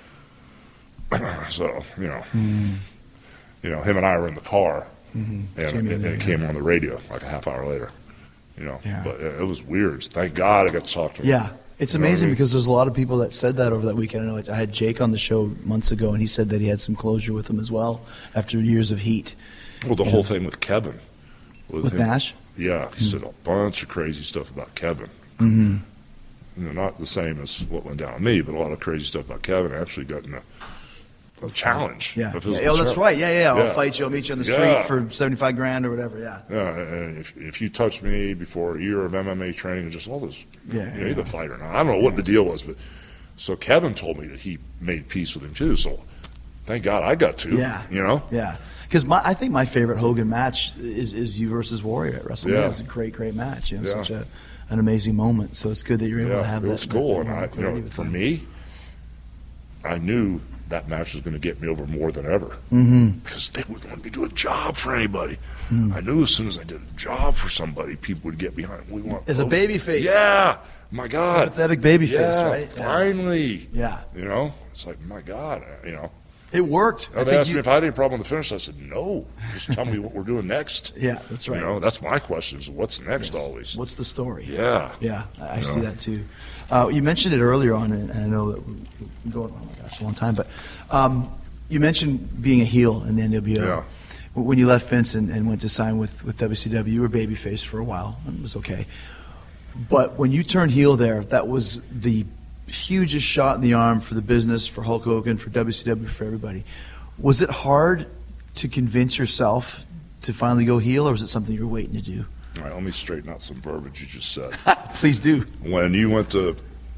So, you know. Hmm. You know, him and I were in the car, mm-hmm. and, and, and it came on the radio like a half hour later. You know, yeah. but it was weird. Thank God I got to talk to him. Yeah, it's you amazing I mean? because there's a lot of people that said that over that weekend. I know I had Jake on the show months ago, and he said that he had some closure with him as well after years of heat. Well, the you whole know. thing with Kevin. With, with Nash? Yeah, he mm-hmm. said a bunch of crazy stuff about Kevin. Mm-hmm. You know, not the same as what went down on me, but a lot of crazy stuff about Kevin. I actually got in a A challenge. Yeah. yeah. Oh, that's right. Yeah, yeah, yeah. I'll fight you. I'll meet you on the street yeah. for seventy-five grand or whatever. Yeah. Yeah. And if if you touch me before a year of M M A training and just all this, yeah, you know, yeah. you're the fighter now. I don't know what the deal was, but so Kevin told me that he made peace with him too. So thank God I got to. Yeah. You know. Yeah. Because my I think my favorite Hogan match is is you versus Warrior at WrestleMania. Yeah. It was a great, great match. You know, yeah. such a an amazing moment. So it's good that you're able yeah, to have it that. It was cool, that, that and I, you know, for him. me, I knew that match was going to get me over more than ever mm-hmm. because they wouldn't let me do a job for anybody. Mm. I knew as soon as I did a job for somebody, people would get behind. We want as a baby face. Yeah, my God, sympathetic baby face. Yeah, right? Finally. Yeah, you know, it's like my God, you know. It worked. Oh, they asked you... me if I had any problem with the finish. I said, no. Just tell me what we're doing next. Yeah, that's right. You know, that's my question is what's next yes. always. What's the story? Yeah. Yeah, I, I see that too. Uh, you mentioned it earlier on, and I know that we're going, oh my gosh, a long time, but um, you mentioned being a heel in the N W O. Yeah. When you left Vince and, and went to sign with, with W C W, you were babyface for a while, and it was okay. But when you turned heel there, that was the hugest shot in the arm for the business, for Hulk Hogan, for W C W, for everybody. Was it hard to convince yourself to finally go heel, or was it something you were waiting to do? All right, let me straighten out some verbiage you just said. Please do. When you went to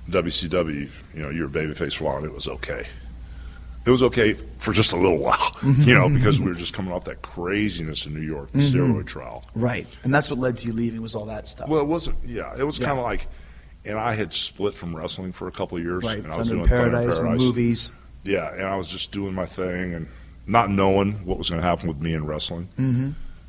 W C W, you know, you were babyface for a while, and it was okay. It was okay for just a little while, mm-hmm. you know, because we were just coming off that craziness in New York, the mm-hmm. steroid trial. Right. And that's what led to you leaving, was all that stuff. Well, it wasn't, yeah, it was yeah. kind of like, and I had split from wrestling for a couple of years. Right, and I was Thunder doing Paradise, Thunder Paradise and movies. Yeah, and I was just doing my thing and not knowing what was going to happen with me in wrestling. Mm-hmm.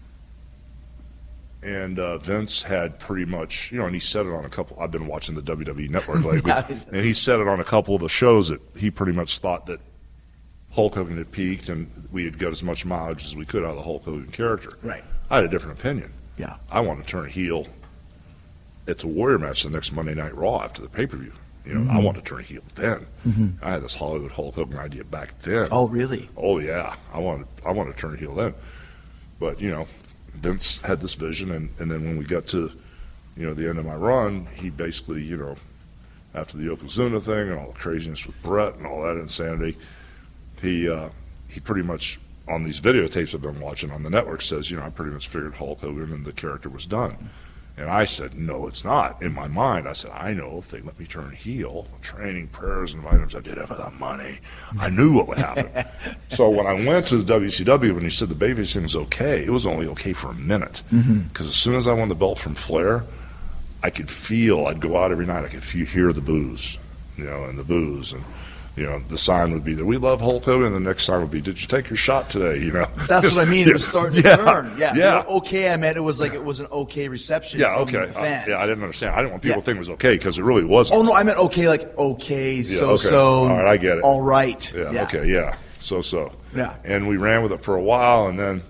And uh, Vince had pretty much, you know, and he said it on a couple, I've been watching the W W E Network lately, and he said it on a couple of the shows that he pretty much thought that Hulk Hogan had peaked and we had got as much mileage as we could out of the Hulk Hogan character. Right. I had a different opinion. Yeah. I wanted to turn heel at the Warrior match the next Monday Night Raw after the pay-per-view. You know, mm-hmm. I wanted to turn heel then. Mm-hmm. I had this Hollywood Hulk Hogan idea back then. Oh, really? Oh, yeah. I wanted I wanted to turn heel then. But, you know, Vince had this vision, and, and then when we got to, you know, the end of my run, he basically, you know, after the Yokozuna thing and all the craziness with Brett and all that insanity, he uh, he pretty much, on these videotapes I've been watching on the network, says, you know, I pretty much figured Hulk Hogan and the character was done. And I said, no, it's not. In my mind, I said, I know if they let me turn heel, training, prayers, and vitamins, I did have the money. I knew what would happen. So when I went to the W C W, when he said the babyface thing was okay, it was only okay for a minute. Because mm-hmm. as soon as I won the belt from Flair, I could feel, I'd go out every night, I could feel, hear the boos, you know, and the boos, and you know, the sign would be there, we love Hulk Hogan, and the next sign would be, did you take your shot today, you know? That's what I mean, it was starting to yeah, turn. Yeah, yeah. You know, okay, I meant it was like it was an okay reception yeah, from okay. the fans. Uh, yeah, I didn't understand. I didn't want people yeah. to think it was okay, because it really wasn't. Oh, no, I meant okay, like okay, yeah, so-so. Okay. All right, I get it. All right. Yeah, yeah. okay, yeah, so-so. Yeah. And we ran with it for a while, and then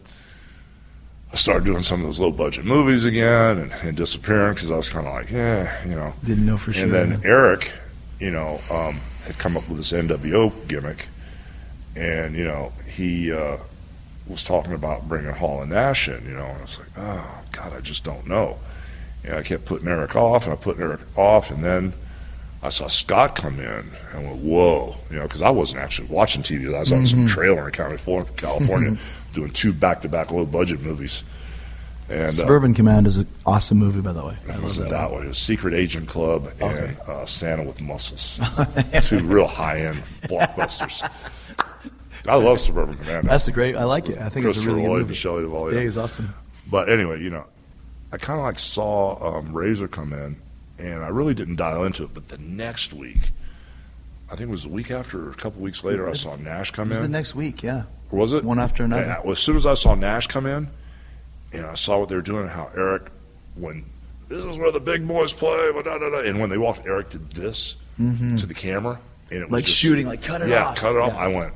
I started doing some of those low-budget movies again and, and disappearing, because I was kind of like, yeah, you know. Didn't know for sure. And then Eric, you know, um, had come up with this N W O gimmick, and, you know, he uh, was talking about bringing Hall and Nash in, you know, and I was like, oh, God, I just don't know. And I kept putting Eric off, and I put Eric off, and then I saw Scott come in, and went, whoa, you know, because I wasn't actually watching T V. I was on mm-hmm. some trailer in California, California doing two back-to-back low-budget movies. And, Suburban uh, Command is an awesome movie, by the way. It wasn't that one. It was Secret Agent Club and okay. uh, Santa with Muscles. Two real high-end blockbusters. I love Suburban Command. That's a great. I like it. I think it's a really good movie. And Shelley Duvall. Yeah, he's awesome. But anyway, you know, I kind of like saw um, Razor come in, and I really didn't dial into it. But the next week, I think it was a week after, or a couple weeks later, I saw Nash come in. It was in. the next week, yeah. Or was it? One after another. Yeah, well, as soon as I saw Nash come in, and I saw what they were doing, how Eric, when this is where the big boys play, da, da, da, and when they walked, Eric did this mm-hmm. to the camera, and it was like just, shooting, like cut it yeah, off. Yeah, cut it off. Yeah. I went,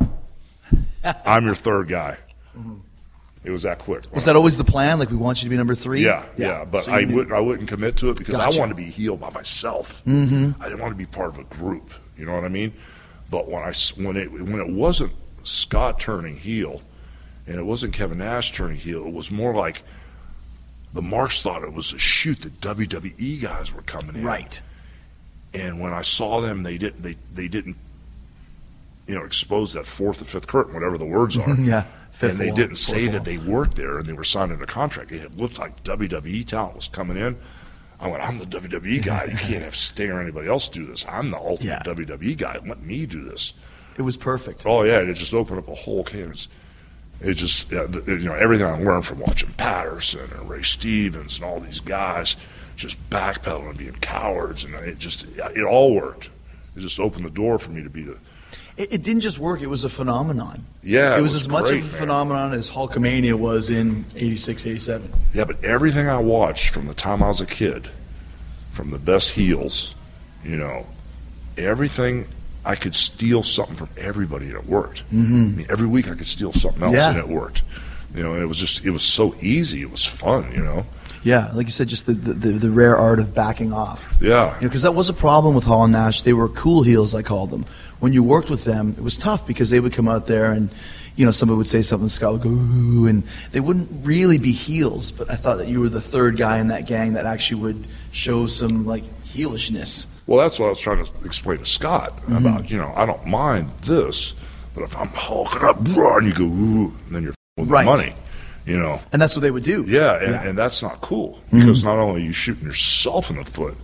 I'm your third guy. Mm-hmm. It was that quick. Was that always the plan? Like we want you to be number three? Yeah, yeah. yeah but so I wouldn't. I wouldn't commit to it because gotcha. I wanted to be healed by myself. Mm-hmm. I didn't want to be part of a group. You know what I mean? But when I when it when it wasn't Scott turning heel, and it wasn't Kevin Nash turning heel, it was more like the Marks thought it was a shoot. The W W E guys were coming in, right? And when I saw them, they didn't. They they didn't. You know, expose that fourth or fifth curtain, whatever the words are. yeah. Fifth and they wall, didn't say wall. that they worked there and they were signing a contract. It looked like W W E talent was coming in. I went, I'm the W W E guy. You can't have Sting or anybody else do this. I'm the ultimate yeah. W W E guy. Let me do this. It was perfect. Oh, yeah. And it just opened up a whole canvas. It just, yeah, the, you know, everything I learned from watching Patterson and Ray Stevens and all these guys just backpedaling and being cowards. And it just, it all worked. It just opened the door for me to be the, It, it didn't just work, it was a phenomenon. Yeah, It, it was, was as much great, of a man. phenomenon as Hulkamania was in eighty-six, eighty-seven. Yeah, but everything I watched from the time I was a kid, from the best heels, you know, everything, I could steal something from everybody and it worked. Mm-hmm. I mean, every week I could steal something else Yeah. and it worked. You know, and it was just, it was so easy. It was fun, you know. Yeah, like you said, just the, the, the rare art of backing off. Yeah. Because that was a problem with Hall and Nash. They were cool heels, I called them. When you worked with them, it was tough because they would come out there and, you know, somebody would say something, Scott would go, ooh, and they wouldn't really be heels. But I thought that you were the third guy in that gang that actually would show some, like, heelishness. Well, that's what I was trying to explain to Scott Mm-hmm. about, you know, I don't mind this, but if I'm hulking up, blah, and you go, ooh, and then you're with Right. the money, you know. And that's what they would do. Yeah, and, Yeah. and that's not cool because mm-hmm. not only are you shooting yourself in the foot,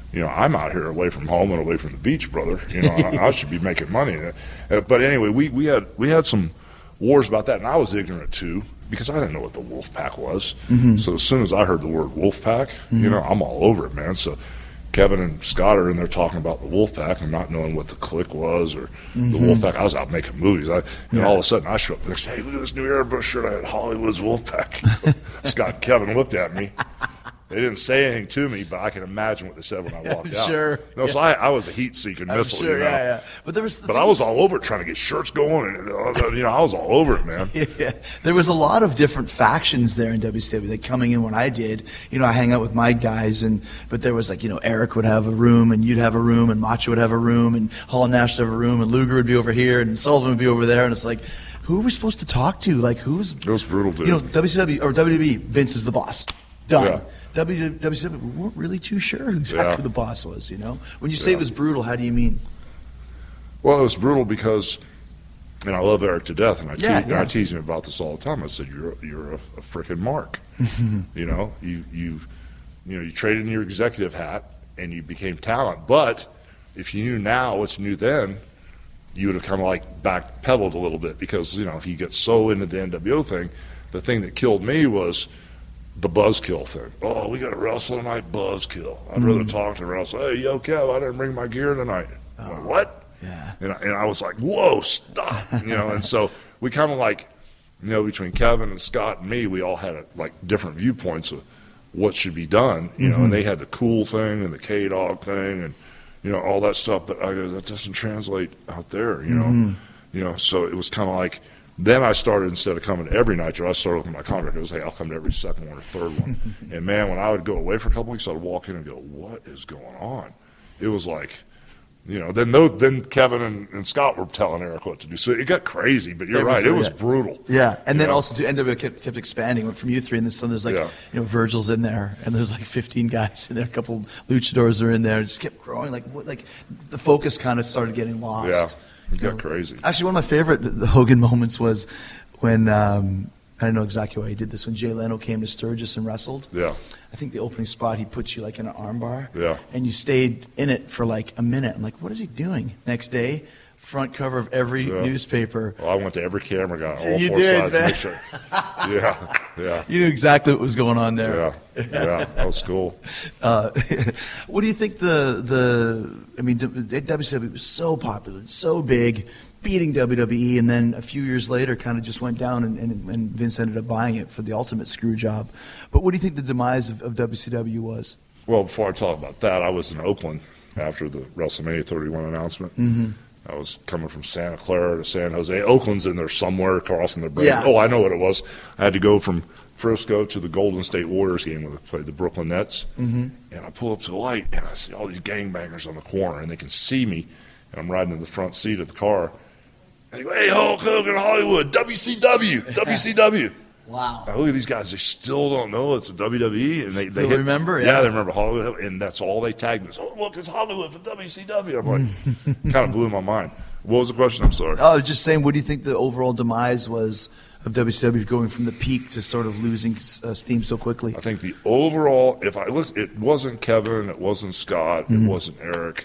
You know, I'm out here away from home and away from the beach, brother. You know, I, I should be making money. Uh, but anyway, we, we had we had some wars about that, and I was ignorant too because I didn't know what the Wolfpack was. Mm-hmm. So as soon as I heard the word Wolfpack, mm-hmm. you know, I'm all over it, man. So Kevin and Scott are in there talking about the Wolfpack and not knowing what the Clique was or mm-hmm. the Wolfpack. I was out making movies. I, and yeah. all of a sudden I show up and they say, hey, look at this new Airbrush shirt I had, Hollywood's Wolfpack. Scott and Kevin looked at me. They didn't say anything to me, but I can imagine what they said when I walked out. Sure. No, yeah. so I, I was a heat-seeking missile, sure, you know. Yeah, yeah. But there was, the but thing, I was all over it, trying to get shirts going, and you know, I was all over it, man. Yeah. There was a lot of different factions there in W C W. Like coming in when I did, you know, I hang out with my guys, and but there was like, you know, Eric would have a room, and you'd have a room, and Macho would have a room, and Hall and Nash would have a room, and Luger would be over here, and Sullivan would be over there, and it's like, who are we supposed to talk to? Like, who's? It was brutal, dude. You know, W C W or W W E, Vince is the boss. Done. Yeah. W W E, we weren't really too sure who exactly yeah. the boss was, you know? When you say yeah. it was brutal, how do you mean? Well, it was brutal because, and I love Eric to death, and I, yeah, te- yeah. I tease him about this all the time. I said, you're a, you're a, a freaking mark. You know, you, you, you know, you traded in your executive hat, and you became talent. But if you knew now what you knew then, you would have kind of like backpedaled a little bit because, you know, he gets so into the N W O thing. The thing that killed me was the buzzkill thing. Oh, we got to wrestle tonight, buzzkill. I'd mm. rather talk to wrestle. Hey, yo, Kev, I didn't bring my gear tonight. Oh. Like, what? Yeah. And I, and I was like, whoa, stop. You know, and so we kind of like, you know, between Kevin and Scott and me, we all had a, like different viewpoints of what should be done. You mm-hmm. know, and they had the cool thing and the K-Dog thing and, you know, all that stuff. But I go, that doesn't translate out there, you know. Mm-hmm. You know, so it was kind of like, then I started, instead of coming every Nitro, I started with my contract. It was, hey, I'll come to every second one or third one. And, man, when I would go away for a couple weeks, I'd walk in and go, what is going on? It was like, you know, then those, then Kevin and, and Scott were telling Eric what to do. So it got crazy, but you're it right. Was, it was yeah. brutal. Yeah, and then know? also, too, N W O kept, kept expanding. Went from you three, and then there's like, yeah. you know, Virgil's in there, and there's like fifteen guys in there, a couple luchadors are in there. It just kept growing. Like, what, like the focus kind of started getting lost. Yeah, it got you know? crazy. Actually, one of my favorite the Hogan moments was when um, I don't know exactly why he did this. When Jay Leno came to Sturgis and wrestled, yeah, I think the opening spot he put you like in an armbar, yeah, and you stayed in it for like a minute. I'm like, what is he doing? Next day, front cover of every yeah. newspaper. Well, I went to every camera guy, all you four did, sides man. to make sure. Yeah, yeah. You knew exactly what was going on there. Yeah, yeah, that was cool. Uh, what do you think the the? I mean, W C W was so popular, so big, beating W W E, and then a few years later kind of just went down, and, and, and Vince ended up buying it for the ultimate screw job. But what do you think the demise of, of W C W was? Well, before I talk about that, I was in Oakland after the WrestleMania thirty-one announcement. Mm-hmm. I was coming from Santa Clara to San Jose. Oakland's in there somewhere, crossing the bridge. Yeah. Oh, I know what it was. I had to go from Frisco to the Golden State Warriors game where they played the Brooklyn Nets. Mm-hmm. And I pull up to the light, and I see all these gangbangers on the corner, and they can see me, and I'm riding in the front seat of the car. And they go, hey, Hulk Hogan, Hollywood, W C W, W C W. Wow. Now, look at these guys. They still don't know it's a W W E. And they, still they hit, remember? Yeah. yeah, they remember Hollywood, and that's all they tagged me. Oh, look, it's Hollywood for W C W. I'm like, kind of blew my mind. What was the question? I'm sorry. Oh, I was just saying, what do you think the overall demise was of W C W going from the peak to sort of losing uh, steam so quickly? I think the overall, if I look, it wasn't Kevin, it wasn't Scott, mm-hmm. it wasn't Eric.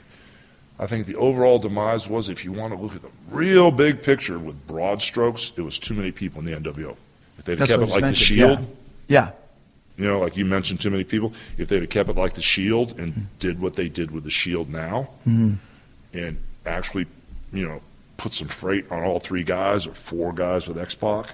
I think the overall demise was, if you want to look at the real big picture with broad strokes, it was too many people in the N W O. If they'd have kept it like the Shield, yeah. yeah, you know, like you mentioned, too many people. If they'd have kept it like the Shield and mm-hmm. did what they did with the Shield now, mm-hmm. and actually, you know, put some freight on all three guys or four guys with X-Pac,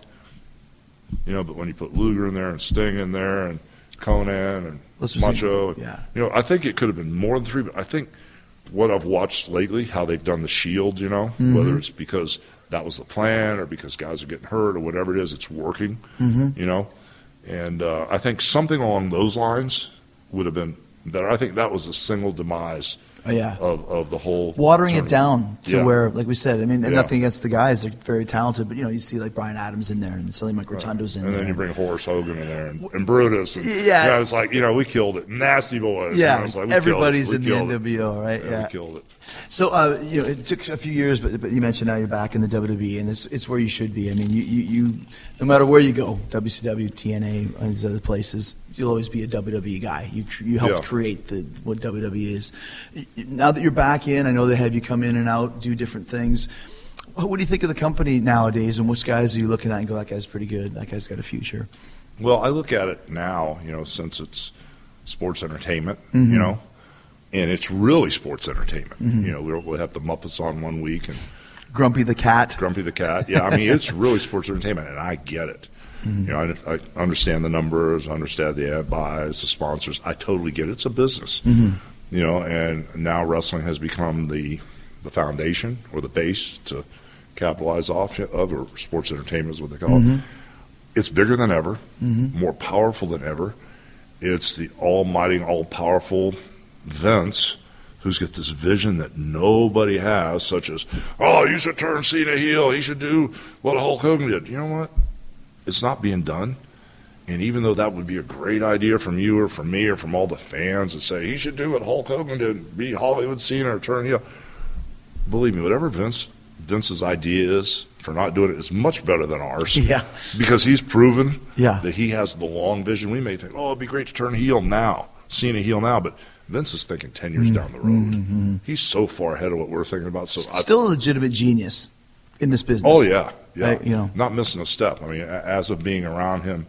you know, but when you put Luger in there and Sting in there and Conan and Macho, yeah. you know, I think it could have been more than three, but I think what I've watched lately, how they've done the Shield, you know, mm-hmm. whether it's because that was the plan or because guys are getting hurt or whatever it is, it's working, mm-hmm. you know. And uh, I think something along those lines would have been better. I think that was a single demise Oh, yeah. of, of the whole watering tournament. it down to Yeah. where, like we said, I mean, and Yeah. nothing against the guys, they're very talented, but you know, you see like Brian Adams in there and Silly Mike Rotundo's in And there. then you bring Horace Hogan in there and, and Brutus. And, Yeah. you know, it's like, you know, we killed it. Nasty Boys. Yeah, You know, it's like, we everybody's killed it. We in the killed N it. W O, right? Yeah, Yeah. we killed it. So, uh, you know, it took a few years, but, but you mentioned now you're back in the W W E, and it's it's where you should be. I mean, you, you, you no matter where you go, W C W, T N A, and these other places, you'll always be a W W E guy. You you helped Yeah. create the what W W E is. Now that you're back in, I know they have you come in and out, do different things. What do you think of the company nowadays, and which guys are you looking at and go, that guy's pretty good, that guy's got a future? Well, I look at it now, you know, since it's sports entertainment, Mm-hmm. you know, and it's really sports entertainment. Mm-hmm. You know, we'll, we'll have the Muppets on one week and Grumpy the Cat. Grumpy the Cat. Yeah, I mean, it's really sports entertainment, and I get it. Mm-hmm. You know, I, I understand the numbers, I understand the ad buys, the sponsors. I totally get it. It's a business. Mm-hmm. You know, and now wrestling has become the the foundation or the base to capitalize off of, or sports entertainment is what they call Mm-hmm. it. It's bigger than ever, more powerful than ever. It's the almighty, all-powerful Vince who's got this vision that nobody has, such as, oh, you should turn Cena heel. He should do what Hulk Hogan did. You know what? It's not being done. And even though that would be a great idea from you or from me or from all the fans to say, he should do what Hulk Hogan did, be Hollywood Cena or turn heel. Believe me, whatever Vince Vince's idea is for not doing it is much better than ours. Yeah. Because he's proven Yeah. that he has the long vision. We may think, oh, it'd be great to turn heel now, Cena heel now, but Vince is thinking ten years down the road. Mm-hmm. He's so far ahead of what we're thinking about. So I, Still a legitimate genius in this business. oh yeah, yeah, Right, you know. not missing a step. I mean, a- as of being around him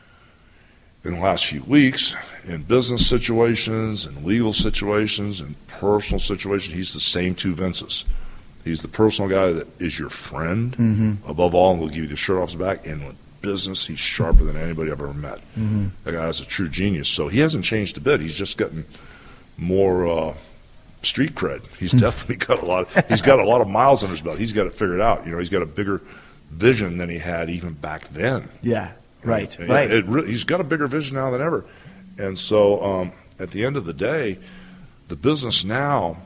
in the last few weeks, in business situations, and legal situations, and personal situations, he's the same two Vinces. He's the personal guy that is your friend Mm-hmm. above all, and will give you the shirt off his back. And with business, he's sharper than anybody I've ever met. Mm-hmm. That guy's a true genius. So he hasn't changed a bit. He's just gotten more uh, street cred. He's Hmm. definitely got a lot. He's got a lot of miles on his belt. He's got it figured out. You know, he's got a bigger vision than he had even back then. Yeah, right, And right. It, really, he's got a bigger vision now than ever. And so, um, at the end of the day, the business now,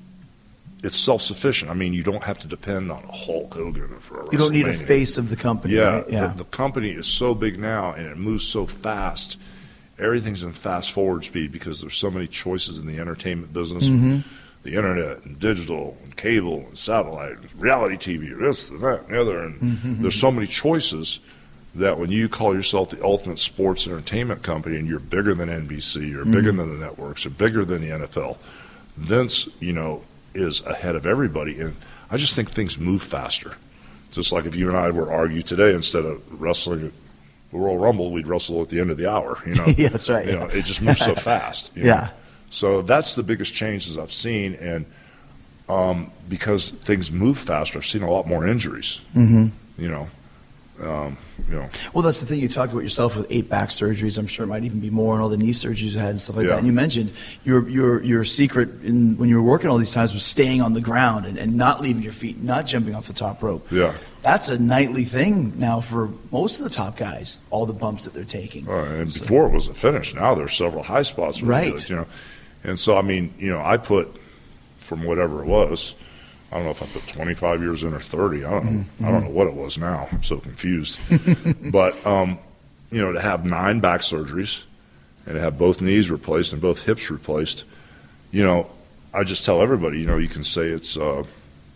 it's self-sufficient. I mean, you don't have to depend on a Hulk Hogan for a You don't need a WrestleMania. face of the company. Yeah, right? yeah. The, the company is so big now, and it moves so fast. Everything's in fast forward speed because there's so many choices in the entertainment business, Mm-hmm. with the internet and digital and cable and satellite and reality T V, this, that, and the other. And Mm-hmm. there's so many choices that when you call yourself the ultimate sports entertainment company and you're bigger than N B C, you're bigger Mm-hmm. than the networks, you're bigger than the N F L, Vince, you know, is ahead of everybody. And I just think things move faster. Just like if you and I were to argue today, instead of wrestling at the Royal Rumble, we'd wrestle at the end of the hour. You know, Yeah, that's right. You know, it just moves so fast. you know. Yeah. So that's the biggest changes I've seen, and um, because things move faster, I've seen a lot more injuries. Mm-hmm. You know, um, you know. Well, that's the thing. You talked about yourself with eight back surgeries. I'm sure it might even be more, and all the knee surgeries you had and stuff like Yeah. that. And you mentioned your your your secret in when you were working all these times was staying on the ground and, and not leaving your feet, not jumping off the top rope. Yeah. That's a nightly thing now for most of the top guys. All the bumps that they're taking. Uh, and before it was a finish. Now there's several high spots. where they do Right. it, you know, and so I mean, you know, I put from whatever it was. I don't know if I put twenty-five years in or thirty. I don't know. Mm-hmm. I don't know what it was now. I'm so confused. But um, you know, to have nine back surgeries and to have both knees replaced and both hips replaced, you know, I just tell everybody, you know, you can say it's uh,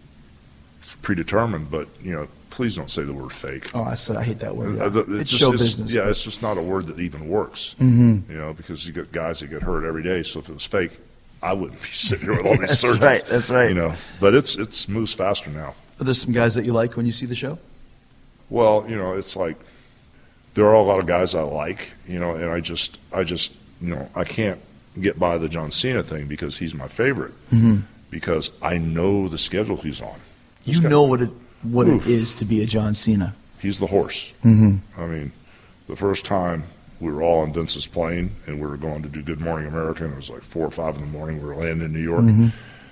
predetermined, but you know, please don't say the word fake. Oh, I said I hate that word. Uh, the- Yeah. It's just- show it's- business. Yeah, but- it's just not a word that even works. Mm-hmm. You know, because you get guys that get hurt every day. So if it was fake, I wouldn't be sitting here with all these That's surgeries. right, that's right. You know, but it's it's moves faster now. Are there some guys that you like when you see the show? Well, you know, it's like there are a lot of guys I like. You know, and I just I just you know I can't get by the John Cena thing because he's my favorite. Mm-hmm. Because I know the schedule he's on. This You guy- know what it what Oof. it is to be a John Cena. He's the horse. Mm-hmm. I mean, the first time we were all on Vince's plane and we were going to do Good Morning America, and it was like four or five in the morning. We were landing in New York, Mm-hmm.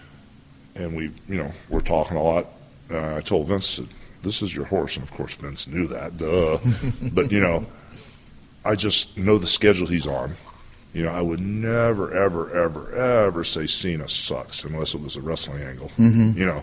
and we, you know, we're talking a lot. Uh, I told Vince, "This is your horse," and of course Vince knew that. Duh. But you know, I just know the schedule he's on. You know, I would never, ever, ever, ever say Cena sucks unless it was a wrestling angle. Mm-hmm. You know,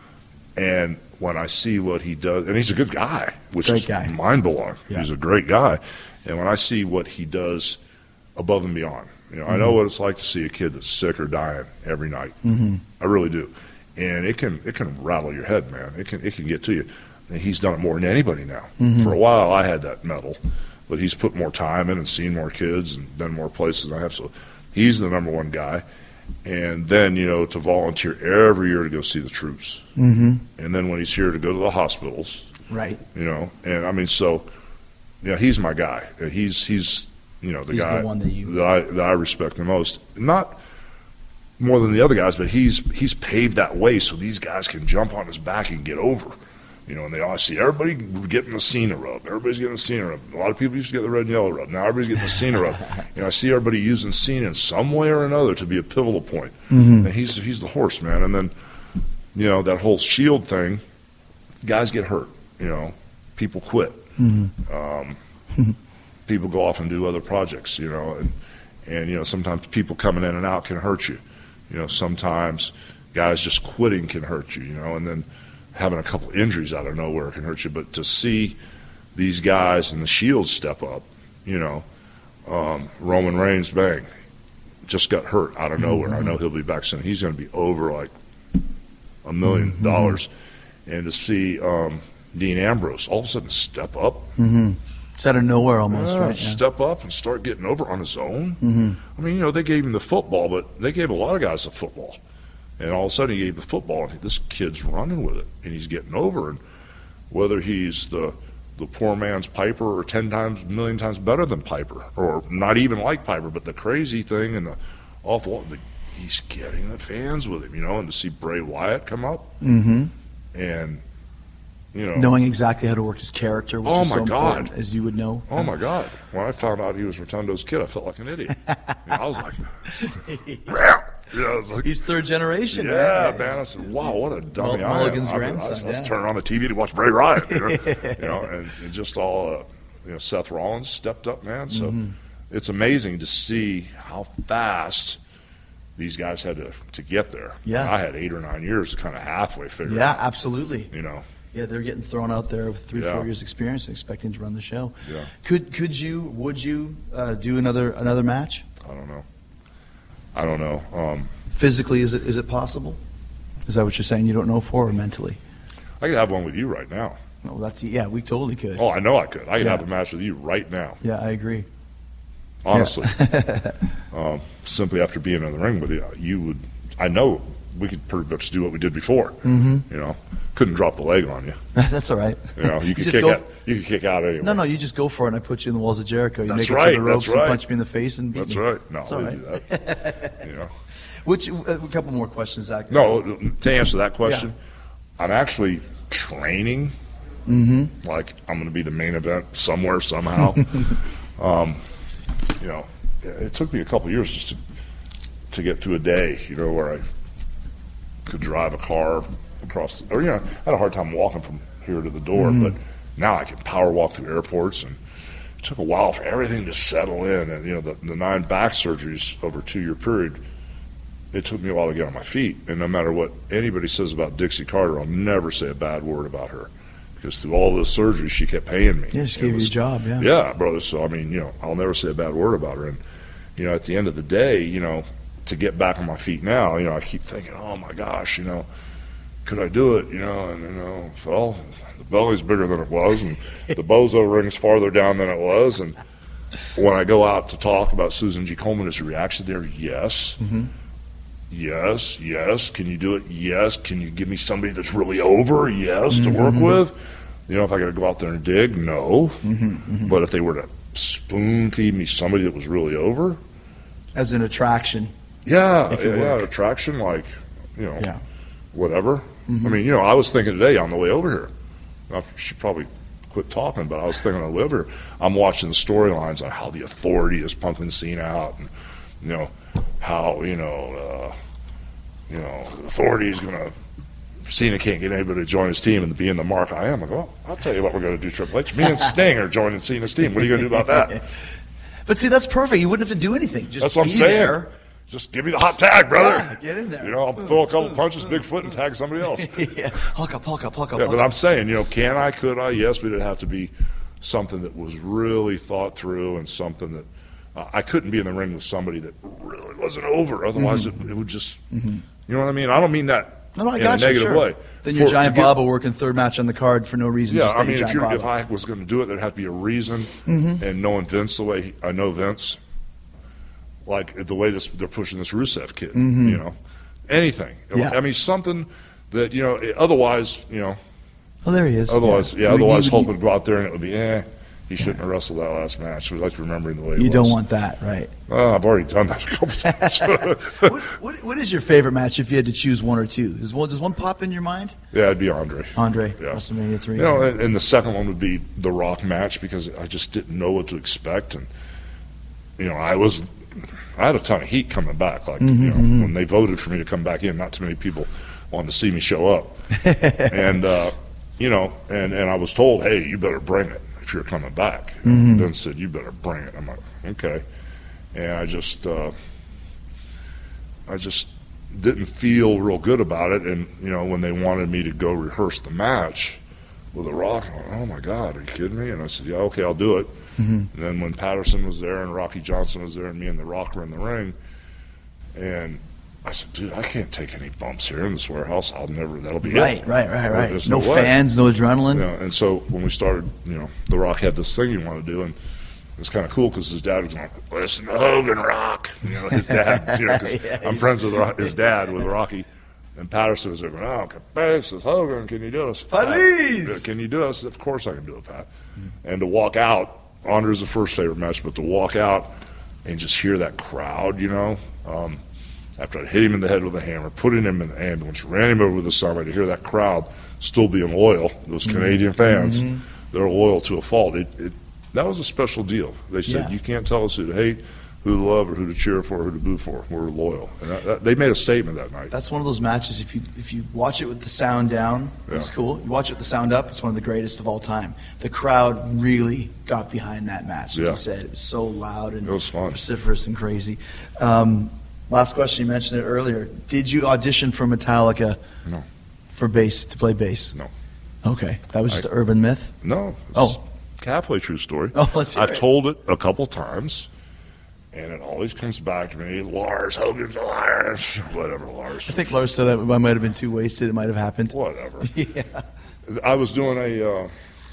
and when I see what he does, and he's a good guy, which Great is guy. mind-blowing. Yeah. He's a great guy. And when I see what he does above and beyond, you know, mm-hmm. I know what it's like to see a kid that's sick or dying every night. Mm-hmm. I really do. And it can it can rattle your head, man. It can it can get to you. And he's done it more than anybody now. Mm-hmm. For a while, I had that medal, but he's put more time in and seen more kids and been more places than I have. So he's the number one guy. And then, you know, to volunteer every year to go see the troops. Mm-hmm. And then when he's here to go to the hospitals. Right. You know, and I mean, so, yeah, he's my guy. And he's, he's you know, the he's guy the one that, you... that, I, that I respect the most. Not more than the other guys, but he's he's paved that way so these guys can jump on his back and get over. You know, and they all see everybody getting the Cena rub. Everybody's getting the Cena rub. A lot of people used to get the red and yellow rub. Now everybody's getting the Cena rub. You know, I see everybody using Cena in some way or another to be a pivotal point. Mm-hmm. And he's he's the horse, man. And then, you know, that whole Shield thing, guys get hurt. You know, people quit. Mm-hmm. Um, people go off and do other projects. You know, and and you know sometimes people coming in and out can hurt you. You know, sometimes guys just quitting can hurt you. You know, and then having a couple injuries out of nowhere can hurt you. But to see these guys in the Shield step up, you know, um, Roman Reigns, bang, just got hurt out of nowhere. Mm-hmm. I know he'll be back soon. He's going to be over like a million mm-hmm. dollars. And to see um, Dean Ambrose all of a sudden step up. Mm-hmm. It's out of nowhere almost, yeah, right? Yeah. Step up and start getting over on his own. Mm-hmm. I mean, you know, they gave him the football, but they gave a lot of guys the football. And all of a sudden he gave the football, and this kid's running with it, and he's getting over. And whether he's the the poor man's Piper or ten times, a million times better than Piper, or not even like Piper, but the crazy thing and the awful, the, he's getting the fans with him, you know. And to see Bray Wyatt come up, mm-hmm. and you know, knowing exactly how to work his character, which oh is my so God. important, as you would know. Oh my God! When I found out he was Rotundo's kid, I felt like an idiot. You know, I was like, yeah, I was like, he's third generation. Yeah, man. man. I said, wow, what a dummy Mul- I am. Mulligan's I, grandson, I, I, I was yeah. turning on the T V to watch Bray Wyatt, you know, you know and, and just all, uh, you know, Seth Rollins stepped up, man. So mm-hmm. it's amazing to see how fast these guys had to, to get there. Yeah. I had eight or nine years to kind of halfway figure Yeah, out. absolutely. You know. Yeah, they're getting thrown out there with three, Yeah. four years experience and expecting to run the show. Yeah. Could could you, would you uh, do another another match? I don't know. I don't know. Um, Physically, is it is it possible? Is that what you're saying? You don't know for, or mentally? I could have one with you right now. No, that's yeah, we totally could. Oh, I know I could. I could Yeah. have a match with you right now. Yeah, I agree. Honestly. um, simply after being in the ring with you, you would, I know we could pretty much do what we did before. Mm-hmm. You know, couldn't drop the leg on you. That's all right. You know, you could just kick go out. You could kick out anyway. No, no, you just go for it, and I put you in the walls of Jericho. You That's make it right, to the ropes that's right. and punch me in the face and beat That's me. right. No, That's all we right. do that. You know. Which uh, a couple more questions, Zach. No, to answer that question, I'm actually training. Mm-hmm. Like I'm going to be the main event somewhere somehow. um, you know, it took me a couple years just to to get through a day. You know, where I could drive a car across, or you know, I had a hard time walking from here to the door, Mm-hmm. but now I can power walk through airports, and it took a while for everything to settle in. And you know, the, the nine back surgeries over a two-year period, it took me a while to get on my feet. And no matter what anybody says about Dixie Carter, I'll never say a bad word about her, because through all those surgeries, she kept paying me. Yeah, she It gave you was- a job. Yeah. Yeah, brother. So I mean, you know, I'll never say a bad word about her. And you know, at the end of the day, you know, to get back on my feet now, you know, I keep thinking, oh my gosh, you know, could I do it? You know, and you know, well, the belly's bigger than it was, and the bozo ring's farther down than it was. And when I go out to talk about Susan G. Komen, is the reaction there? Yes. Mm-hmm. Yes, yes. Can you do it? Yes. Can you give me somebody that's really over? Yes, Mm-hmm. to work with. You know, if I got to go out there and dig, no. Mm-hmm, mm-hmm. But if they were to spoon feed me somebody that was really over, As an attraction. yeah, Make it yeah, yeah, work. attraction, like, you know, Yeah. whatever. Mm-hmm. I mean, you know, I was thinking today on the way over here, I should probably quit talking, but I was thinking on the way over here, I'm watching the storylines on how the Authority is pumping Cena out, and, you know, how, you know, uh, you know, the Authority is going to, Cena can't get anybody to join his team and be in the mark I am. I go, well, I'll tell you what we're going to do, Triple H. Me and Sting are joining Cena's team. What are you going to do about that? But see, that's perfect. You wouldn't have to do anything. Just That's what I'm be saying. there. Just give me the hot tag, brother. Yeah, get in there. You know, I'll throw a couple punches, Bigfoot, and tag somebody else. yeah. Hulk up, Hulk up, Hulk up. Yeah, Hulk but up. I'm saying, you know, can I, could I? Yes, but it'd have to be something that was really thought through and something that uh, I couldn't be in the ring with somebody that really wasn't over. Otherwise, Mm-hmm. it, it would just, mm-hmm. you know what I mean? I don't mean that No, no, I in got a you, negative sure. way. Then your For- Giant to get- Baba working third match on the card for no reason. Yeah, just I that mean, you're if, Giant you're, if Baba. I was going to do it, there'd have to be a reason. Mm-hmm. And knowing Vince the way he, I know Vince, like the way this they're pushing this Rusev kid, Mm-hmm. you know, anything. Yeah. I mean, something that, you know, otherwise, you know, Oh, there he is. otherwise, yeah, We otherwise need- Hulk would go out there and it would be, eh, he shouldn't have wrestled that last match. We like remembering the way it You was. don't want that, right? Oh, I've already done that a couple times. what, what, what is your favorite match if you had to choose one or two? Does one, does one pop in your mind? Yeah, it'd be Andre. Andre, Yeah. WrestleMania three. You know, and, and the second one would be the Rock match because I just didn't know what to expect, and you know, I was, I had a ton of heat coming back. Like Mm-hmm, you know, when they voted for me to come back in, not too many people wanted to see me show up, and uh, you know, and and I was told, hey, you better bring it if you're coming back. Mm-hmm. And Vince said, you better bring it. I'm like, okay, and I just, uh, I just didn't feel real good about it, and you know, when they wanted me to go rehearse the match with The Rock, I'm like, oh my God, are you kidding me? And I said, yeah, okay, I'll do it. Mm-hmm. And then when Patterson was there and Rocky Johnson was there and me and The Rock were in the ring, and I said, dude, I can't take any bumps here in this warehouse. I'll never, that'll be Right, it. right, right, right. There's No, way. fans, no adrenaline. You know, and so when we started, you know, The Rock had this thing he wanted to do, and it was kind of cool because his dad was like, listen to Hogan, Rock. You know, his dad, you know, because Yeah, I'm friends with Rock, his dad, with Rocky. And Patterson was like, oh, Pat says, Hogan, can you do this? Please. Pat, can you do this? Of course I can do it, Pat. And to walk out, Andre's the first favorite match, but to walk out and just hear that crowd, you know, um, after I hit him in the head with a hammer, put him in the ambulance, ran him over with a somebody, to hear that crowd still being loyal, those Canadian fans, they're loyal to a fault. It, it, that was a special deal. They said, Yeah. you can't tell us who to hate, who to love, or who to cheer for, or who to boo for. We're loyal. And that, that, they made a statement that night. That's one of those matches. If you if you watch it with the sound down, it's Yeah. cool. You watch it with the sound up, it's one of the greatest of all time. The crowd really got behind that match. Like Yeah. you said, it was so loud and It was fun. vociferous and crazy. Um, last question, you mentioned it earlier. Did you audition for Metallica? No. For bass to play bass? No. Okay, that was just I- an urban myth. No. It's Oh. halfway true story. Oh, let's hear I've it. told it a couple times, and it always comes back to me. Lars, Hogan's a liar. Whatever, Lars. I think Lars said that I might have been too wasted. It might have happened. Whatever. Yeah. I was doing a, uh,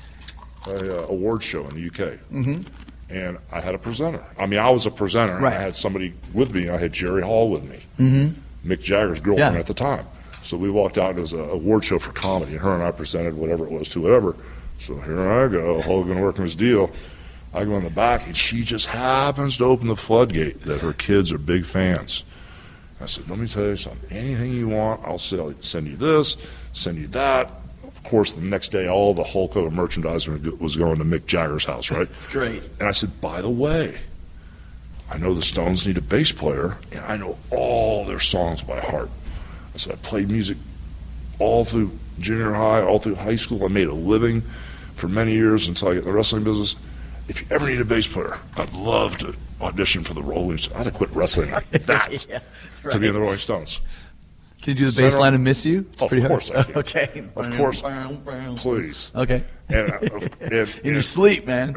a uh, award show in the U K, mm-hmm. and I had a presenter. I mean, I was a presenter, and Right. I had somebody with me. I had Jerry Hall with me, mm-hmm. Mick Jagger's girlfriend Yeah. at the time. So we walked out, and it was an award show for comedy, and her and I presented whatever it was to whatever. So here I go, Hogan working his deal. I go in the back, and she just happens to open the floodgate that her kids are big fans. I said, let me tell you something. Anything you want, I'll sell, send you this, send you that. Of course, the next day, all the Hulk Hogan merchandise was going to Mick Jagger's house, right? It's great. And I said, by the way, I know the Stones need a bass player, and I know all their songs by heart. I said, I played music all through junior high, all through high school. I made a living for many years until I got in the wrestling business. If you ever need a bass player, I'd love to audition for the Rolling Stones. I'd have quit wrestling like that Yeah, to be in the Rolling Stones. Can you do the Center- bass line and miss you? It's Of pretty course hard. I can. Okay. Of course. Please. Okay. And, uh, and, In your and, sleep, man.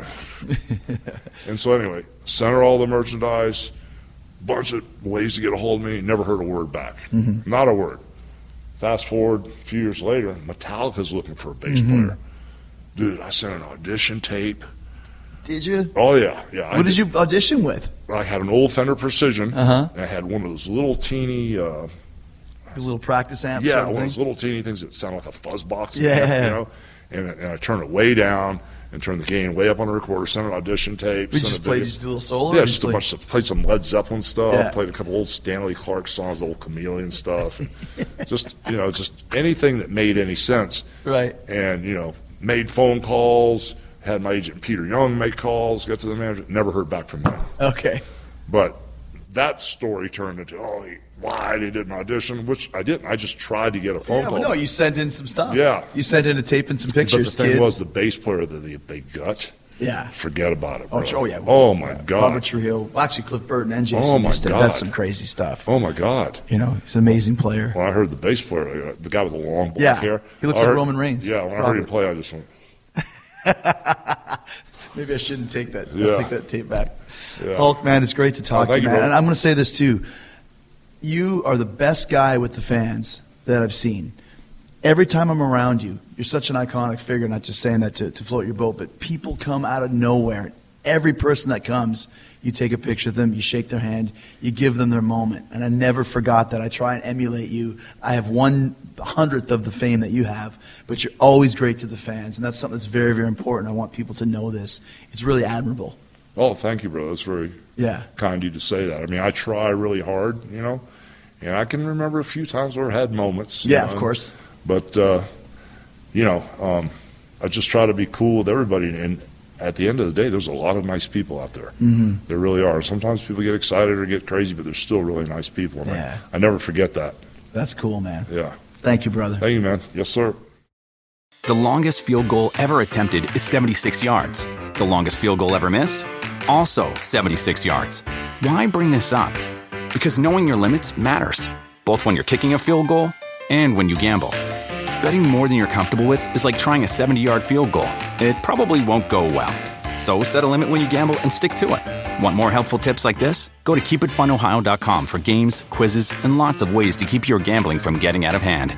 and so anyway, center all the merchandise, bunch of ways to get a hold of me, never heard a word back. Mm-hmm. Not a word. Fast forward a few years later, Metallica's looking for a bass Mm-hmm. player. Dude, I sent an audition tape. Did you? Oh, yeah. yeah. I What did you audition with? I had an old Fender Precision, Uh-huh. and I had one of those little teeny, uh, A little practice amp? yeah, sort of one of thing? those little teeny things that sound like a fuzz box. Yeah. amp, you know, and, and I turned it way down and turned the gain way up on the recorder, sent an audition tape. We sent just a played video. just a little solo? Yeah, or just you a played- bunch of, played some Led Zeppelin stuff, Yeah. played a couple old Stanley Clark songs, the old Chameleon stuff, and just, you know, just anything that made any sense. Right. And, you know, made phone calls, had my agent Peter Young make calls, got to the manager, never heard back from him. Okay. But that story turned into, oh, he lied, he did an audition, which I didn't. I just tried to get a phone Yeah, call. but no, you sent in some stuff. Yeah. You sent in a tape and some But the pictures, thing kid. was, the bass player that they, they got, Yeah. Forget about it, bro. Oh, oh yeah. Oh, my yeah. God. Robert Trujillo. Well, actually, Cliff Burton and Jason Oh, my Newsted. God. That's some crazy stuff. Oh, my God. You know, he's an amazing player. When I heard the bass player, uh, the guy with the long black Yeah. hair. He looks I like heard- Roman Reigns. Yeah, when I Robert. heard him play, I just went, Maybe I shouldn't take that. Yeah. I'll take that tape back. Yeah. Hulk, man, it's great to talk Oh, to thank you, you, man. brother. And I'm going to say this, too. You are the best guy with the fans that I've seen. Every time I'm around you, you're such an iconic figure, not just saying that to, to float your boat, but people come out of nowhere. Every person that comes, you take a picture of them, you shake their hand, you give them their moment. And I never forgot that. I try and emulate you. I have one hundredth of the fame that you have, but you're always great to the fans. And that's something that's very, very important. I want people to know this. It's really admirable. oh, thank you, bro. That's very Yeah. kind of you to say that. I mean, I try really hard, you know, and I can remember a few times where I had moments. you Yeah, know, of course. But, uh, you know, um, I just try to be cool with everybody. And at the end of the day, there's a lot of nice people out there. Mm-hmm. There really are. Sometimes people get excited or get crazy, but there's still really nice people. And Yeah. I, I never forget that. That's cool, man. Yeah. Thank you, brother. Thank you, man. Yes, sir. The longest field goal ever attempted is seventy-six yards. The longest field goal ever missed? Also seventy-six yards. Why bring this up? Because knowing your limits matters, both when you're kicking a field goal and when you gamble. Betting more than you're comfortable with is like trying a seventy-yard field goal. It probably won't go well. So set a limit when you gamble and stick to it. Want more helpful tips like this? Go to keep it fun ohio dot com for games, quizzes, and lots of ways to keep your gambling from getting out of hand.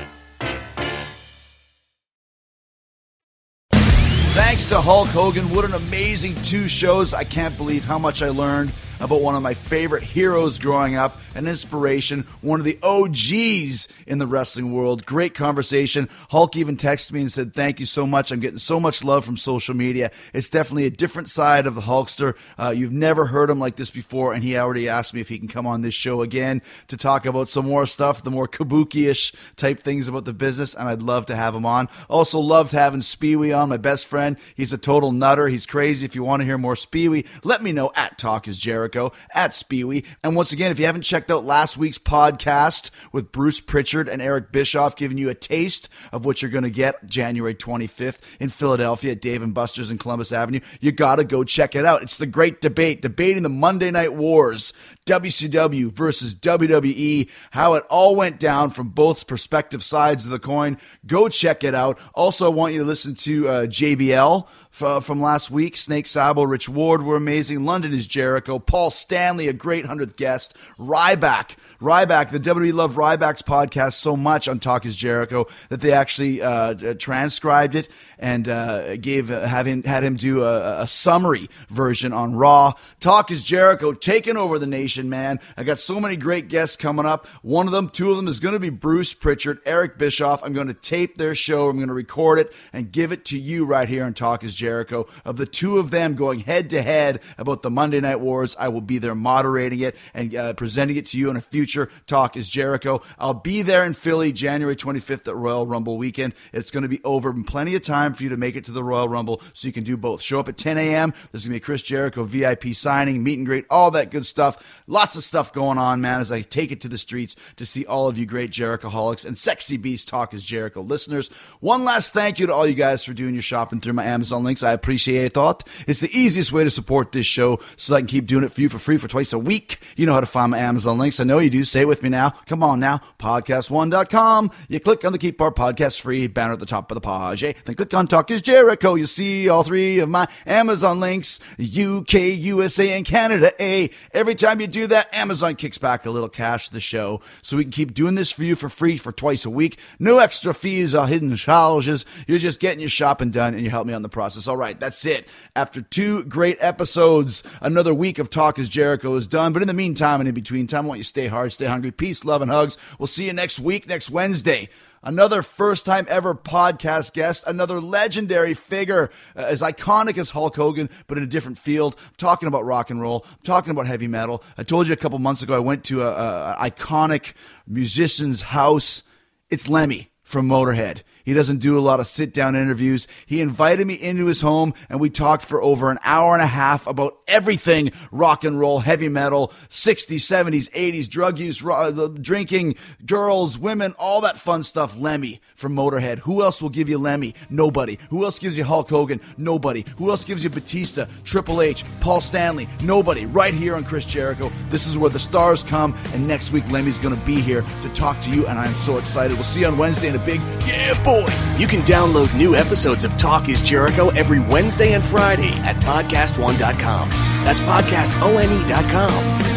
Thanks to Hulk Hogan. What an amazing two shows. I can't believe how much I learned about one of my favorite heroes growing up, an inspiration, one of the O Gs in the wrestling world. Great conversation. Hulk even texted me and said, thank you so much. I'm getting so much love from social media. It's definitely a different side of the Hulkster. Uh, you've never heard him like this before, and he already asked me if he can come on this show again to talk about some more stuff, the more kabuki-ish type things about the business, and I'd love to have him on. Also loved having Speewee on, my best friend. He's a total nutter. He's crazy. If you want to hear more Speewee, let me know at Talk is Jericho, at Speewee. And once again, if you haven't checked out last week's podcast with Bruce Pritchard and Eric Bischoff, giving you a taste of what you're going to get January twenty-fifth in Philadelphia at Dave and Buster's in Columbus Avenue, you got to go check it out. It's the great debate, debating the Monday Night Wars, W C W versus W W E, how it all went down from both perspective sides of the coin. Go check it out. Also, I want you to listen to uh, J B L f- from last week. Snake Sabo, Rich Ward were amazing. London is Jericho. Paul Stanley, a great hundredth guest. Ryback. Ryback. The W W E loved Ryback's podcast so much on Talk is Jericho that they actually uh, transcribed it and uh, gave uh, have him, had him do a, a summary version on Raw. Talk is Jericho taking over the nation, man. I got so many great guests coming up. One of them, two of them is going to be Bruce Pritchard, Eric Bischoff. I'm going to tape their show. I'm going to record it and give it to you right here on Talk is Jericho. Of the two of them going head to head about the Monday Night Wars, I will be there moderating it and uh, presenting it to you in a future Talk is Jericho. I'll be there in Philly January twenty-fifth at Royal Rumble weekend. It's going to be over in plenty of time for you to make it to the Royal Rumble so you can do both. Show up at ten a.m. There's going to be a Chris Jericho V I P signing, meet and greet, all that good stuff. Lots of stuff going on, man, as I take it to the streets to see all of you great Jerichoholics and Sexy Beast Talk is Jericho listeners. One last thank you to all you guys for doing your shopping through my Amazon links. I appreciate it. It's the easiest way to support this show so I can keep doing it for you for free for twice a week. You know how to find my Amazon links. I know you do. Say it with me now. Come on now. podcast one dot com. You click on the Keep Our Podcast Free banner at the top of the page. Then click on Talk is Jericho. You'll see all three of my Amazon links. U K, U S A, and Canada. A. Every time you do that, Amazon kicks back a little cash to the show so we can keep doing this for you for free for twice a week. No extra fees or hidden charges. You're just getting your shopping done and you help me on the process. All right, that's it. After two great episodes, another week of Talk is Jericho is done. But in the meantime and in between time, I want you to stay hard, stay hungry. Peace, love, and hugs. We'll see you next week, next Wednesday. Another first-time ever podcast guest, another legendary figure, uh, as iconic as Hulk Hogan, but in a different field. I'm talking about rock and roll. I'm talking about heavy metal. I told you a couple months ago I went to a, a, a iconic musician's house. It's Lemmy from Motorhead. He doesn't do a lot of sit-down interviews. He invited me into his home, and we talked for over an hour and a half about everything rock and roll, heavy metal, sixties, seventies, eighties, drug use, ro- drinking, girls, women, all that fun stuff. Lemmy from Motorhead. Who else will give you Lemmy? Nobody. Who else gives you Hulk Hogan? Nobody. Who else gives you Batista, Triple H, Paul Stanley? Nobody. Right here on Chris Jericho. This is where the stars come, and next week Lemmy's going to be here to talk to you, and I'm so excited. We'll see you on Wednesday in a big yeah, boy. You can download new episodes of Talk is Jericho every Wednesday and Friday at podcast one dot com. That's podcast one dot com.